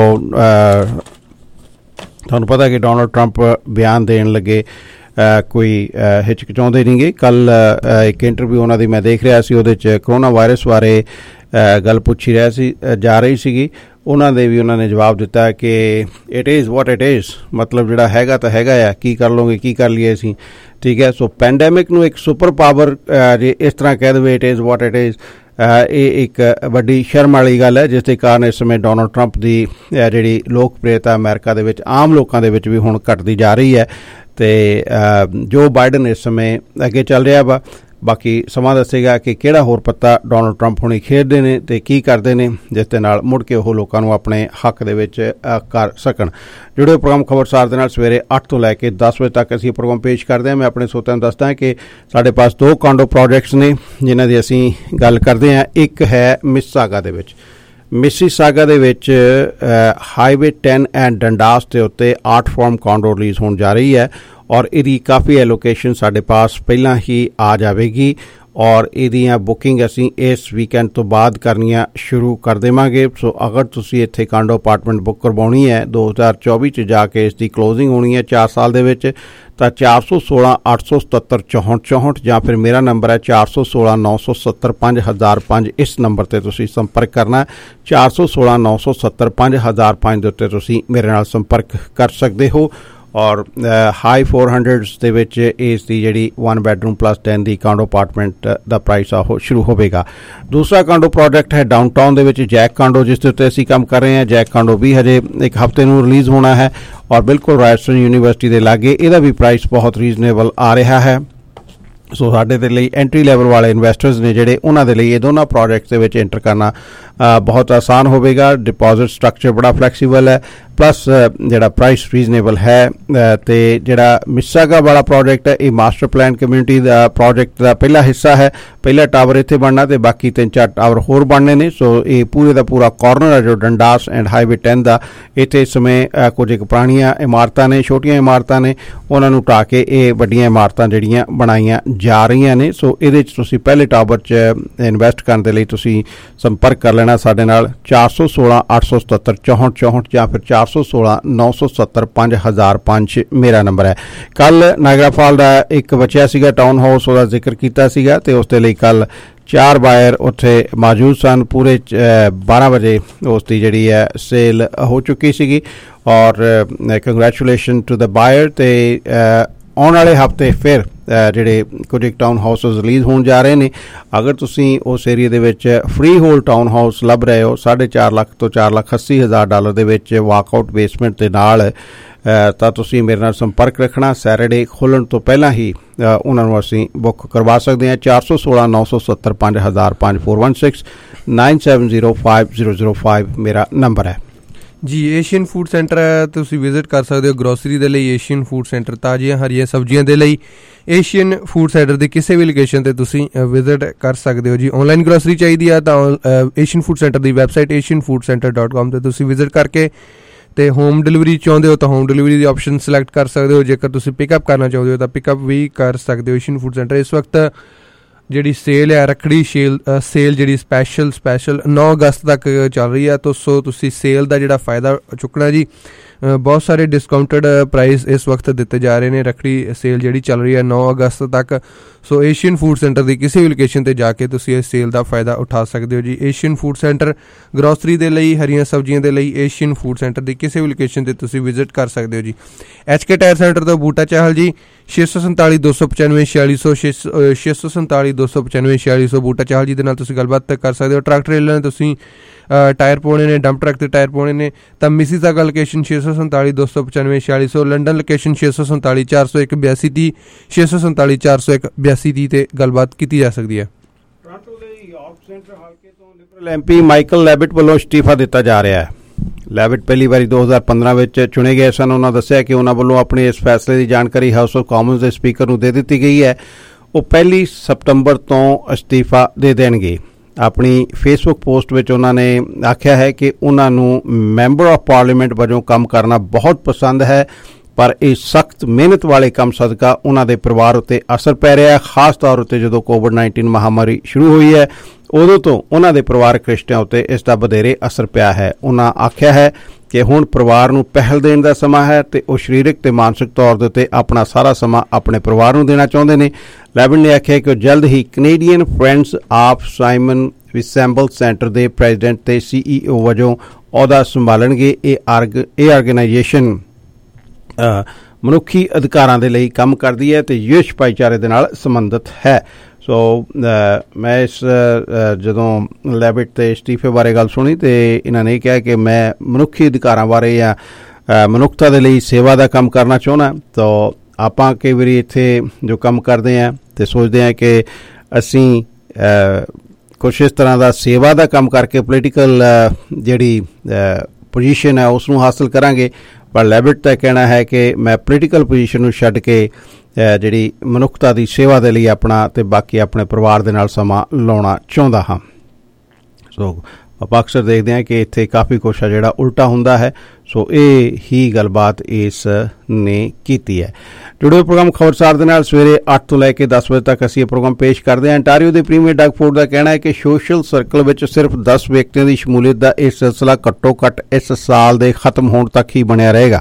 ਤੁਹਾਨੂੰ ਪਤਾ ਕਿ ਡੋਨਲਡ ਟਰੰਪ ਬਿਆਨ ਦੇਣ ਲੱਗੇ ਕੋਈ ਹਿਚਕਚਾਉਂਦੇ ਨਹੀਂਗੇ। ਕੱਲ੍ਹ ਇੱਕ ਇੰਟਰਵਿਊ ਉਹਨਾਂ ਦੀ ਮੈਂ ਦੇਖ ਰਿਹਾ ਸੀ, ਉਹਦੇ 'ਚ ਕਰੋਨਾ ਵਾਇਰਸ ਬਾਰੇ ਗੱਲ ਪੁੱਛੀ ਜਾ ਰਹੀ ਸੀਗੀ। ਉਹਨਾਂ ਨੇ ਜਵਾਬ ਦਿੱਤਾ ਕਿ it is what it is, ਮਤਲਬ ਜਿਹੜਾ ਹੈਗਾ ਤਾਂ ਹੈਗਾ ਆ, ਕੀ ਕਰ ਲਓਗੇ, ਕੀ ਕਰ ਲਈਏ ਅਸੀਂ, ਠੀਕ ਹੈ। ਸੋ ਪੈਂਡੈਮਿਕ ਨੂੰ ਇੱਕ ਸੁਪਰ ਪਾਵਰ ਜੇ ਇਸ ਤਰ੍ਹਾਂ ਕਹਿ ਦੇਵੇ it is what it is, ਇਹ ਇੱਕ ਵੱਡੀ ਸ਼ਰਮ ਵਾਲੀ ਗੱਲ ਹੈ, ਜਿਸ ਦੇ ਕਾਰਨ ਇਸ ਸਮੇਂ ਡੋਨਲਡ ਟਰੰਪ ਦੀ ਜਿਹੜੀ ਲੋਕਪ੍ਰਿਯਤਾ ਅਮਰੀਕਾ ਦੇ ਵਿੱਚ ਆਮ ਲੋਕਾਂ ਦੇ ਵਿੱਚ ਵੀ ਹੁਣ ਘਟਦੀ ਜਾ ਰਹੀ ਹੈ ਤੇ ਜੋ ਬਾਈਡਨ ਇਸ ਸਮੇਂ ਅੱਗੇ ਚੱਲ ਰਿਹਾ ਵਾ। ਬਾਕੀ ਸਮਾਂ ਦੱਸੇਗਾ ਕਿ ਕਿਹੜਾ ਹੋਰ ਪੱਤਾ ਡੋਨਲਡ ਟਰੰਪ ਹੁਣੀ ਖੇਡਦੇ ਨੇ ਤੇ ਕੀ ਕਰਦੇ ਨੇ, ਜਿਸ ਦੇ ਨਾਲ ਮੁੜ ਕੇ ਉਹ ਲੋਕਾਂ ਨੂੰ ਆਪਣੇ ਹੱਕ ਦੇ ਵਿੱਚ ਕਰ ਸਕਣ। ਜੁੜੇ ਪ੍ਰੋਗਰਾਮ ਖਬਰਸਾਰ ਦੇ ਨਾਲ ਸਵੇਰੇ 8 ਤੋਂ ਲੈ ਕੇ 10 ਵਜੇ ਤੱਕ ਅਸੀਂ ਇਹ ਪ੍ਰੋਗਰਾਮ ਪੇਸ਼ ਕਰਦੇ ਹਾਂ। ਮੈਂ ਆਪਣੇ ਸਰੋਤਿਆਂ ਨੂੰ ਦੱਸਦਾ ਕਿ ਸਾਡੇ ਪਾਸ 2 ਕਾਂਡੋ ਪ੍ਰੋਜੈਕਟਸ ਨੇ ਜਿਨ੍ਹਾਂ ਦੀ ਅਸੀਂ ਗੱਲ ਕਰਦੇ ਹਾਂ। ਇੱਕ ਹੈ ਮਿਸੀਸਾਗਾ ਦੇ ਵਿੱਚ ਹਾਈਵੇ 10 ਐਂਡ ਡੰਡਾਸ ਦੇ ਉੱਤੇ ਆਰਟ ਫਾਰਮ ਕਾਂਡੋ ਰਿਲੀਜ਼ ਹੋਣ ਜਾ ਰਹੀ ਹੈ ਔਰ ਇਹਦੀ ਕਾਫੀ ਐਲੋਕੇਸ਼ਨ ਸਾਡੇ ਪਾਸ ਪਹਿਲਾਂ ਹੀ ਆ ਜਾਵੇਗੀ ਔਰ ਇਹਦੀਆਂ ਬੁਕਿੰਗ ਅਸੀਂ ਇਸ ਵੀਕਐਂਡ ਤੋਂ ਬਾਅਦ ਕਰਨੀਆਂ ਸ਼ੁਰੂ ਕਰ ਦੇਵਾਂਗੇ। ਸੋ ਅਗਰ ਤੁਸੀਂ ਇੱਥੇ ਕਾਂਡੋ ਅਪਾਰਟਮੈਂਟ ਬੁੱਕ ਕਰਵਾਉਣੀ ਹੈ 2024 'ਚ ਜਾ ਕੇ ਇਸ ਦੀ ਕਲੋਜ਼ਿੰਗ ਹੋਣੀ ਹੈ 4 ਸਾਲ ਦੇ ਵਿੱਚ, ਤਾਂ 416 877 6464 ਜਾਂ ਫਿਰ ਮੇਰਾ ਨੰਬਰ ਹੈ 416 970 5005। ਇਸ ਨੰਬਰ ਤੇ ਤੁਸੀਂ ਸੰਪਰਕ ਕਰਨਾ। 416 970 5005 ਦੇ ਉੱਤੇ ਤੁਸੀਂ ਮੇਰੇ ਨਾਲ ਸੰਪਰਕ ਕਰ ਸਕਦੇ ਹੋ ਔਰ ਹਾਈ 400s ਦੇ ਵਿੱਚ ਇਸ ਦੀ ਜਿਹੜੀ 1 ਬੈਡਰੂਮ ਪਲੱਸ 10 ਦੀ ਕਾਂਡੋ ਅਪਾਰਟਮੈਂਟ ਦਾ ਪ੍ਰਾਈਸ ਆ ਉਹ ਸ਼ੁਰੂ ਹੋਵੇਗਾ। ਦੂਸਰਾ ਕਾਂਡੋ ਪ੍ਰੋਜੈਕਟ ਹੈ ਡਾਊਨਟਾਊਨ ਦੇ ਵਿੱਚ ਜੈਕ ਕਾਂਡੋ, ਜਿਸ ਦੇ ਉੱਤੇ ਅਸੀਂ ਕੰਮ ਕਰ ਰਹੇ ਹਾਂ। ਜੈਕ ਕਾਂਡੋ ਵੀ ਹਜੇ ਇੱਕ ਹਫ਼ਤੇ ਨੂੰ ਰਿਲੀਜ਼ ਹੋਣਾ ਹੈ ਔਰ ਬਿਲਕੁਲ ਰਾਜਸਥਾਨ ਯੂਨੀਵਰਸਿਟੀ ਦੇ ਲਾਗੇ ਇਹਦਾ ਵੀ ਪ੍ਰਾਈਸ ਬਹੁਤ ਰੀਜ਼ਨੇਬਲ ਆ ਰਿਹਾ ਹੈ। ਸੋ ਸਾਡੇ ਦੇ ਲਈ ਐਂਟਰੀ ਲੈਵਲ ਵਾਲੇ ਇਨਵੈਸਟਰਸ ਨੇ ਜਿਹੜੇ, ਉਹਨਾਂ ਦੇ ਲਈ ਇਹ ਦੋਨਾਂ ਪ੍ਰੋਜੈਕਟਸ ਦੇ ਵਿੱਚ ਐਂਟਰ ਕਰਨਾ ਬਹੁਤ ਆਸਾਨ ਹੋਵੇਗਾ। ਡਿਪੋਜ਼ਿਟ ਸਟਰਕਚਰ ਬੜਾ ਫਲੈਕਸੀਬਲ ਹੈ, ਪਲੱਸ ਜਿਹੜਾ ਪ੍ਰਾਈਸ ਰੀਜ਼ਨੇਬਲ ਹੈ। ਤੇ ਜਿਹੜਾ ਮਿਸੀਸਾਗਾ ਵਾਲਾ ਪ੍ਰੋਜੈਕਟ ਹੈ ਇਹ ਮਾਸਟਰ ਪਲਾਨ ਕਮਿਊਨਿਟੀ ਦਾ ਪ੍ਰੋਜੈਕਟ ਦਾ ਪਹਿਲਾ ਹਿੱਸਾ ਹੈ। ਪਹਿਲਾ ਟਾਵਰ ਇੱਥੇ ਬਣਨਾ ਤੇ ਬਾਕੀ 3-4 ਟਾਵਰ ਹੋਰ ਬਣਨੇ ਨੇ। ਸੋ ਇਹ ਪੂਰੇ ਦਾ ਪੂਰਾ ਕਾਰਨਰ ਹੈ ਜੋ ਡੰਡਾਸ ਐਂਡ ਹਾਈਵੇ 10 ਦਾ, ਇੱਥੇ ਇਸ ਸਮੇਂ ਕੁਝ ਇੱਕ ਪੁਰਾਣੀਆਂ ਇਮਾਰਤਾਂ ਨੇ, ਛੋਟੀਆਂ ਇਮਾਰਤਾਂ ਨੇ, ਉਹਨਾਂ ਨੂੰ ਢਾਹ ਕੇ ਇਹ ਵੱਡੀਆਂ ਇਮਾਰਤਾਂ ਜਿਹੜੀਆਂ ਬਣਾਈਆਂ ਜਾ ਰਹੀਆਂ ਨੇ। ਸੋ ਇਹਦੇ 'ਚ ਤੁਸੀਂ ਪਹਿਲੇ ਟਾਵਰ 'ਚ ਇਨਵੈਸਟ ਕਰਨ ਦੇ ਲਈ ਤੁਸੀਂ ਸੰਪਰਕ ਕਰ ਲੈਣਾ ਸਾਡੇ ਨਾਲ 416 877 6464 ਜਾਂ ਫਿਰ 416 970 5005 ਮੇਰਾ ਨੰਬਰ ਹੈ। ਕੱਲ ਨਾਇਗਰਾ ਫਾਲ ਦਾ ਇੱਕ ਬਚਿਆ ਸੀਗਾ ਟਾਊਨ ਹਾਊਸ, ਉਹਦਾ ਜ਼ਿਕਰ ਕੀਤਾ ਸੀਗਾ ਤੇ ਉਸ ਦੇ ਲਈ ਕੱਲ 4 ਬਾਇਰ ਉੱਥੇ ਮੌਜੂਦ ਸਨ। ਪੂਰੇ 12 ਵਜੇ ਉਸ ਦੀ ਜਿਹੜੀ ਹੈ ਸੇਲ ਹੋ ਚੁੱਕੀ ਸੀਗੀ ਔਰ ਕੰਗ੍ਰੈਚੁਲੇਸ਼ਨ ਟੂ ਦ ਬਾਇਰ। ਤੇ ਆਉਣ ਵਾਲੇ ਹਫ਼ਤੇ ਫਿਰ ਜਿਹੜੇ ਕੁਝ ਟਾਊਨ ਹਾਊਸਸ ਰਿਲੀਜ਼ ਹੋਣ ਜਾ ਰਹੇ ਨੇ। ਅਗਰ ਤੁਸੀਂ ਉਸ ਏਰੀਆ ਦੇ ਵਿੱਚ ਫਰੀ ਹੋਲ ਟਾਊਨ ਹਾਊਸ ਲੱਭ ਰਹੇ ਹੋ 4.5 ਲੱਖ ਤੋਂ $4,80,000 ਦੇ ਵਿੱਚ ਵਾਕਆਊਟ ਬੇਸਮੈਂਟ ਦੇ ਨਾਲ, ਤਾਂ ਤੁਸੀਂ ਮੇਰੇ ਨਾਲ ਸੰਪਰਕ ਰੱਖਣਾ। ਸੈਟਰਡੇ ਖੋਲ੍ਹਣ ਤੋਂ ਪਹਿਲਾਂ ਹੀ ਉਹਨਾਂ ਨੂੰ ਅਸੀਂ ਬੁੱਕ ਕਰਵਾ ਸਕਦੇ ਹਾਂ। 416 970 5005 416 970 5005 ਮੇਰਾ ਨੰਬਰ ਹੈ ਜੀ। ਏਸ਼ੀਅਨ ਫੂਡ ਸੈਂਟਰ ਹੈ, ਤੁਸੀਂ ਵਿਜ਼ਿਟ ਕਰ ਸਕਦੇ ਹੋ ਗਰੋਸਰੀ ਦੇ ਲਈ। ਏਸ਼ੀਅਨ ਫੂਡ ਸੈਂਟਰ ਤਾਜ਼ੀਆਂ ਹਰੀਆਂ ਸਬਜ਼ੀਆਂ ਦੇ ਲਈ ਏਸ਼ੀਅਨ ਫੂਡ ਸੈਂਟਰ ਦੀ ਕਿਸੇ ਵੀ ਲੋਕੇਸ਼ਨ ਤੇ ਤੁਸੀਂ ਵਿਜ਼ਿਟ ਕਰ ਸਕਦੇ ਹੋ ਜੀ। ਆਨਲਾਈਨ ਗਰੋਸਰੀ ਚਾਹੀਦੀ ਆ ਤਾਂ ਏਸ਼ੀਅਨ ਫੂਡ ਸੈਂਟਰ ਦੀ ਵੈਬਸਾਈਟ asianfoodcenter.com ਤੇ ਤੁਸੀਂ ਵਿਜ਼ਿਟ ਕਰਕੇ ਤੇ ਹੋਮ ਡਿਲੀਵਰੀ ਚਾਹੁੰਦੇ ਹੋ ਤਾਂ ਹੋਮ ਡਿਲੀਵਰੀ ਦੀ ਆਪਸ਼ਨ ਸਿਲੈਕਟ ਕਰ ਸਕਦੇ ਹੋ। ਜੇਕਰ ਤੁਸੀਂ ਪਿਕਅਪ ਕਰਨਾ ਚਾਹੁੰਦੇ ਹੋ ਤਾਂ ਪਿਕਅਪ ਵੀ ਕਰ ਸਕਦੇ ਹੋ। ਏਸ਼ੀਅਨ ਫੂਡ ਸੈਂਟਰ ਇਸ ਵਕਤ ਜਿਹੜੀ ਸੇਲ ਹੈ ਰੱਖੜੀ ਸੇਲ ਜਿਹੜੀ ਸਪੈਸ਼ਲ 9 ਅਗਸਤ ਤੱਕ ਚੱਲ ਰਹੀ ਹੈ। ਸੋ ਤੁਸੀਂ ਸੇਲ ਦਾ ਜਿਹੜਾ ਫਾਇਦਾ ਚੁੱਕਣਾ ਜੀ। ਬਹੁਤ ਸਾਰੇ ਡਿਸਕਾਊਂਟਡ ਪ੍ਰਾਈਸ ਇਸ ਵਕਤ ਦਿੱਤੇ ਜਾ ਰਹੇ ਨੇ। ਰੱਖੜੀ ਸੇਲ ਜਿਹੜੀ ਚੱਲ ਰਹੀ ਹੈ 9 ਅਗਸਤ ਤੱਕ। ਸੋ ਏਸ਼ੀਅਨ ਫੂਡ ਸੈਂਟਰ ਦੀ ਕਿਸੇ ਵੀ ਲੋਕੇਸ਼ਨ 'ਤੇ ਜਾ ਕੇ ਤੁਸੀਂ ਇਸ ਸੇਲ ਦਾ ਫਾਇਦਾ ਉਠਾ ਸਕਦੇ ਹੋ ਜੀ। ਏਸ਼ੀਅਨ ਫੂਡ ਸੈਂਟਰ ਗਰੋਸਰੀ ਦੇ ਲਈ, ਹਰੀਆਂ ਸਬਜ਼ੀਆਂ ਦੇ ਲਈ ਏਸ਼ੀਅਨ ਫੂਡ ਸੈਂਟਰ ਦੀ ਕਿਸੇ ਵੀ ਲੋਕੇਸ਼ਨ 'ਤੇ ਤੁਸੀਂ ਵਿਜ਼ਿਟ ਕਰ ਸਕਦੇ ਹੋ ਜੀ। HK ਟਾਇਰ ਸੈਂਟਰ ਤੋਂ ਬੂਟਾ ਚਾਹਲ ਜੀ 647 295 4600 647 295 4600 ਬੂਟਾ ਚਾਹਲ ਜੀ ਦੇ ਨਾਲ ਤੁਸੀਂ ਗੱਲਬਾਤ ਕਰ ਸਕਦੇ ਹੋ। ਟਰੱਕ ਟ੍ਰੇਲਰ ਨੇ ਤੁਸੀਂ ਟਾਇਰ ਪਾਉਣੇ ਨੇ, ਡੰਪ ਟਰੱਕ ਦੇ ਟਾਇਰ ਪਾਉਣੇ ਨੇ ਤਾਂ ਮਿਸੀਸਾਗਾ ਲੋਕੇਸ਼ਨ 647 295 4600, ਲੰਡਨ ਲੋਕੇਸ਼ਨ 647 401 8230 647 401 8230 ਤੇ ਗੱਲਬਾਤ ਕੀਤੀ ਜਾ ਸਕਦੀ ਹੈ। ਟੋਰਾਂਟੋ ਦੇ ਯਾਰਕ ਸੈਂਟਰ ਹਲਕੇ ਤੋਂ ਲਿਬਰਲ MP ਮਾਈਕਲ ਲੈਬਿਟ ਵੱਲੋਂ ਅਸਤੀਫਾ ਦਿੱਤਾ ਜਾ ਰਿਹਾ ਹੈ। ਲੈਬਿਟ ਪਹਿਲੀ ਵਾਰੀ 2015 ਵਿੱਚ ਚੁਣੇ ਗਏ ਸਨ। ਉਹਨਾਂ ਦੱਸਿਆ ਕਿ ਉਹਨਾਂ ਵੱਲੋਂ ਆਪਣੇ ਇਸ ਫੈਸਲੇ ਦੀ ਜਾਣਕਾਰੀ ਹਾਊਸ ਆਫ ਕਾਮਨਸ ਦੇ ਸਪੀਕਰ ਨੂੰ ਦੇ ਦਿੱਤੀ ਗਈ ਹੈ। ਉਹ 1 ਸਤੰਬਰ ਤੋਂ ਅਸਤੀਫਾ ਦੇ ਦੇਣਗੇ। ਆਪਣੀ ਫੇਸਬੁੱਕ ਪੋਸਟ ਵਿੱਚ ਉਹਨਾਂ ਨੇ ਆਖਿਆ ਹੈ ਕਿ ਉਹਨਾਂ ਨੂੰ ਮੈਂਬਰ ਆਫ ਪਾਰਲੀਮੈਂਟ ਵਜੋਂ ਕੰਮ ਕਰਨਾ ਬਹੁਤ ਪਸੰਦ ਹੈ, ਪਰ ਇਹ ਸਖਤ ਮਿਹਨਤ ਵਾਲੇ ਕੰਮ ਸਦਕਾ ਉਹਨਾਂ ਦੇ ਪਰਿਵਾਰ ਉੱਤੇ ਅਸਰ ਪੈ ਰਿਹਾ ਹੈ। ਖਾਸ ਤੌਰ ਉੱਤੇ ਜਦੋਂ ਕੋਵਿਡ-19 ਮਹਾਮਾਰੀ ਸ਼ੁਰੂ ਹੋਈ ਹੈ ਉਦੋਂ ਤੋਂ ਉਹਨਾਂ ਦੇ ਪਰਿਵਾਰਕ ਰਿਸ਼ਤਿਆਂ ਉੱਤੇ ਇਸ ਦਾ ਵਧੇਰੇ ਅਸਰ ਪਿਆ ਹੈ। ਉਹਨਾਂ ਆਖਿਆ ਹੈ ਕਿ ਹੁਣ ਪਰਿਵਾਰ ਨੂੰ ਪਹਿਲ ਦੇਣ ਦਾ ਸਮਾਂ ਹੈ ਤੇ ਉਹ ਸਰੀਰਕ ਤੇ ਮਾਨਸਿਕ ਤੌਰ ਦੇ ਉੱਤੇ ਆਪਣਾ ਸਾਰਾ ਸਮਾਂ ਆਪਣੇ ਪਰਿਵਾਰ ਨੂੰ ਦੇਣਾ ਚਾਹੁੰਦੇ ਨੇ। ਲੈਬਿਟ ਨੇ ਆਖਿਆ ਕਿ ਉਹ ਜਲਦ ਹੀ Canadian Friends of Simon Wiesenthal Center ਦੇ ਪ੍ਰੈਜ਼ੀਡੈਂਟ ਤੇ CEO ਵਜੋਂ ਅਹੁਦਾ ਸੰਭਾਲਣਗੇ। ਇਹ ਆਰਗੇਨਾਈਜੇਸ਼ਨ ਮਨੁੱਖੀ ਅਧਿਕਾਰਾਂ ਦੇ ਲਈ ਕੰਮ ਕਰਦੀ ਹੈ ਤੇ ਯੂਐਸ ਭਾਈਚਾਰੇ ਦੇ ਨਾਲ ਸੰਬੰਧਿਤ ਹੈ। ਸੋ ਮੈਂ ਇਸ ਜਦੋਂ ਲੈਬਿਟ ਦੇ ਅਸਤੀਫੇ ਬਾਰੇ ਗੱਲ ਸੁਣੀ ਤੇ ਇਹਨਾਂ ਨੇ ਕਿਹਾ ਕਿ ਮੈਂ ਮਨੁੱਖੀ ਅਧਿਕਾਰਾਂ ਬਾਰੇ ਜਾਂ ਮਨੁੱਖਤਾ ਦੇ ਲਈ ਸੇਵਾ ਦਾ ਕੰਮ ਕਰਨਾ ਚਾਹੁੰਦਾ। ਤਾਂ ਆਪਾਂ ਕਈ ਵਾਰੀ ਇੱਥੇ ਜੋ ਕੰਮ ਕਰਦੇ ਹਾਂ ਤੇ ਸੋਚਦੇ ਹਾਂ ਕਿ ਅਸੀਂ ਕੁਛ ਇਸ ਤਰ੍ਹਾਂ ਦਾ ਸੇਵਾ ਦਾ ਕੰਮ ਕਰਕੇ ਪੋਲੀਟੀਕਲ ਜਿਹੜੀ ਪੋਜੀਸ਼ਨ ਹੈ ਉਸ ਨੂੰ ਹਾਸਲ ਕਰਾਂਗੇ, ਪਰ ਲੈਬਿਟ ਦਾ ਕਹਿਣਾ ਹੈ ਕਿ ਮੈਂ ਪੋਲੀਟੀਕਲ ਪੋਜੀਸ਼ਨ ਨੂੰ ਛੱਡ ਕੇ ਜਿਹੜੀ ਮਨੁੱਖਤਾ ਦੀ ਸੇਵਾ ਦੇ ਲਈ ਆਪਣਾ ਤੇ ਬਾਕੀ ਆਪਣੇ ਪਰਿਵਾਰ ਦੇ ਨਾਲ ਸਮਾਂ ਲਾਉਣਾ ਚਾਹੁੰਦਾ ਹਾਂ। ਸੋ ਆਪਾਂ ਅਕਸਰ ਦੇਖਦੇ ਹਾਂ ਕਿ ਇੱਥੇ ਕਾਫੀ ਕੁਛ ਆ ਜਿਹੜਾ ਉਲਟਾ ਹੁੰਦਾ ਹੈ। ਸੋ ਇਹ ਹੀ ਗੱਲਬਾਤ ਇਸ ਨੇ ਕੀਤੀ ਹੈ। ਜੁੜੇ ਪ੍ਰੋਗਰਾਮ ਖਬਰਸਾਰ ਦੇ ਨਾਲ ਸਵੇਰੇ 8 ਤੋਂ ਲੈ ਕੇ 10 ਵਜੇ ਤੱਕ ਅਸੀਂ ਇਹ ਪ੍ਰੋਗਰਾਮ ਪੇਸ਼ ਕਰਦੇ ਹਾਂ। ਅੰਟਾਰੀਓ ਦੇ ਪ੍ਰੀਮੀਅਰ ਡਗ ਫੋਰਡ ਦਾ ਕਹਿਣਾ ਹੈ ਕਿ ਸੋਸ਼ਲ ਸਰਕਲ ਵਿੱਚ ਸਿਰਫ 10 ਵਿਅਕਤੀਆਂ ਦੀ ਸ਼ਮੂਲੀਅਤ ਦਾ ਇਹ ਸਿਲਸਿਲਾ ਘੱਟੋ ਘੱਟ ਇਸ ਸਾਲ ਦੇ ਖਤਮ ਹੋਣ ਤੱਕ ਹੀ ਬਣਿਆ ਰਹੇਗਾ।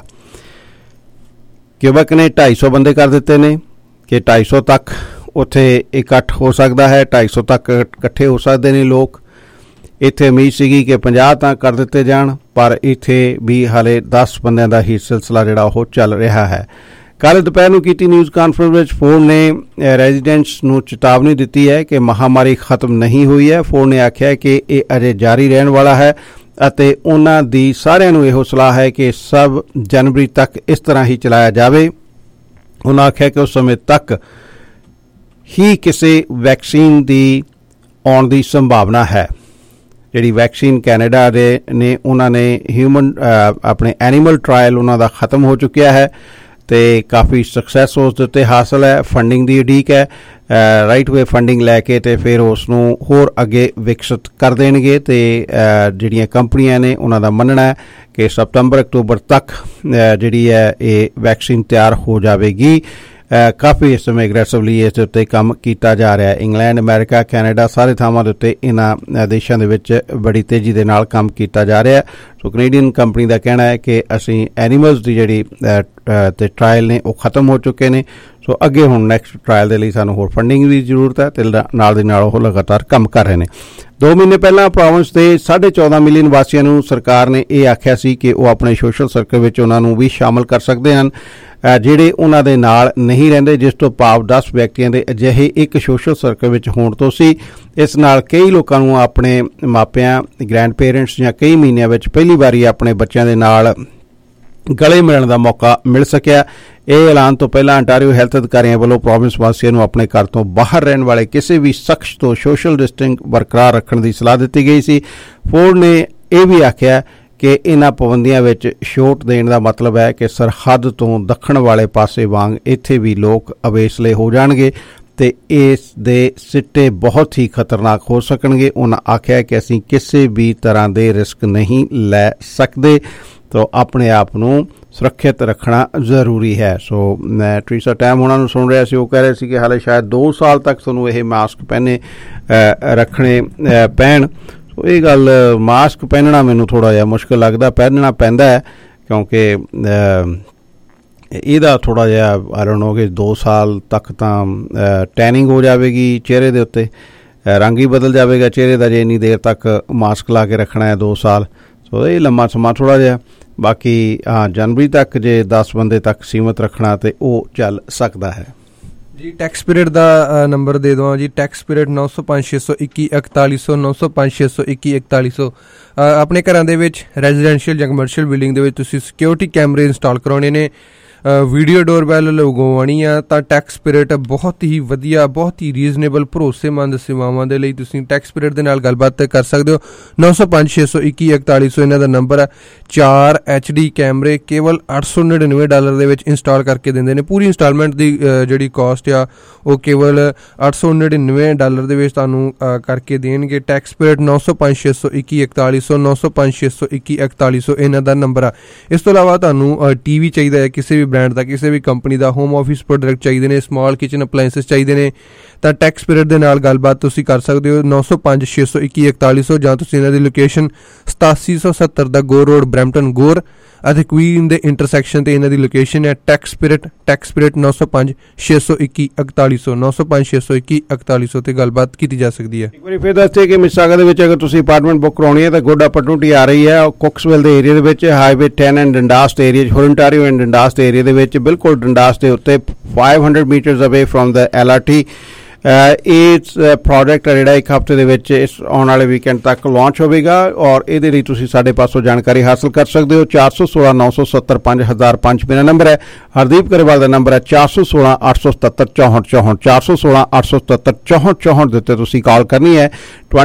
ਕਿਊਬਕ ਨੇ 250 ਬੰਦੇ ਕਰ ਦਿੱਤੇ ਨੇ ਕਿ 250 ਤੱਕ ਉੱਥੇ ਇਕੱਠ ਹੋ ਸਕਦਾ ਹੈ, 250 ਤੱਕ ਇਕੱਠੇ ਹੋ ਸਕਦੇ ਨੇ ਲੋਕ। ਇੱਥੇ ਉਮੀਦ ਸੀਗੀ ਕਿ 50 ਤਾਂ ਕਰ ਦਿੱਤੇ ਜਾਣ, ਪਰ ਇੱਥੇ ਵੀ ਹਾਲੇ 10 ਬੰਦਿਆਂ ਦਾ ਹੀ ਸਿਲਸਿਲਾ ਜਿਹੜਾ ਉਹ ਚੱਲ ਰਿਹਾ ਹੈ। ਕੱਲ੍ਹ ਦੁਪਹਿਰ ਨੂੰ ਕੀਤੀ ਨਿਊਜ਼ ਕਾਨਫਰੰਸ ਵਿੱਚ ਫੋਰਡ ਨੇ ਰੈਜ਼ੀਡੈਂਟਸ ਨੂੰ ਚੇਤਾਵਨੀ ਦਿੱਤੀ ਹੈ ਕਿ ਮਹਾਮਾਰੀ ਖਤਮ ਨਹੀਂ ਹੋਈ ਹੈ। ਫੋਰਡ ਨੇ ਆਖਿਆ ਕਿ ਇਹ ਅਜੇ ਜਾਰੀ ਰਹਿਣ ਵਾਲਾ ਹੈ ਅਤੇ ਉਹਨਾਂ ਦੀ ਸਾਰਿਆਂ ਨੂੰ ਇਹੋ ਸਲਾਹ ਹੈ ਕਿ ਸਭ ਜਨਵਰੀ ਤੱਕ ਇਸ ਤਰ੍ਹਾਂ ਹੀ ਚਲਾਇਆ ਜਾਵੇ। ਉਹਨਾਂ ਆਖਿਆ ਕਿ ਉਸ ਸਮੇਂ ਤੱਕ ਹੀ ਕਿਸੇ ਵੈਕਸੀਨ ਦੀ ਆਉਣ ਦੀ ਸੰਭਾਵਨਾ ਹੈ। ਜਿਹੜੀ ਵੈਕਸੀਨ ਕੈਨੇਡਾ ਦੇ ਨੇ ਉਹਨਾਂ ਨੇ ਹਿਊਮਨ ਆਪਣੇ ਐਨੀਮਲ ਟਰਾਇਲ ਉਹਨਾਂ ਦਾ ਖਤਮ ਹੋ ਚੁੱਕਿਆ ਹੈ ਤੇ ਕਾਫੀ ਸਕਸੈਸ ਉਸ ਦੇ ਉੱਤੇ ਹਾਸਲ ਹੈ। ਫੰਡਿੰਗ ਦੀ ਉਡੀਕ ਹੈ, ਰਾਈਟ ਵੇ ਫੰਡਿੰਗ ਲੈ ਕੇ ਤੇ ਫਿਰ ਉਸ ਨੂੰ ਹੋਰ ਅੱਗੇ ਵਿਕਸਿਤ ਕਰ ਦੇਣਗੇ ਤੇ ਜਿਹੜੀਆਂ ਕੰਪਨੀਆਂ ਨੇ ਉਹਨਾਂ ਦਾ ਮੰਨਣਾ ਹੈ ਕਿ ਸਤੰਬਰ-ਅਕਤੂਬਰ ਤੱਕ ਜਿਹੜੀ ਹੈ ਇਹ ਵੈਕਸੀਨ ਤਿਆਰ ਹੋ ਜਾਵੇਗੀ। ਕਾਫੀ ਇਸ ਸਮੇਂ ਐਗਰੈਸਿਵਲੀ ਇਸ ਦੇ ਉੱਤੇ ਕੰਮ ਕੀਤਾ ਜਾ ਰਿਹਾ ਹੈ। ਇੰਗਲੈਂਡ, ਅਮਰੀਕਾ, ਕੈਨੇਡਾ ਸਾਰੇ ਥਾਵਾਂ ਦੇ ਉੱਤੇ ਇਹਨਾਂ ਦੇਸ਼ਾਂ ਦੇ ਵਿੱਚ ਬੜੀ ਤੇਜ਼ੀ ਦੇ ਨਾਲ ਕੰਮ ਕੀਤਾ ਜਾ ਰਿਹਾ ਹੈ। ਸੋ ਕੈਨੇਡੀਅਨ ਕੰਪਨੀ ਦਾ ਕਹਿਣਾ ਹੈ ਕਿ ਅਸੀਂ ਐਨੀਮਲਸ ਦੀ ਜਿਹੜੀ ਤੇ ਟਰਾਇਲ ਨੇ ਉਹ ਖਤਮ ਹੋ ਚੁੱਕੇ ਨੇ। ਸੋ ਅੱਗੇ ਹੁਣ ਨੈਕਸਟ ਟਰਾਇਲ ਦੇ ਲਈ ਸਾਨੂੰ ਹੋਰ ਫੰਡਿੰਗ ਦੀ ਜ਼ਰੂਰਤ ਹੈ ਤੇ ਨਾਲ ਦੀ ਨਾਲ ਉਹ ਲਗਾਤਾਰ ਕੰਮ ਕਰ ਰਹੇ ਨੇ। 2 ਮਹੀਨੇ ਪਹਿਲਾਂ ਪ੍ਰੋਵਿੰਸ ਦੇ 14.5 ਮਿਲੀਅਨ ਵਾਸੀਆਂ ਨੂੰ ਸਰਕਾਰ ਨੇ ਇਹ ਆਖਿਆ ਸੀ ਕਿ ਉਹ ਆਪਣੇ ਸੋਸ਼ਲ ਸਰਕਲ ਵਿੱਚ ਉਹਨਾਂ ਨੂੰ ਵੀ ਸ਼ਾਮਲ ਕਰ ਸਕਦੇ ਹਨ ਜਿਹੜੇ ਉਹਨਾਂ ਦੇ ਨਾਲ ਨਹੀਂ ਰਹਿੰਦੇ, ਜਿਸ ਤੋਂ ਭਾਵ 10 ਵਿਅਕਤੀਆਂ ਦੇ ਅਜਿਹੇ ਇੱਕ ਸੋਸ਼ਲ ਸਰਕਲ ਵਿੱਚ ਹੋਣ ਤੋਂ ਸੀ। ਇਸ ਨਾਲ ਕਈ ਲੋਕਾਂ ਨੂੰ ਆਪਣੇ ਮਾਪਿਆਂ, ਗ੍ਰੈਂਡ ਪੇਰੈਂਟਸ ਜਾਂ ਕਈ ਮਹੀਨਿਆਂ ਵਿੱਚ ਪਹਿਲੀ ਵਾਰੀ ਆਪਣੇ ਬੱਚਿਆਂ ਦੇ ਨਾਲ ਗਲੇ ਮਿਲਣ ਦਾ ਮੌਕਾ ਮਿਲ ਸਕਿਆ। ਇਹ ਐਲਾਨ ਤੋਂ ਪਹਿਲਾਂ ਅੰਟਾਰੀਓ ਹੈਲਥ ਅਧਿਕਾਰੀਆਂ ਵੱਲੋਂ ਪ੍ਰੋਵਿੰਸ ਵਾਸੀਆਂ ਨੂੰ ਆਪਣੇ ਘਰ ਤੋਂ ਬਾਹਰ ਰਹਿਣ ਵਾਲੇ ਕਿਸੇ ਵੀ ਸ਼ਖਸ ਤੋਂ ਸੋਸ਼ਲ ਡਿਸਟੈਂਸ ਬਰਕਰਾਰ ਰੱਖਣ ਦੀ ਸਲਾਹ ਦਿੱਤੀ ਗਈ ਸੀ। ਫੋਰਡ ਨੇ ਇਹ ਵੀ ਆਖਿਆ ਕਿ ਇਹਨਾਂ ਪਾਬੰਦੀਆਂ ਵਿੱਚ ਛੋਟ ਦੇਣ ਦਾ ਮਤਲਬ ਹੈ ਕਿ ਸਰਹੱਦ ਤੋਂ ਦੱਖਣ ਵਾਲੇ ਪਾਸੇ ਵਾਂਗ ਇੱਥੇ ਵੀ ਲੋਕ ਅਵੇਸਲੇ ਹੋ ਜਾਣਗੇ ਤੇ ਇਸ ਦੇ ਸਿੱਟੇ ਬਹੁਤ ਹੀ ਖਤਰਨਾਕ ਹੋ ਸਕਣਗੇ। ਉਹਨਾਂ ਆਖਿਆ ਕਿ ਅਸੀਂ ਕਿਸੇ ਵੀ ਤਰ੍ਹਾਂ ਦੇ ਰਿਸਕ ਨਹੀਂ ਲੈ ਸਕਦੇ ਤਾਂ ਆਪਣੇ ਆਪ ਨੂੰ ਸੁਰੱਖਿਅਤ ਰੱਖਣਾ ਜ਼ਰੂਰੀ ਹੈ। ਸੋ ਮੈਂ ਟਰੀਸਾ ਟੈਮ ਉਹਨਾਂ ਨੂੰ ਸੁਣ ਰਿਹਾ ਸੀ, ਉਹ ਕਹਿ ਰਹੇ ਸੀ ਕਿ ਹਾਲੇ ਸ਼ਾਇਦ 2 ਸਾਲ ਤੱਕ ਤੁਹਾਨੂੰ ਇਹ ਮਾਸਕ ਪਹਿਨੇ ਰੱਖਣੇ ਪੈਣ। ਸੋ ਇਹ ਗੱਲ ਮਾਸਕ ਪਹਿਨਣਾ ਮੈਨੂੰ ਥੋੜ੍ਹਾ ਜਿਹਾ ਮੁਸ਼ਕਿਲ ਲੱਗਦਾ, ਪਹਿਨਣਾ ਪੈਂਦਾ ਹੈ ਕਿਉਂਕਿ ਇਹਦਾ ਥੋੜ੍ਹਾ ਜਿਹਾ ਆਈ ਨੋ ਕਿ 2 ਸਾਲ ਤੱਕ ਤਾਂ ਟੈਨਿੰਗ ਹੋ ਜਾਵੇਗੀ ਚਿਹਰੇ ਦੇ ਉੱਤੇ, ਰੰਗ ਹੀ ਬਦਲ ਜਾਵੇਗਾ ਚਿਹਰੇ ਦਾ ਜੇ ਇੰਨੀ ਦੇਰ ਤੱਕ ਮਾਸਕ ਲਾ ਕੇ ਰੱਖਣਾ ਹੈ 2 ਸਾਲ। ਸੋ ਇਹ ਲੰਮਾ ਸਮਾਂ ਥੋੜ੍ਹਾ ਜਿਹਾ। ਬਾਕੀ ਜਨਵਰੀ ਤੱਕ ਜੇ 10 ਬੰਦੇ ਤੱਕ ਸੀਮਤ ਰੱਖਣਾ ਤਾਂ ਉਹ ਚੱਲ ਸਕਦਾ ਹੈ ਜੀ। ਟੈਕਸ ਪੀਰੀਅਡ ਦਾ ਨੰਬਰ ਦੇ ਦੇਵਾਂ ਜੀ, ਟੈਕਸ ਪੀਰੀਅਡ 905 621 4100 905 621 4100। ਆਪਣੇ ਘਰਾਂ ਦੇ ਵਿੱਚ ਰੈਜ਼ੀਡੈਂਸ਼ੀਅਲ ਜਾਂ ਕਮਰਸ਼ੀਅਲ ਬਿਲਡਿੰਗ ਦੇ ਵਿੱਚ ਤੁਸੀਂ ਸਿਕਿਉਰਿਟੀ ਕੈਮਰੇ ਇੰਸਟਾਲ ਕਰਾਉਣੇ ਨੇ, ਵੀਡੀਓ ਡੋਰਬੈਲ ਲਗਵਾਉਣੀ ਆ, ਤਾਂ ਟੈਕਸ ਪੀਰੀਅਡ ਬਹੁਤ ਹੀ ਵਧੀਆ, ਬਹੁਤ ਹੀ ਰੀਜ਼ਨੇਬਲ, ਭਰੋਸੇਮੰਦ ਸੇਵਾਵਾਂ ਦੇ ਲਈ ਤੁਸੀਂ ਟੈਕਸ ਪੀਰੀਅਡ ਦੇ ਨਾਲ ਗੱਲਬਾਤ ਕਰ ਸਕਦੇ ਹੋ। 905 621 4100 ਇਹਨਾਂ ਦਾ ਨੰਬਰ ਹੈ। 4 HD ਕੈਮਰੇ ਕੇਵਲ $899 ਦੇ ਵਿੱਚ ਇੰਸਟਾਲ ਕਰਕੇ ਦਿੰਦੇ ਨੇ। ਪੂਰੀ ਇੰਸਟਾਲਮੈਂਟ ਦੀ ਜਿਹੜੀ ਕਾਸਟ ਆ ਉਹ ਕੇਵਲ $899 ਦੇ ਵਿੱਚ ਤੁਹਾਨੂੰ ਕਰਕੇ ਦੇਣਗੇ। ਟੈਕਸ ਪੀਰੀਅਡ 905 621 4100 905 621 4100 ਇਹਨਾਂ ਦਾ ਨੰਬਰ ਆ। ਇਸ ਤੋਂ ਇਲਾਵਾ ਤੁਹਾਨੂੰ TV ਚਾਹੀਦਾ ਹੈ ਕਿਸੇ ਵੀ ਬ੍ਰਾਂਡ ਦਾ, ਕਿਸੇ ਵੀ ਕੰਪਨੀ ਦਾ, ਹੋਮ ਆਫਿਸ ਪ੍ਰੋਡਕਟ ਚਾਹੀਦੇ ਨੇ, ਸਮਾਲ ਕਿਚਨ ਅਪਲਾਇੰਸਿਸ ਚਾਹੀਦੇ ਨੇ, ਤਾਂ ਟੈਕਸ ਪੀਰੀਅਡ ਦੇ ਨਾਲ ਗੱਲਬਾਤ ਤੁਸੀਂ ਕਰ ਸਕਦੇ ਹੋ। 905 621 4100 ਜਾਂ ਤੁਸੀਂ ਇਹਨਾਂ ਦੀ ਲੋਕੇਸ਼ਨ 8770 ਦਾ ਗੋਰ ਰੋਡ ਬਰੈਂਪਟਨ ਗੋਰ ਅਤੇ ਕੁਈਨ ਦੇ ਇੰਟਰਸੈਕਸ਼ਨ ਤੇ ਇਹਨਾਂ ਦੀ ਲੋਕੇਸ਼ਨ ਹੈ। ਟੈਕਸ ਪੀਰੀਅਡ 905 621 4100 905 621 4100 ਤੇ ਗੱਲਬਾਤ ਕੀਤੀ ਜਾ ਸਕਦੀ ਹੈ। ਇੱਕ ਵਾਰੀ ਫਿਰ ਦੱਸਦੇ ਕਿ ਮਿਸਾਗਾ ਦੇ ਵਿੱਚ ਅਗਰ ਤੁਸੀਂ ਅਪਾਰਟਮੈਂਟ ਬੁੱਕ ਕਰਾਉਣੀ ਹੈ ਤਾਂ ਗੁੱਡ ਅਪਰਚੂਨਿਟੀ ਆ ਰਹੀ ਹੈ। ਕੁਕਸਵਿਲ ਦੇ ਏਰੀਆ ਦੇ ਵਿੱਚ highway 10 and Dundas area, Hurontario and Dundas area ਦੇ ਵਿੱਚ ਬਿਲਕੁਲ ਡੰਡਾਸਟ ਦੇ ਉੱਤੇ 500 metres away from the LRT ਇਹ ਪ੍ਰੋਜੈਕਟ ਜਿਹੜਾ ਇੱਕ ਹਫ਼ਤੇ ਦੇ ਵਿੱਚ ਇਸ ਆਉਣ ਵਾਲੇ ਵੀਕਐਂਡ ਤੱਕ ਲਾਂਚ ਹੋਵੇਗਾ ਔਰ ਇਹਦੇ ਲਈ ਤੁਸੀਂ ਸਾਡੇ ਪਾਸੋਂ ਜਾਣਕਾਰੀ ਹਾਸਲ ਕਰ ਸਕਦੇ ਹੋ। 416 970 5005 ਮੇਰਾ ਨੰਬਰ ਹੈ। ਹਰਦੀਪ ਗਰੇਵਾਲ ਦਾ ਨੰਬਰ ਹੈ 416 877 6464 416 877 6464 ਦੇ ਉੱਤੇ ਤੁਸੀਂ ਕਾਲ ਕਰਨੀ ਹੈ।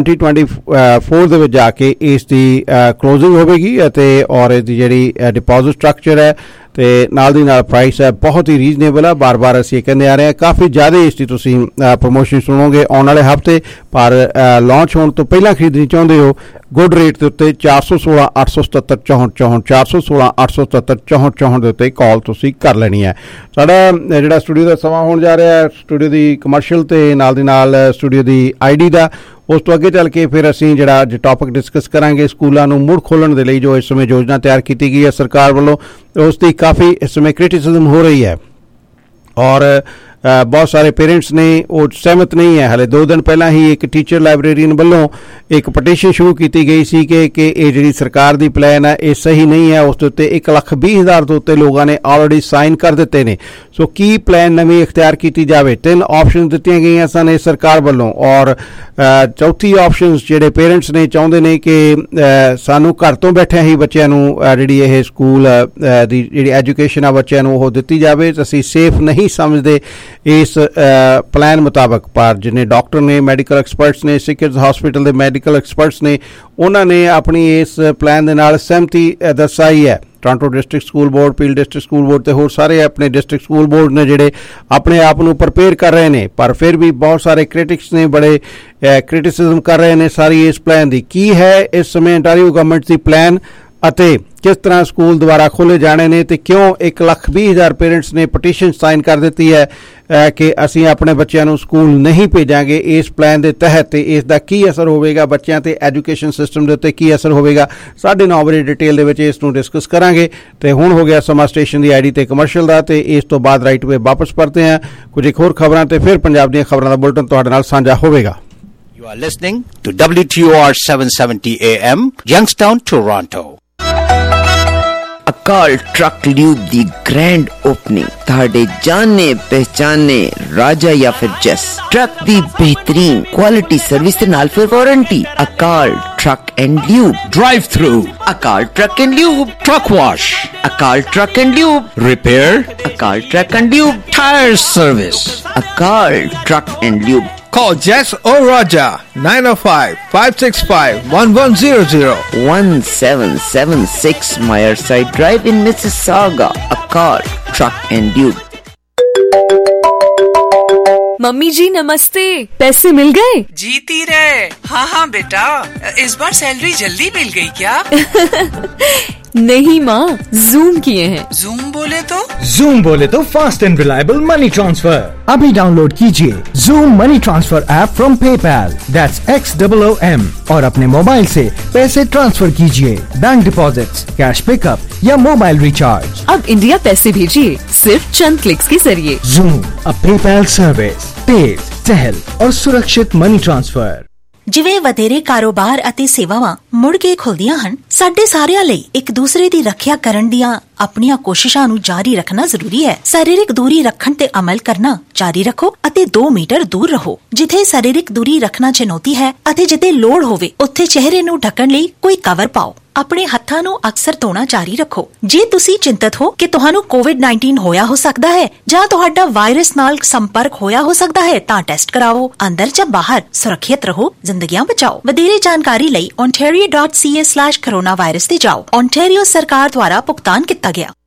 2024 ਦੇ ਵਿੱਚ ਜਾ ਕੇ ਇਸ ਦੀ ਕਲੋਜ਼ਿੰਗ ਹੋਵੇਗੀ ਅਤੇ ਔਰ ਇਹਦੀ ਜਿਹੜੀ ਡਿਪੋਜ਼ਿਟ ਸਟਰਕਚਰ ਹੈ ਤੇ ਨਾਲ ਦੀ ਨਾਲ ਪ੍ਰਾਈਸ ਹੈ ਬਹੁਤ ਹੀ ਰੀਜ਼ਨੇਬਲ ਹੈ। ਬਾਰ-ਬਾਰ ਅਸੀਂ ਕਹਿੰਦੇ ਆ ਰਹੇ ਹਾਂ, ਕਾਫੀ ਜ਼ਿਆਦਾ ਇਸ ਦੀ ਤੁਸੀਂ ਪ੍ਰਮੋਸ਼ਨ ਸੁਣੋਗੇ ਆਉਣ ਵਾਲੇ ਹਫ਼ਤੇ, ਪਰ ਲਾਂਚ ਹੋਣ ਤੋਂ ਪਹਿਲਾਂ ਖਰੀਦਣੀ ਚਾਹੁੰਦੇ ਹੋ ਗੁੱਡ ਰੇਟ ਦੇ ਉੱਤੇ 416 877 6464 416 877 6464 ਦੇ ਉੱਤੇ ਕਾਲ ਤੁਸੀਂ ਕਰ ਲੈਣੀ ਹੈ। ਸਾਡਾ ਜਿਹੜਾ ਸਟੂਡੀਓ ਦਾ ਸਮਾਂ ਹੋਣ ਜਾ ਰਿਹਾ ਹੈ, ਸਟੂਡੀਓ ਦੀ ਕਮਰਸ਼ੀਅਲ ਤੇ ਨਾਲ ਦੀ ਨਾਲ ਸਟੂਡੀਓ ਦੀ ID ਦਾ, ਉਸ ਤੋਂ ਅੱਗੇ ਚੱਲ ਕੇ ਫਿਰ ਅਸੀਂ ਜਿਹੜਾ ਅੱਜ ਟੌਪਿਕ ਡਿਸਕਸ ਕਰਾਂਗੇ ਸਕੂਲਾਂ ਨੂੰ ਮੁੜ ਖੋਲ੍ਹਣ ਦੇ ਲਈ ਜੋ ਇਸ ਸਮੇਂ ਯੋਜਨਾ ਤਿਆਰ ਕੀਤੀ ਗਈ ਹੈ ਸਰਕਾਰ ਵੱਲੋਂ, ਉਸ ਦੀ ਕਾਫੀ ਇਸ ਸਮੇਂ ਕ੍ਰਿਟਿਸਿਜ਼ਮ ਹੋ ਰਹੀ ਹੈ ਔਰ ਬਹੁਤ ਸਾਰੇ ਪੇਰੈਂਟਸ ਨੇ ਉਹ ਸਹਿਮਤ ਨਹੀਂ ਹੈ। ਹਾਲੇ 2 ਦਿਨ ਪਹਿਲਾਂ ਹੀ ਇੱਕ ਟੀਚਰ ਲਾਇਬ੍ਰੇਰੀਅਨ ਵੱਲੋਂ ਇੱਕ ਪਟੀਸ਼ਨ ਸ਼ੁਰੂ ਕੀਤੀ ਗਈ ਸੀ ਕਿ ਇਹ ਜਿਹੜੀ ਸਰਕਾਰ ਦੀ ਪਲਾਨ ਹੈ ਇਹ ਸਹੀ ਨਹੀਂ ਹੈ। ਉਸ ਦੇ ਉੱਤੇ 1,20,000 ਤੋਂ ਉੱਤੇ ਲੋਕਾਂ ਨੇ ਆਲਰੇਡੀ ਸਾਈਨ ਕਰ ਦਿੱਤੇ ਨੇ। ਸੋ ਕੀ ਪਲਾਨ ਨਵੀਂ ਇਖਤਿਆਰ ਕੀਤੀ ਜਾਵੇ? 3 ਆਪਸ਼ਨ ਦਿੱਤੀਆਂ ਗਈਆਂ ਸਨ ਇਸ ਸਰਕਾਰ ਵੱਲੋਂ ਔਰ ਚੌਥੀ ਆਪਸ਼ਨ ਜਿਹੜੇ ਪੇਰੈਂਟਸ ਨੇ ਚਾਹੁੰਦੇ ਨੇ ਕਿ ਸਾਨੂੰ ਘਰ ਤੋਂ ਬੈਠਿਆਂ ਹੀ ਬੱਚਿਆਂ ਨੂੰ ਜਿਹੜੀ ਇਹ ਸਕੂਲ ਦੀ ਜਿਹੜੀ ਐਜੂਕੇਸ਼ਨ ਆ ਬੱਚਿਆਂ ਨੂੰ ਉਹ ਦਿੱਤੀ ਜਾਵੇ। ਅਸੀਂ ਸੇਫ ਨਹੀਂ ਸਮਝਦੇ ਇਸ ਪਲਾਨ ਮੁਤਾਬਕ, ਪਰ ਜਿੰਨੇ ਡਾਕਟਰ ਨੇ, ਮੈਡੀਕਲ ਐਕਸਪਰਟਸ ਨੇ, ਸਿਕਿਉਰਸ ਹਸਪੀਟਲ ਦੇ ਮੈਡੀਕਲ ਐਕਸਪਰਟਸ ਨੇ, ਉਹਨਾਂ ਨੇ ਆਪਣੀ ਇਸ ਪਲਾਨ ਦੇ ਨਾਲ ਸਹਿਮਤੀ ਦਰਸਾਈ ਹੈ। Toronto District School Board, Peel District School Board ਤੇ ਹੋਰ ਸਾਰੇ ਆਪਣੇ ਡਿਸਟ੍ਰਿਕਟ ਸਕੂਲ ਬੋਰਡ ਨੇ ਜਿਹੜੇ ਆਪਣੇ ਆਪ ਨੂੰ ਪ੍ਰਪੇਅਰ ਕਰ ਰਹੇ ਨੇ, ਪਰ ਫਿਰ ਵੀ ਬਹੁਤ ਸਾਰੇ ਕ੍ਰਿਟਿਕਸ ਨੇ ਬੜੇ ਕ੍ਰਿਟਿਸਿਜ਼ਮ ਕਰ ਰਹੇ ਨੇ ਸਾਰੀ ਇਸ ਪਲਾਨ ਦੀ। ਕੀ ਹੈ ਇਸ ਸਮੇਂ ontario ਗਵਰਨਮੈਂਟ ਦੀ ਪਲਾਨ ਅਤੇ ਕਿਸ ਤਰ੍ਹਾਂ ਸਕੂਲ ਦੁਬਾਰਾ ਖੋਲ੍ਹੇ ਜਾਣੇ ਨੇ ਤੇ ਕਿਉਂ 1,20,000 ਪੇਰੈਂਟਸ ਨੇ ਪਟੀਸ਼ਨ ਸਾਈਨ ਕਰ ਦਿੱਤੀ ਹੈ ਕਿ ਅਸੀਂ ਆਪਣੇ ਬੱਚਿਆਂ ਨੂੰ ਸਕੂਲ ਨਹੀਂ ਭੇਜਾਂਗੇ ਇਸ ਪਲਾਨ ਦੇ ਤਹਿਤ, ਤੇ ਇਸ ਦਾ ਕੀ ਅਸਰ ਹੋਵੇਗਾ ਬੱਚਿਆਂ ਤੇ ਐਜੂਕੇਸ਼ਨ ਸਿਸਟਮ ਦੇ ਉੱਤੇ, ਕੀ ਅਸਰ ਹੋਵੇਗਾ 9:30 ਵਜੇ ਡਿਟੇਲ ਦੇ ਵਿੱਚ ਇਸ ਨੂੰ ਡਿਸਕਸ ਕਰਾਂਗੇ। ਤੇ ਹੁਣ ਹੋ ਗਿਆ ਸਮਾਂ ਸਟੇਸ਼ਨ ਦੀ ID ਤੇ ਕਮਰਸ਼ੀਅਲ ਦਾ, ਤੇ ਇਸ ਤੋਂ ਬਾਅਦ ਰਾਈਟ ਵੇ ਵਾਪਸ ਪਰਤੇ ਹਾਂ ਕੁਝ ਇੱਕ ਹੋਰ ਖਬਰਾਂ ਤੇ ਫਿਰ ਪੰਜਾਬ ਦੀਆਂ ਖਬਰਾਂ ਦਾ ਬੁਲਟਨ ਤੁਹਾਡੇ ਨਾਲ ਸਾਂਝਾ ਹੋਵੇਗਾ। You are listening to WTOR 770 AM, Youngstown, Toronto. Akal Truck Lube दी ग्रैंड ओपनिंग, ਤੁਹਾਡੇ ਜਾਣੇ ਪਹਿਚਾਨੇ ਰਾਜਾ ਜਾਂ ਫਿਰ ਜੈਸ ਟਰੱਕ ਦੀ ਬਿਹਤਰੀਨ ਕੁਆਲਿਟੀ ਸਰਵਿਸ ਦੇ ਨਾਲ ਫਿਰ warranty. Akal Truck and Lube drive through, Akal Truck and Lube truck wash, Akal Truck and Lube repair, Akal Truck and Lube tyre service, Akal Truck and Lube. Call Jess or Raja 905-565-1100 1776 Myerside Drive in Mississauga. Akal Truck and Lube. Mummy जी नमस्ते, पैसे मिल गए? जीती रहे। हाँ हाँ बेटा, इस बार सैलरी जल्दी मिल गई क्या? नहीं माँ, जूम किए हैं। जूम बोले तो fast and reliable money transfer. अभी डाउनलोड कीजिए Xoom money transfer app from PayPal, that's XOOM, और अपने मोबाइल से पैसे ट्रांसफर कीजिए, बैंक डिपॉजिट्स, कैश पिकअप या मोबाइल रिचार्ज। अब इंडिया पैसे भेजिए सिर्फ चंद क्लिक्स के जरिए। जूम, अ पेपैल सर्विस, तेज, सहल और सुरक्षित मनी ट्रांसफर। ਜਿਵੇਂ ਵਧੇਰੇ ਕਾਰੋਬਾਰ ਅਤੇ ਸੇਵਾਵਾਂ ਮੁੜ ਕੇ ਖੁੱਲਦੀਆਂ ਹਨ, ਸਾਡੇ ਸਾਰਿਆਂ ਲਈ ਇੱਕ ਦੂਸਰੇ ਦੀ ਰੱਖਿਆ ਕਰਨ ਦੀਆਂ ਆਪਣੀਆਂ ਕੋਸ਼ਿਸ਼ਾਂ ਨੂੰ ਜਾਰੀ ਰੱਖਣਾ ਜ਼ਰੂਰੀ ਹੈ। ਸਰੀਰਕ ਦੂਰੀ ਰੱਖਣ ਤੇ ਅਮਲ ਕਰਨਾ ਜਾਰੀ ਰੱਖੋ ਅਤੇ 2 ਮੀਟਰ ਦੂਰ ਰਹੋ। ਜਿੱਥੇ ਸਰੀਰਕ ਦੂਰੀ ਰੱਖਣਾ ਚੁਣੌਤੀ ਹੈ ਅਤੇ ਜਿੱਥੇ ਲੋੜ ਹੋਵੇ ਉੱਥੇ ਚਿਹਰੇ ਨੂੰ ਢੱਕਣ ਲਈ ਕੋਈ ਕਵਰ ਪਾਓ। ਆਪਣੇ ਹੱਥਾਂ ਨੂੰ ਅਕਸਰ ਧੋਣਾ ਜਾਰੀ ਰੱਖੋ। ਜੇ ਤੁਸੀਂ ਚਿੰਤਤ ਹੋ ਕਿ ਤੁਹਾਨੂੰ COVID-19 ਹੋਇਆ ਹੋ ਸਕਦਾ ਹੈ ਜਾਂ ਤੁਹਾਡਾ ਵਾਇਰਸ ਨਾਲ ਸੰਪਰਕ ਹੋਇਆ ਹੋ ਸਕਦਾ ਹੈ ਤਾਂ ਟੈਸਟ ਕਰਾਓ। ਅੰਦਰ ਜਾਂ ਬਾਹਰ ਸੁਰੱਖਿਅਤ ਰਹੋ, ਜ਼ਿੰਦਗੀਆਂ ਬਚਾਓ। ਵਧੇਰੇ ਜਾਣਕਾਰੀ ਲਈ ontario.ca/coronavirus ਤੇ ਜਾਓ। ontario ਸਰਕਾਰ ਦੁਆਰਾ ਭੁਗਤਾਨ ਕੀਤਾ ਗਿਆ।